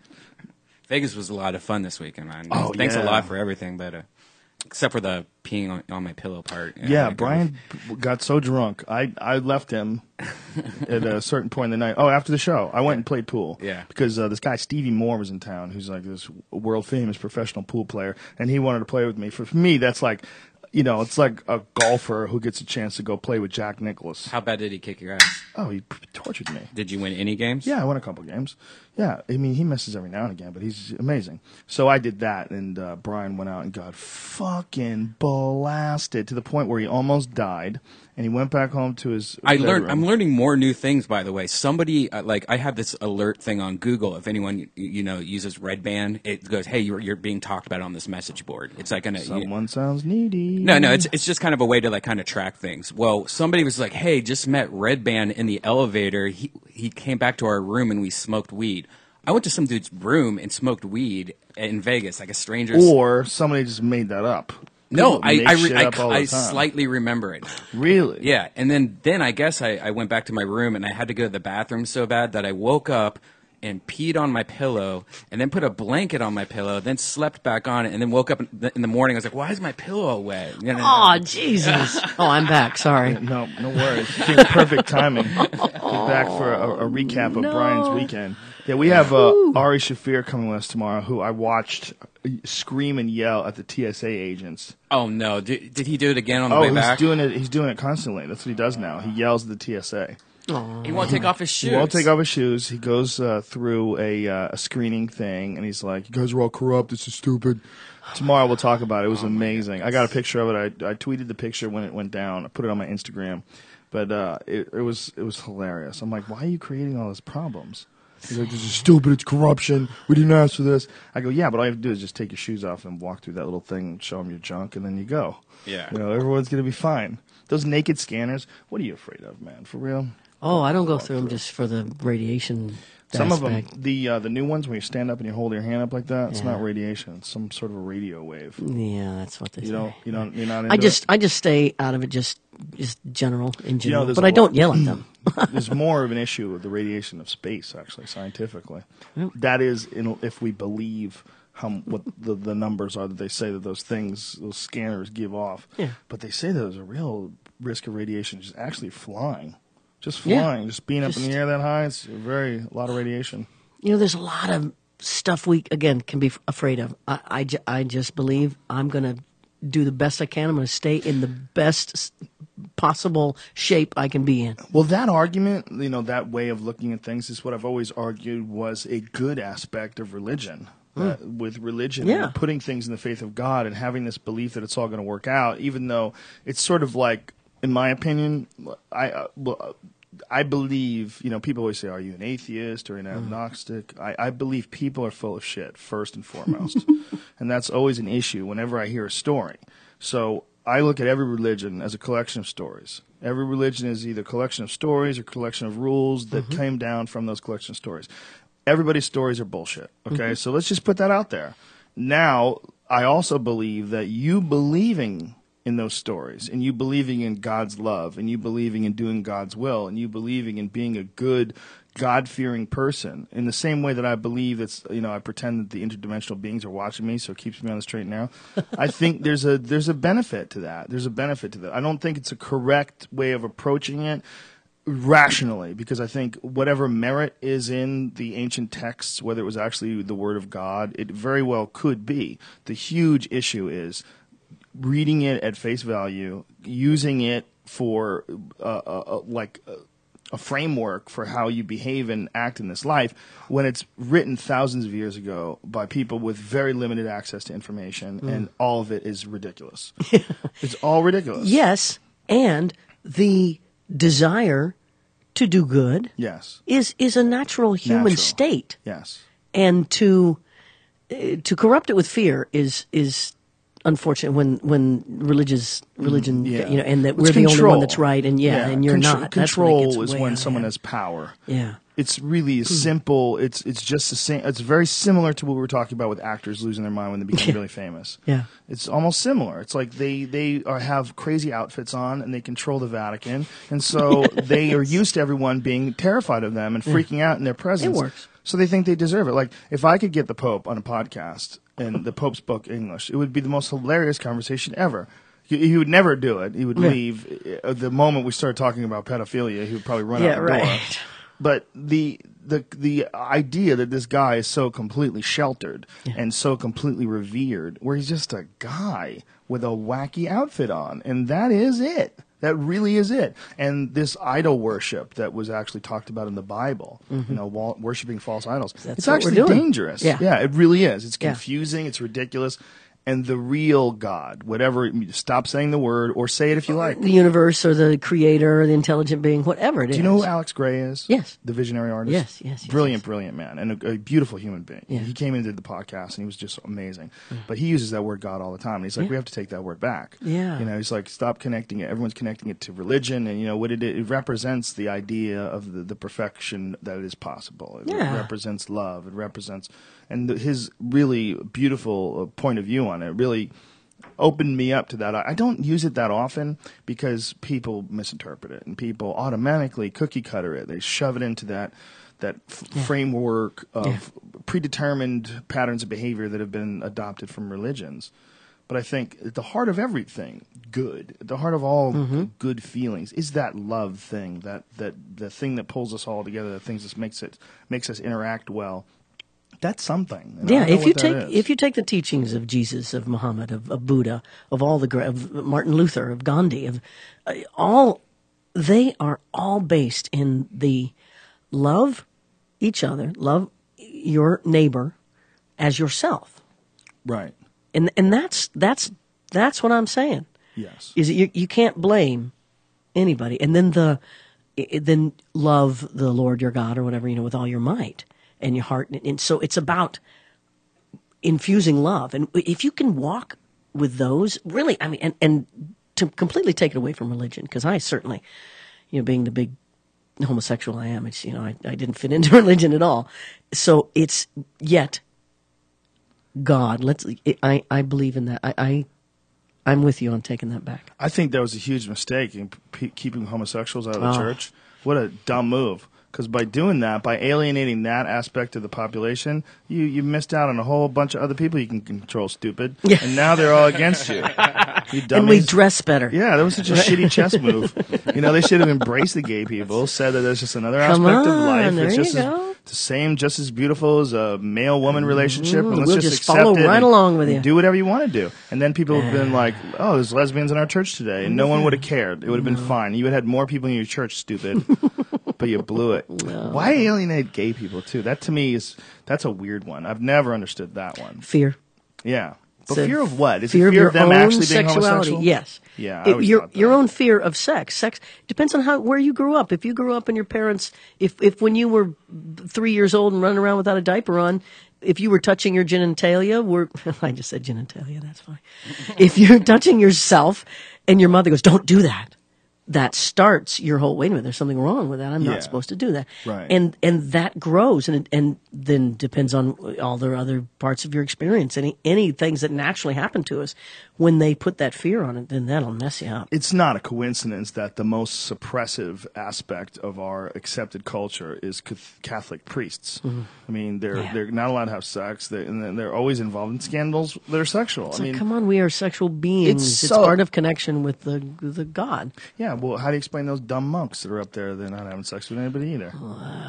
Vegas was a lot of fun this weekend, man. Oh, Thanks yeah. a lot for everything, but except for the peeing on my pillow part. Yeah, I Brian got so drunk. I left him at a certain point in the night. Oh, after the show, I went and played pool. Yeah. Because this guy, Stevie Moore, was in town, who's like this world-famous professional pool player, and he wanted to play with me. For me, that's like, it's like a golfer who gets a chance to go play with Jack Nicklaus. How bad did he kick your ass? Oh, he tortured me. Did you win any games? Yeah, I won a couple games. Yeah, I mean, he misses every now and again, but he's amazing. So I did that, and Brian went out and got fucking blasted to the point where he almost died, and he went back home to his bedroom. I'm learning more new things, by the way. Somebody I have this alert thing on Google. If anyone uses Red Band, it goes, "Hey, you're being talked about on this message board." It's like Someone sounds needy. No, it's just kind of a way to like kind of track things. Well, somebody was like, "Hey, just met Red Band in the elevator. He came back to our room and we smoked weed." I went to some dude's room and smoked weed in Vegas, like a stranger's. Or somebody just made that up. No, People make shit up all the I time. slightly remember it. Really? Yeah, and then I guess I went back to my room and I had to go to the bathroom so bad that I woke up and peed on my pillow and then put a blanket on my pillow, then slept back on it, and then woke up in the morning. I was like, "Why is my pillow wet?" Oh, Jesus. Oh, I'm back. Sorry. No worries. Perfect timing. We're back for a recap of Brian's weekend. Yeah, we have Ari Shafir coming with us tomorrow, who I watched scream and yell at the TSA agents. Oh no! Did he do it again on the way back? He's doing it constantly. That's what he does now. He yells at the TSA. He won't take off his shoes. He won't take off his shoes. He goes through a screening thing, and he's like, "You guys are all corrupt. This is stupid." Tomorrow we'll talk about it. It was amazing. I got a picture of it. I tweeted the picture when it went down. I put it on my Instagram. But it was hilarious. I'm like, why are you creating all these problems? He's like, this is stupid. It's corruption. We didn't ask for this. I go, yeah, but all you have to do is just take your shoes off and walk through that little thing and show them your junk, and then you go. Yeah. Everyone's going to be fine. Those naked scanners, what are you afraid of, man? For real? Oh, I don't go through them just for the radiation Some aspect. of them, the new ones where you stand up and you hold your hand up like that, it's not radiation. It's some sort of a radio wave. Yeah, that's what they say. You're not into I just stay out of it, just general in general. there's But a I don't lot- yell at them. There's more of an issue with the radiation of space, actually, scientifically. That is, if we believe what the numbers are that they say that those scanners give off. Yeah. But they say there's a real risk of radiation just actually flying. Just Yeah. flying, just being up in the air that high, it's a lot of radiation. There's a lot of stuff we, again, can be afraid of. I just believe I'm going to do the best I can. I'm going to stay in the best possible shape I can be in. Well, that argument, that way of looking at things is what I've always argued was a good aspect of religion. With religion, and putting things in the faith of God and having this belief that it's all going to work out, even though it's sort of like, in my opinion, I believe, people always say, are you an atheist or an agnostic? I believe people are full of shit, first and foremost. And that's always an issue whenever I hear a story. So I look at every religion as a collection of stories. Every religion is either a collection of stories or a collection of rules that came down from those collection of stories. Everybody's stories are bullshit, okay? So let's just put that out there. Now, I also believe that you believing in those stories, and you believing in God's love, and you believing in doing God's will, and you believing in being a good, God-fearing person, in the same way that I believe that's, I pretend that the interdimensional beings are watching me, so it keeps me on the straight and narrow. I think there's a benefit to that. There's a benefit to that. I don't think it's a correct way of approaching it rationally, because I think whatever merit is in the ancient texts, whether it was actually the Word of God, it very well could be. The huge issue is, reading it at face value, using it for a framework for how you behave and act in this life, when it's written thousands of years ago by people with very limited access to information, and all of it is ridiculous. It's all ridiculous. Yes, and the desire to do good Yes. is a natural human Natural. state. Yes. And to corrupt it with fear is unfortunate when religion Yeah. and that It's we're the only control. one that's right and and you're not. That's when it Control gets is way when out of someone hand. has power. Yeah. It's really simple. It's just the same. It's very similar to what we were talking about with actors losing their mind when they become really famous. Yeah. It's almost similar. It's like they have crazy outfits on and they control the Vatican, and so they are used to everyone being terrified of them and freaking out in their presence. It works. So they think they deserve it. Like, if I could get the Pope on a podcast and the Pope spoke English, it would be the most hilarious conversation ever. He would never do it. He would leave. The moment we started talking about pedophilia, he would probably run out the door. right. But the idea that this guy is so completely sheltered and so completely revered, where he's just a guy with a wacky outfit on, and that is it. That really is it. And this idol worship that was actually talked about in the Bible, worshiping false idols, That's it's what actually we're doing. dangerous. Yeah. It really is. It's Yeah. confusing. It's ridiculous. And the real God, whatever, stop saying the word or say it if you like. The universe or the creator or the intelligent being, whatever it is. Do you know who Alex Gray is? Yes. The visionary artist? Yes. Brilliant man. And a beautiful human being. Yeah. He came in and did the podcast, and he was just amazing. But he uses that word God all the time. And he's like, we have to take that word back. Yeah. He's like, stop connecting it. Everyone's connecting it to religion. And, what it represents the idea of the perfection that is possible. It represents love. It represents, and his really beautiful point of view on it really opened me up to that. I don't use it that often because people misinterpret it and people automatically cookie cutter it. They shove it into that framework of predetermined patterns of behavior that have been adopted from religions. But I think at the heart of everything good, at the heart of all good feelings, is that love thing, that the thing that pulls us all together, the things that makes us interact well. That's something. And I don't know what that is. If you take the teachings of Jesus, of Muhammad, of Buddha, of all of Martin Luther, of Gandhi, they are all based in the love each other, love your neighbor as yourself, Right. and that's what I'm saying. Yes. Is that you can't blame anybody, and then love the Lord your God or whatever, with all your might and your heart. And so it's about infusing love. And if you can walk with those, really, I mean, and to completely take it away from religion, because I certainly, being the big homosexual I am, it's, I didn't fit into religion at all. So it's yet God. I believe in that. I'm with you on taking that back. I think that was a huge mistake in keeping homosexuals out of the church. What a dumb move. Because by doing that, by alienating that aspect of the population, you missed out on a whole bunch of other people you can control, stupid. Yeah. And now they're all against you. You dummies. And we dress better. Yeah, that was such a shitty chess move. They should have embraced the gay people, said that there's just another Come aspect of on, life. there It's you just go. the same, just as beautiful as a male-woman relationship. And let's we'll just just accept follow it right and along with you. do whatever you want to do. And then people have been like, oh, there's lesbians in our church today. And no one would have cared. It would have been fine. You would have had more people in your church, stupid. But you blew it. Why alienate gay people, too? That, to me, that's a weird one. I've never understood that one. Fear. Yeah. But So fear of what? Is fear it of fear your of them own actually being sexuality. homosexual? Yes. Yeah, I always thought that. Your own fear of sex. Sex depends on where you grew up. If you grew up and your parents, if when you were 3 years old and running around without a diaper on, if you were touching your genitalia, I just said genitalia, that's fine. If you're touching yourself and your mother goes, don't do that. That starts your whole, wait a minute, there's something wrong with that. I'm Yeah. not supposed to do that. Right. And that grows and then depends on all the other parts of your experience. Any things that naturally happen to us, when they put that fear on it, then that'll mess you up. It's not a coincidence that the most suppressive aspect of our accepted culture is Catholic priests. I mean, they're not allowed to have sex. They're always involved in scandals that are sexual. It's like, come on, we are sexual beings. It's so- part of connection with the God. Yeah, well, how do you explain those dumb monks that are up there? They're not having sex with anybody either.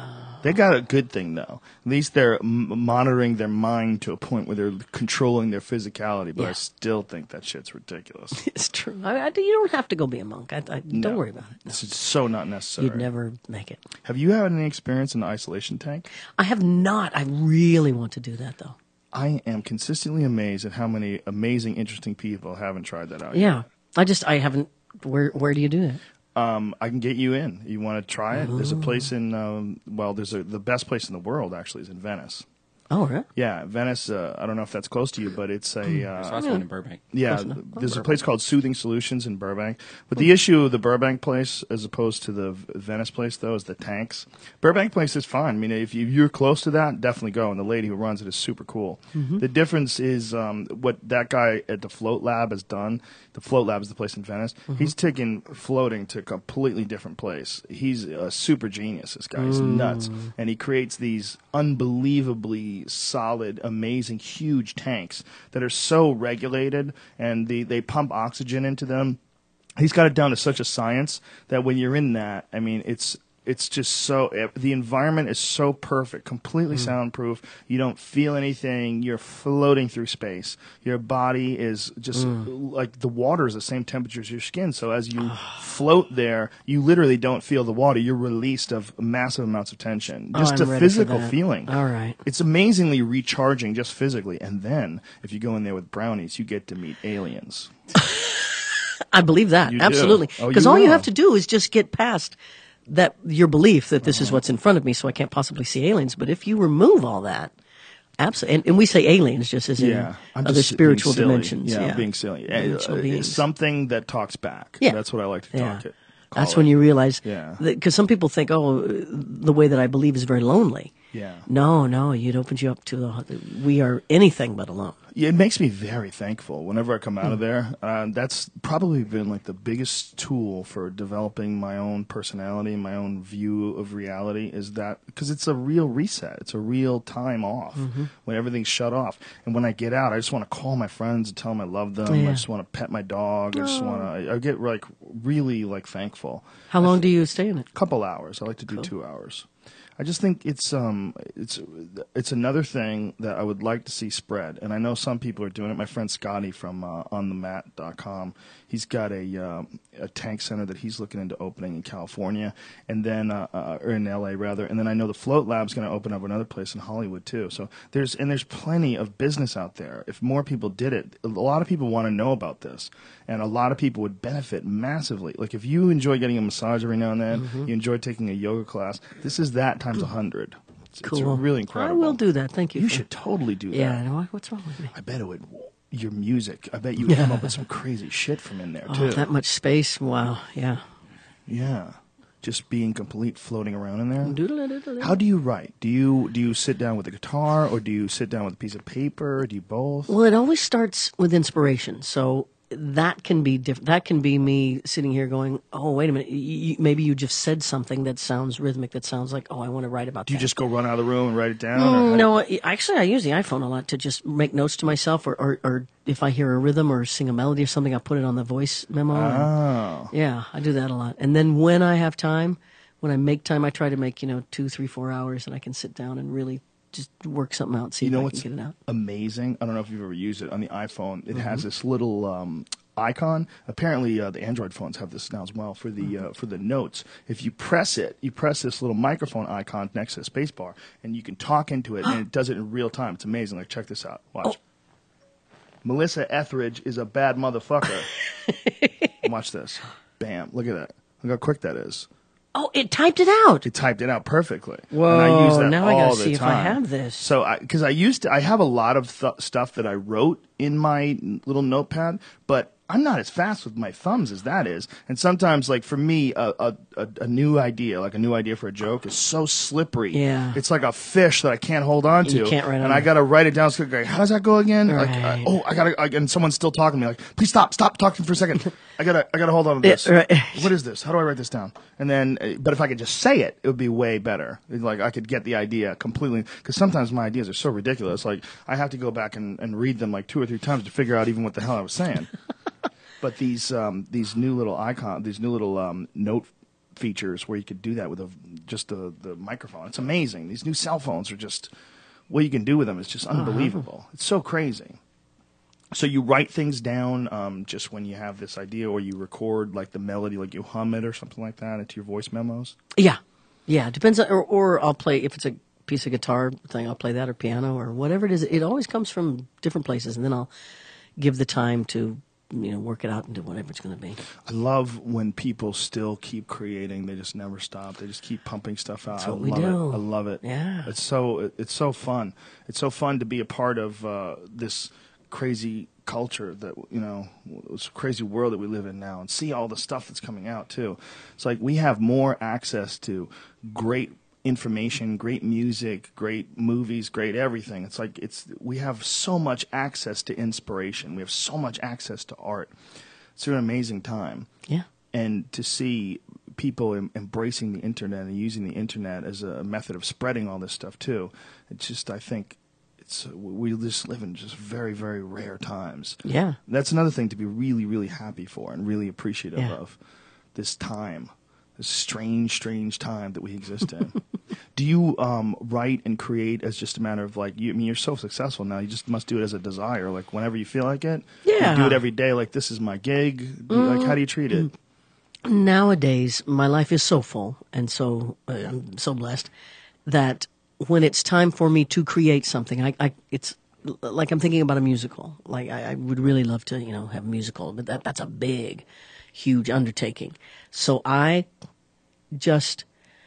They got a good thing, though. At least they're monitoring their mind to a point where they're controlling their physicality, but I still think that shit's ridiculous. It's true. You don't have to go be a monk. Don't worry about it. This is so not necessary. You'd never make it. Have you had any experience in the isolation tank? I have not. I really want to do that, though. I am consistently amazed at how many amazing, interesting people haven't tried that out Yeah. I haven't. Where do you do that? I can get you in. You want to try it? There's a place in, the best place in the world, actually, is in Venice. Oh, really? Yeah, Venice, I don't know if that's close to you, but it's a... There's also one in Burbank. Yeah, there's a place called Soothing Solutions in Burbank. But the issue of the Burbank place, as opposed to the Venice place, though, is the tanks. Burbank place is fine. I mean, if you're close to that, definitely go. And the lady who runs it is super cool. The difference is what that guy at the Float Lab has done. The Float Lab is the place in Venice. He's taken floating to a completely different place. He's a super genius, this guy. He's nuts. And he creates these unbelievably solid, amazing, huge tanks that are so regulated, and they pump oxygen into them. He's got it down to such a science that when you're in that, I mean, it's just so, the environment is so perfect, completely soundproof. You don't feel anything. You're floating through space. Your body is just like the water is the same temperature as your skin. So as you float there, you literally don't feel the water. You're released of massive amounts of tension. Just I'm a ready physical for that. feeling. All right. It's amazingly recharging just physically. And then if you go in there with brownies, you get to meet aliens. I believe that. You do. Absolutely. Oh, Because you all you will. have to do is just get past that your belief that this is what's in front of me, so I can't possibly see aliens. But if you remove all that, absolutely, and we say aliens just as in I'm other just spiritual being silly. dimensions. Yeah, being silly. Dimensional beings. Something that talks back. Yeah. That's what I like to Yeah. talk it. That's when you realize, Yeah. because some people think, oh, the way that I believe is very lonely. Yeah. No, it opens you up to we are anything but alone. Yeah, it makes me very thankful whenever I come out of there. That's probably been like the biggest tool for developing my own personality, my own view of reality, is that because it's a real reset. It's a real time off when everything's shut off. And when I get out, I just want to call my friends and tell them I love them. Yeah. I just want to pet my dog. I just want to, I get like really like thankful. How long do you stay in it? Couple hours. I like to do 2 hours. I just think it's another thing that I would like to see spread, and I know some people are doing it. My friend Scotty from onthemat.com, he's got a tank center that he's looking into opening in California, and then or in LA rather, and then I know the Float Lab's going to open up another place in Hollywood too. So there's plenty of business out there. If more people did it, a lot of people want to know about this, and a lot of people would benefit massively. Like if you enjoy getting a massage every now and then, you enjoy taking a yoga class, this is that times 100. Cool. It's really incredible. I will do that. Thank you. You should totally do that. Yeah, I know. What's wrong with me? I bet it would. Your music. I bet you would come up with some crazy shit from in there too. Oh, that much space. Wow. Yeah. Yeah. Just being complete floating around in there. Doodle-doodle-doodle. How do you write? Do you sit down with a guitar, or do you sit down with a piece of paper? Do you both? Well, it always starts with inspiration. So that can be different. That can be me sitting here going, "Oh, wait a minute. Maybe you just said something that sounds rhythmic. That sounds like, oh, I want to write about." Do you that. just go run out of the room and write it down? or how- No, actually, I use the iPhone a lot to just make notes to myself, or if I hear a rhythm or sing a melody or something, I'll put it on the voice memo. Oh. Yeah, I do that a lot. And then when I have time, when I make time, I try to make 2, 3, 4 hours that I can sit down and really just work something out, see You know if I what's can get it out. amazing? I don't know if you've ever used it on the iPhone. It has this little icon. Apparently, the Android phones have this now as well for the notes. If you press it, you press this little microphone icon next to the space bar, and you can talk into it, and it does it in real time. It's amazing. Like, check this out. Watch. Melissa Etheridge is a bad motherfucker. Watch this. Bam. Look at that. Look how quick that is. Oh, it typed it out. It typed it out perfectly. Whoa, and I use that now all I gotta the see if I time. have this. So, because I have a lot of stuff that I wrote in my little notepad, but I'm not as fast with my thumbs as that is. And sometimes, like for me, a new idea, like a new idea for a joke, is so slippery. Yeah. It's like a fish that I can't hold on to. You can't write on and I it. got to write it down. So like, how does that go again? Right. Like, and someone's still talking to me. Like, please stop talking for a second. I gotta hold on to this. Right. What is this? How do I write this down? And then, but if I could just say it, it would be way better. Like I could get the idea completely. Because sometimes my ideas are so ridiculous. Like I have to go back and read them like 2 or 3 times to figure out even what the hell I was saying. But these new little note features where you could do that with just the microphone. It's amazing. These new cell phones are just, what you can do with them is just unbelievable. It's so crazy. So you write things down just when you have this idea, or you record like the melody, like you hum it or something like that into your voice memos? Yeah. It depends on, or I'll play, if it's a piece of guitar thing, I'll play that, or piano, or whatever it is. It always comes from different places, and then I'll give the time to, work it out into whatever it's going to be. I love when people still keep creating. They just never stop. They just keep pumping stuff out. That's what we do. I love it. Yeah. It's so fun. It's so fun to be a part of this crazy culture that, this crazy world that we live in now, and see all the stuff that's coming out too. It's like we have more access to great information, great music, great movies, great everything. It's like we have so much access to inspiration. We have so much access to art. It's an amazing time. Yeah. And to see people embracing the internet and using the internet as a method of spreading all this stuff too. It's just, I think we just live in just very, very rare times. Yeah. That's another thing to be really, really happy for and really appreciative of, this time. This strange, strange time that we exist in. Do you write and create as just a matter of you're so successful now, you just must do it as a desire, like whenever you feel like it? Yeah. You do it every day, like this is my gig? How do you treat it? Nowadays, my life is so full, and so I'm so blessed that when it's time for me to create something, it's like I'm thinking about a musical. Like I would really love to, have a musical, but that's a big, huge undertaking. So I just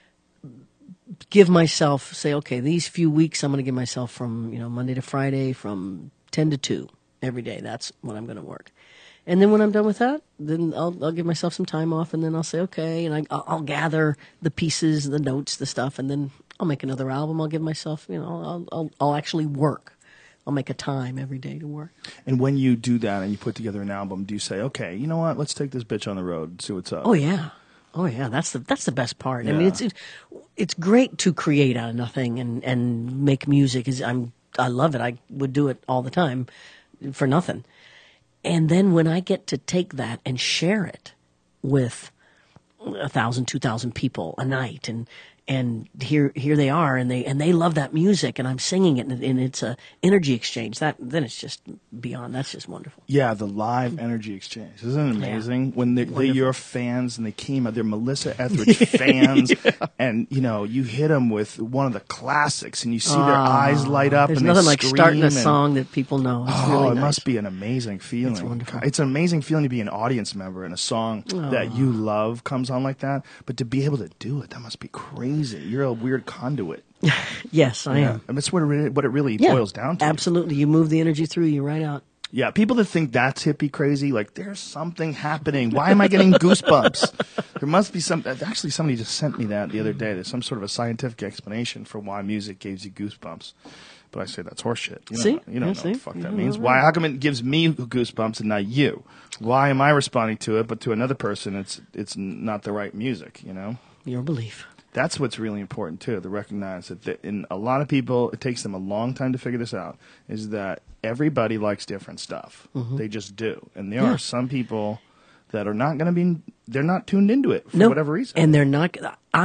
give myself, say, okay, these few weeks I'm going to give myself from, Monday to Friday from 10 to 2 every day. That's when I'm going to work. And then when I'm done with that, then I'll give myself some time off, and then I'll say, okay, and I'll gather the pieces, the notes, the stuff, and then I'll make another album. I'll give myself, I'll actually work. I'll make a time every day to work. And when you do that and you put together an album, do you say, okay, you know what, let's take this bitch on the road and see what's up? Oh yeah. That's the best part. Yeah. I mean, it's great to create out of nothing and make music. I love it. I would do it all the time for nothing. And then when I get to take that and share it with 1,000, 2,000 people a night, and here they are, and they love that music, and I'm singing it, and it's a energy exchange. Then it's just beyond. That's just wonderful. Yeah, the live energy exchange. Isn't it amazing? When they're your fans and they came out, they're Melissa Etheridge fans, and you hit them with one of the classics, and you see their eyes light up. There's and nothing they like scream starting a song that people know. It's really it nice. must be an amazing feeling. It's wonderful. It's an amazing feeling to be an audience member in a song that you love comes on like that. But to be able to do it, that must be crazy. You're a weird conduit. Yes, I am. And that's what it really boils down to. Absolutely. You move the energy through you right out. Yeah, people that think that's hippie crazy, like, there's something happening. Why am I getting goosebumps? There must be actually, somebody just sent me that the other day. There's some sort of a scientific explanation for why music gives you goosebumps. But I say that's horseshit. You don't know what the fuck that means. Why? How come it gives me goosebumps and not you? Why am I responding to it, but to another person it's not the right music, Your belief. That's what's really important, too, to recognize that in a lot of people, it takes them a long time to figure this out, is that everybody likes different stuff. Mm-hmm. They just do. And there are some people that are not going to be, they're not tuned into it for whatever reason. And they're not,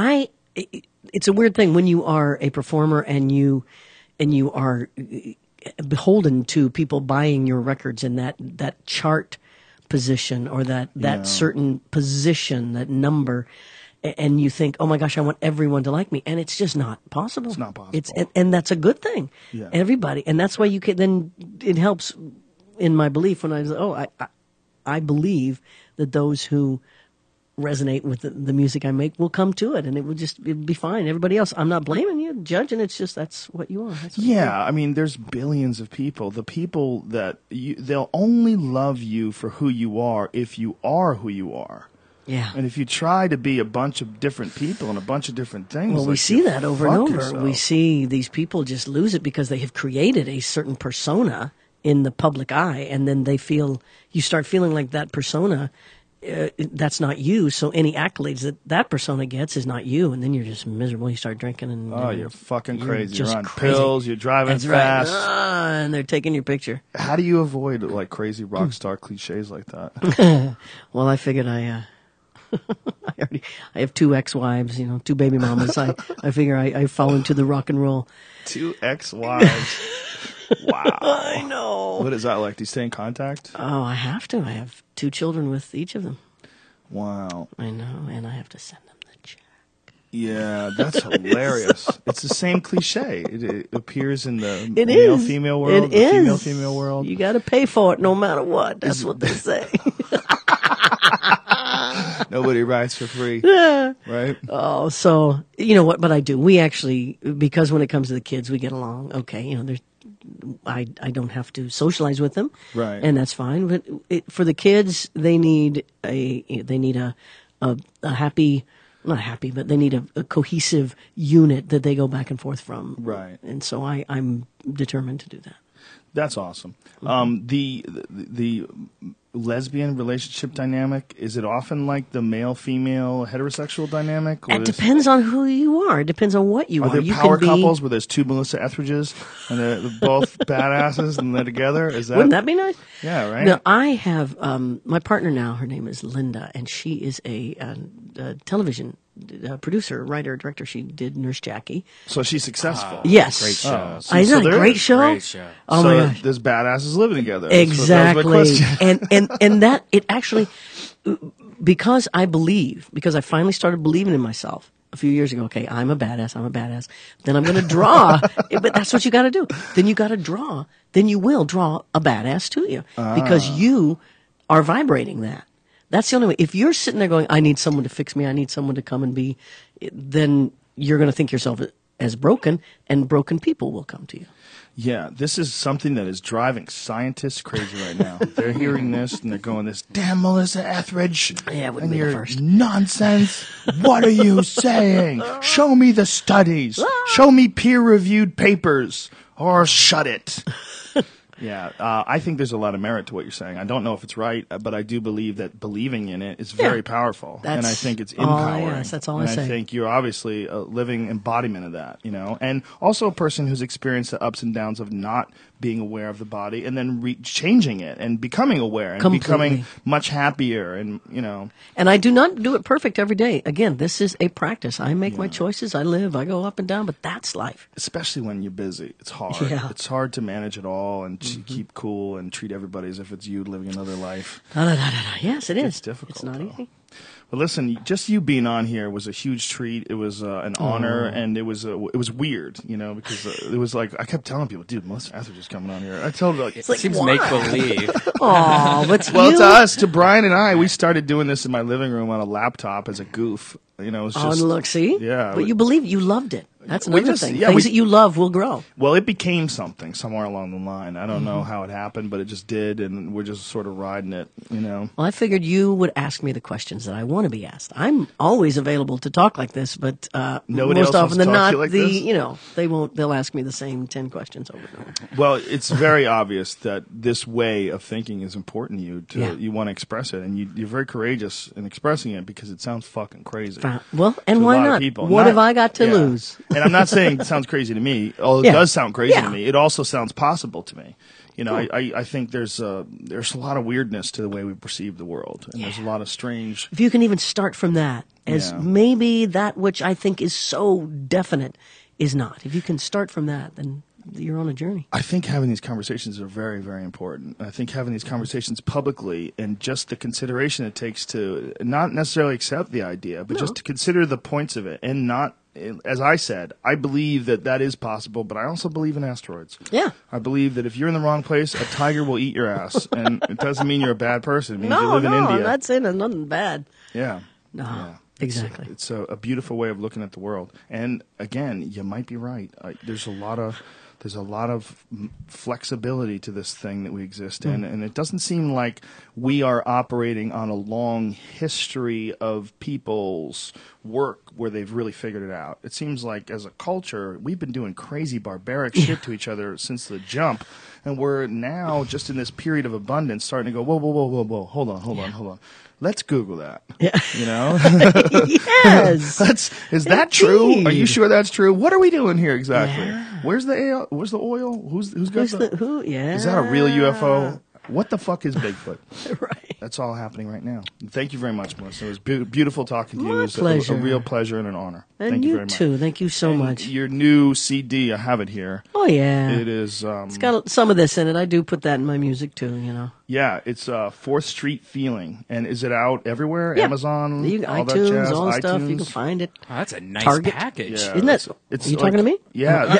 it's a weird thing when you are a performer and you are beholden to people buying your records in that chart position or that certain position, that number. And you think, oh my gosh, I want everyone to like me, and it's just not possible. It's not possible. And that's a good thing. Yeah. Everybody, and that's why you can. Then it helps in my belief when I believe that those who resonate with the music I make will come to it, and it'd be fine. Everybody else, I'm not blaming you, judging. It's just that's what you are. I mean, there's billions of people. The people that they'll only love you for who you are if you are who you are. Yeah. And if you try to be a bunch of different people and a bunch of different things, well, we see that over and over. Yourself. We see these people just lose it because they have created a certain persona in the public eye, and then you start feeling like that persona, that's not you. So any accolades that persona gets is not you, and then you're just miserable. You start drinking and you're fucking crazy. You're on crazy. Pills. You're driving That's fast. Right. And they're taking your picture. How do you avoid like crazy rock star cliches like that? Well, I figured I I have 2 ex-wives, 2 baby mamas. I figure I fall into the rock and roll. 2 ex-wives. Wow. I know. What is that like? Do you stay in contact? Oh, I have to. I have 2 children with each of them. Wow. I know, and I have to send them the check. Yeah, that's hilarious. It's the same cliche. It appears in the It male-female world, It the is. female-female world. You got to pay for it no matter what. That's what they say. Nobody rides for free, right? Oh, so you know what? But I do. We actually, because when it comes to the kids, we get along. Okay, I don't have to socialize with them, Right. And that's fine. But for the kids, they need a happy, not happy, but they need a cohesive unit that they go back and forth from. Right. And so I'm determined to do that. That's awesome. The lesbian relationship dynamic, is it often like the male-female heterosexual dynamic? Or It depends on who you are. It depends on what you are. Are there You power can be, couples where there's 2 Melissa Etheridges and they're both badasses and they're together? Is that? Wouldn't that be nice? Yeah, right. No, I have my partner now. Her name is Linda, and she is a television producer, writer, director. She did Nurse Jackie. So she's successful. Yes, Great show. Isn't that a there great is. show? Great show. Oh so my gosh! there's badasses living together. That was my Exactly, question. and that it actually, because I finally started believing in myself a few years ago. Okay, I'm a badass. Then I'm going to draw, but that's what you got to do. Then you got to draw. Then you will draw a badass to you because you are vibrating that. That's the only way. If you're sitting there going, I need someone to fix me, I need someone to come and be, then you're going to think yourself as broken, and broken people will come to you. Yeah, this is something that is driving scientists crazy right now. They're hearing this and they're going, "This damn Melissa Etheridge, Yeah, it wouldn't and be the your first." nonsense. What are you saying? Show me the studies. Show me peer-reviewed papers, or shut it." Yeah, I think there's a lot of merit to what you're saying. I don't know if it's right, but I do believe that believing in it is very powerful, and I think it's empowering. Yes, that's all and I say. I think you're obviously a living embodiment of that, and also a person who's experienced the ups and downs of not being aware of the body and then changing it and becoming aware and Completely. becoming much happier, and And I do not do it perfect every day. Again, this is a practice. I make my choices. I live. I go up and down, but that's life. especially when you're busy. It's hard. Yeah. It's hard to manage it all and to keep cool and treat everybody as if it's you living another life. Yes, it is. It's difficult, It's not though. easy. But listen, just you being on here was a huge treat. It was an honor, and it was weird, because it was like I kept telling people, "Dude, Melissa Etheridge is coming on here." I told them, It seems make believe. Oh, but well, you, to us, to Brian and I, we started doing this in my living room on a laptop as a goof. It was Oh, just look, see? Yeah. But you believe you loved it. That's We another just- thing. yeah, Things we- that you love will grow. Well, it became something somewhere along the line. I don't know how it happened, but it just did, and we're just sort of riding it. Well, I figured you would ask me the questions that I want to be asked. I'm always available to talk like this, but Nobody most else wants often to than talk to not, you like this? they won't. They'll ask me the same 10 questions over and over. Well, it's very obvious that this way of thinking is important to you. Yeah. You want to express it, and you're very courageous in expressing it because it sounds fucking crazy. Well, and to a why lot of not? people. What have I got to lose? And I'm not saying it sounds crazy to me, although Yeah. it does sound crazy Yeah. to me. It also sounds possible to me. I think there's a lot of weirdness to the way we perceive the world, and there's a lot of strange. If you can even start from that, as Yeah. maybe that which I think is so definite is not. If you can start from that, then you're on a journey. I think having these conversations are very, very important. I think having these conversations publicly and just the consideration it takes to not necessarily accept the idea, but just to consider the points of it and not, as I said, I believe that is possible, but I also believe in asteroids. Yeah. I believe that if you're in the wrong place, a tiger will eat your ass. And it doesn't mean you're a bad person. It means you No, live in India. I'm not saying there's nothing bad. Yeah. No, Yeah. exactly. It's a beautiful way of looking at the world. And again, you might be right. There's a lot of flexibility to this thing that we exist in, and it doesn't seem like we are operating on a long history of people's work where they've really figured it out. It seems like as a culture, we've been doing crazy barbaric shit to each other since the jump, and we're now just in this period of abundance starting to go, whoa, hold on. Let's Google that. Yeah. Yes. Is that true? Are you Indeed. sure that's true? What are we doing here exactly? Yeah. Where's the oil? Where's the oil? Who's got Who's the who? Yeah. Is that a real UFO? What the fuck is Bigfoot? Right. That's all happening right now. And thank you very much, Melissa. It was beautiful talking to you. My It was pleasure. a real pleasure and an honor. And thank you you very much. too. Thank you so And much. Your new CD, I have it here. Oh yeah. It is. It's got some of this in it. I do put that in my music too. You know. Yeah, it's 4th Street Feeling. And is it out everywhere? Yeah. Amazon, You, all that iTunes, jazz, all the stuff. You can iTunes? find it. Oh, that's a nice Target. package. Yeah, Isn't that? it's Are you like- talking to me? Yeah.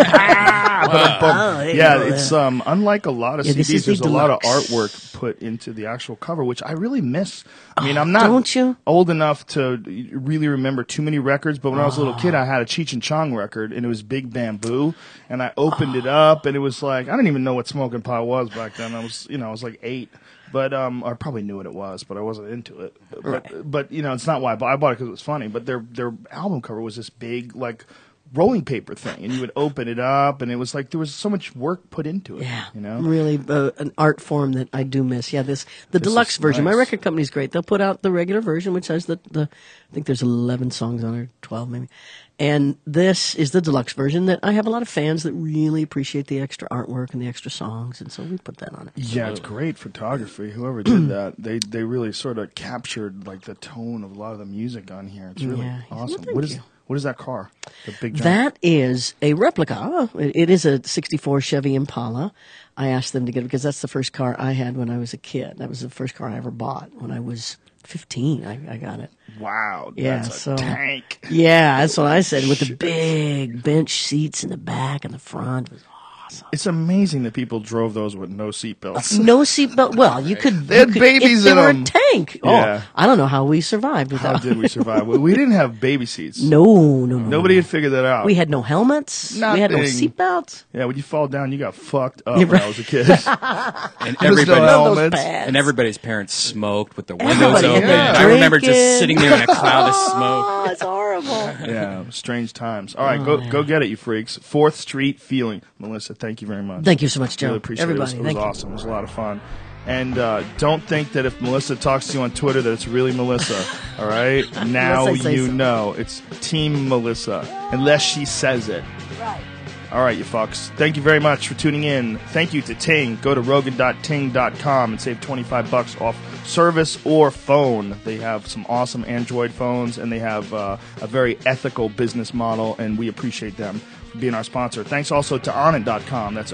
Oh, there you Yeah, go. it's unlike a lot of Yeah, this CDs. is the There's a lot of deluxe. artwork put into the actual cover, which I really miss. I mean, I'm not don't you? old enough to really remember too many records, but when I was a little kid, I had a Cheech and Chong record, and it was Big Bamboo, and I opened it up, and it was like I didn't even know what smoking pot was back then. I was like 8. But I probably knew what it was, but I wasn't into it. But it's not why I bought it because it was funny. But their album cover was this big like rolling paper thing, and you would open it up, and it was like there was so much work put into it. Yeah, you know. really an art form that I do miss. Yeah, the deluxe is version. nice. My record company's great. They'll put out the regular version, which has the I think there's 11 songs on it, 12 maybe. And this is the deluxe version that I have a lot of fans that really appreciate the extra artwork and the extra songs, and so we put that on it. Yeah, it's great photography. Whoever did that, they really sort of captured like the tone of a lot of the music on here. It's really Yeah. awesome. Well, thank you. What is that car? The big giant. That is a replica. It is a 64 Chevy Impala. I asked them to get it because that's the first car I had when I was a kid. That was the first car I ever bought when I was 15. I got it. Wow, Yeah, that's a so- tank. Yeah, that's what I said. With the big bench seats in the back and the front. It was awesome. It's amazing that people drove those with no seatbelts. No seatbelt. Well, you could. They had you could, babies if they in were them. a tank. Yeah. Oh, I don't know how we survived How without. did we survive? We didn't have baby seats. No. Nobody had figured that out. We had no helmets. We had no Nothing. seatbelts. Yeah, when you fall down, you got fucked up You're when right. I was a kid. And There was no everybody, helmets. pads. and everybody's parents smoked with the windows Everybody open. had their I remember just drinking. sitting there in a cloud of smoke. Oh, it's horrible. Yeah, strange times. All right, go get it, you freaks. 4th Street Feeling. Melissa, thank you very much. Thank you so much, Joe. Really appreciate Everybody, it. It was thank you. awesome. It was a lot of fun. And don't think that if Melissa talks to you on Twitter that it's really Melissa. All right? Now Unless I say you so. know. It's Team Melissa. Unless she says it. Right. All right, you fucks. Thank you very much for tuning in. Thank you to Ting. Go to rogan.ting.com and save $25 off service or phone. They have some awesome Android phones, and they have a very ethical business model, and we appreciate them for being our sponsor. Thanks also to Onnit.com. That's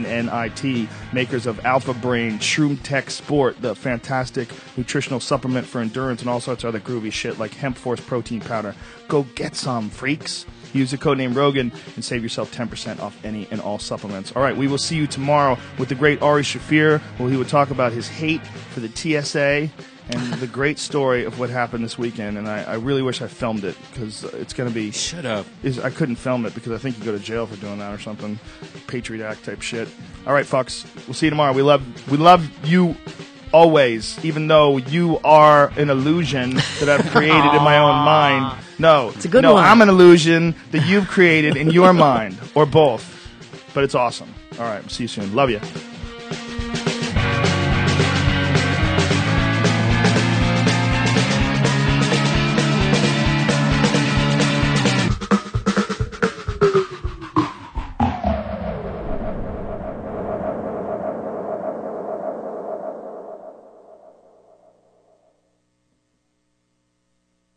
ONNIT, makers of Alpha Brain, Shroom Tech Sport, the fantastic nutritional supplement for endurance, and all sorts of other groovy shit like Hemp Force protein powder. Go get some, freaks. Use the code name Rogan and save yourself 10% off any and all supplements. All right, we will see you tomorrow with the great Ari Shafir, where he would talk about his hate for the TSA and the great story of what happened this weekend. And I really wish I filmed it because it's going to be. Should have. I couldn't film it because I think you go to jail for doing that or something, Patriot Act type shit. All right, fucks. We'll see you tomorrow. We love you. Always, even though you are an illusion that I've created in my own mind. No, It's a good no, one. I'm an illusion that you've created in your mind, or both. But it's awesome. All right, see you soon. Love you.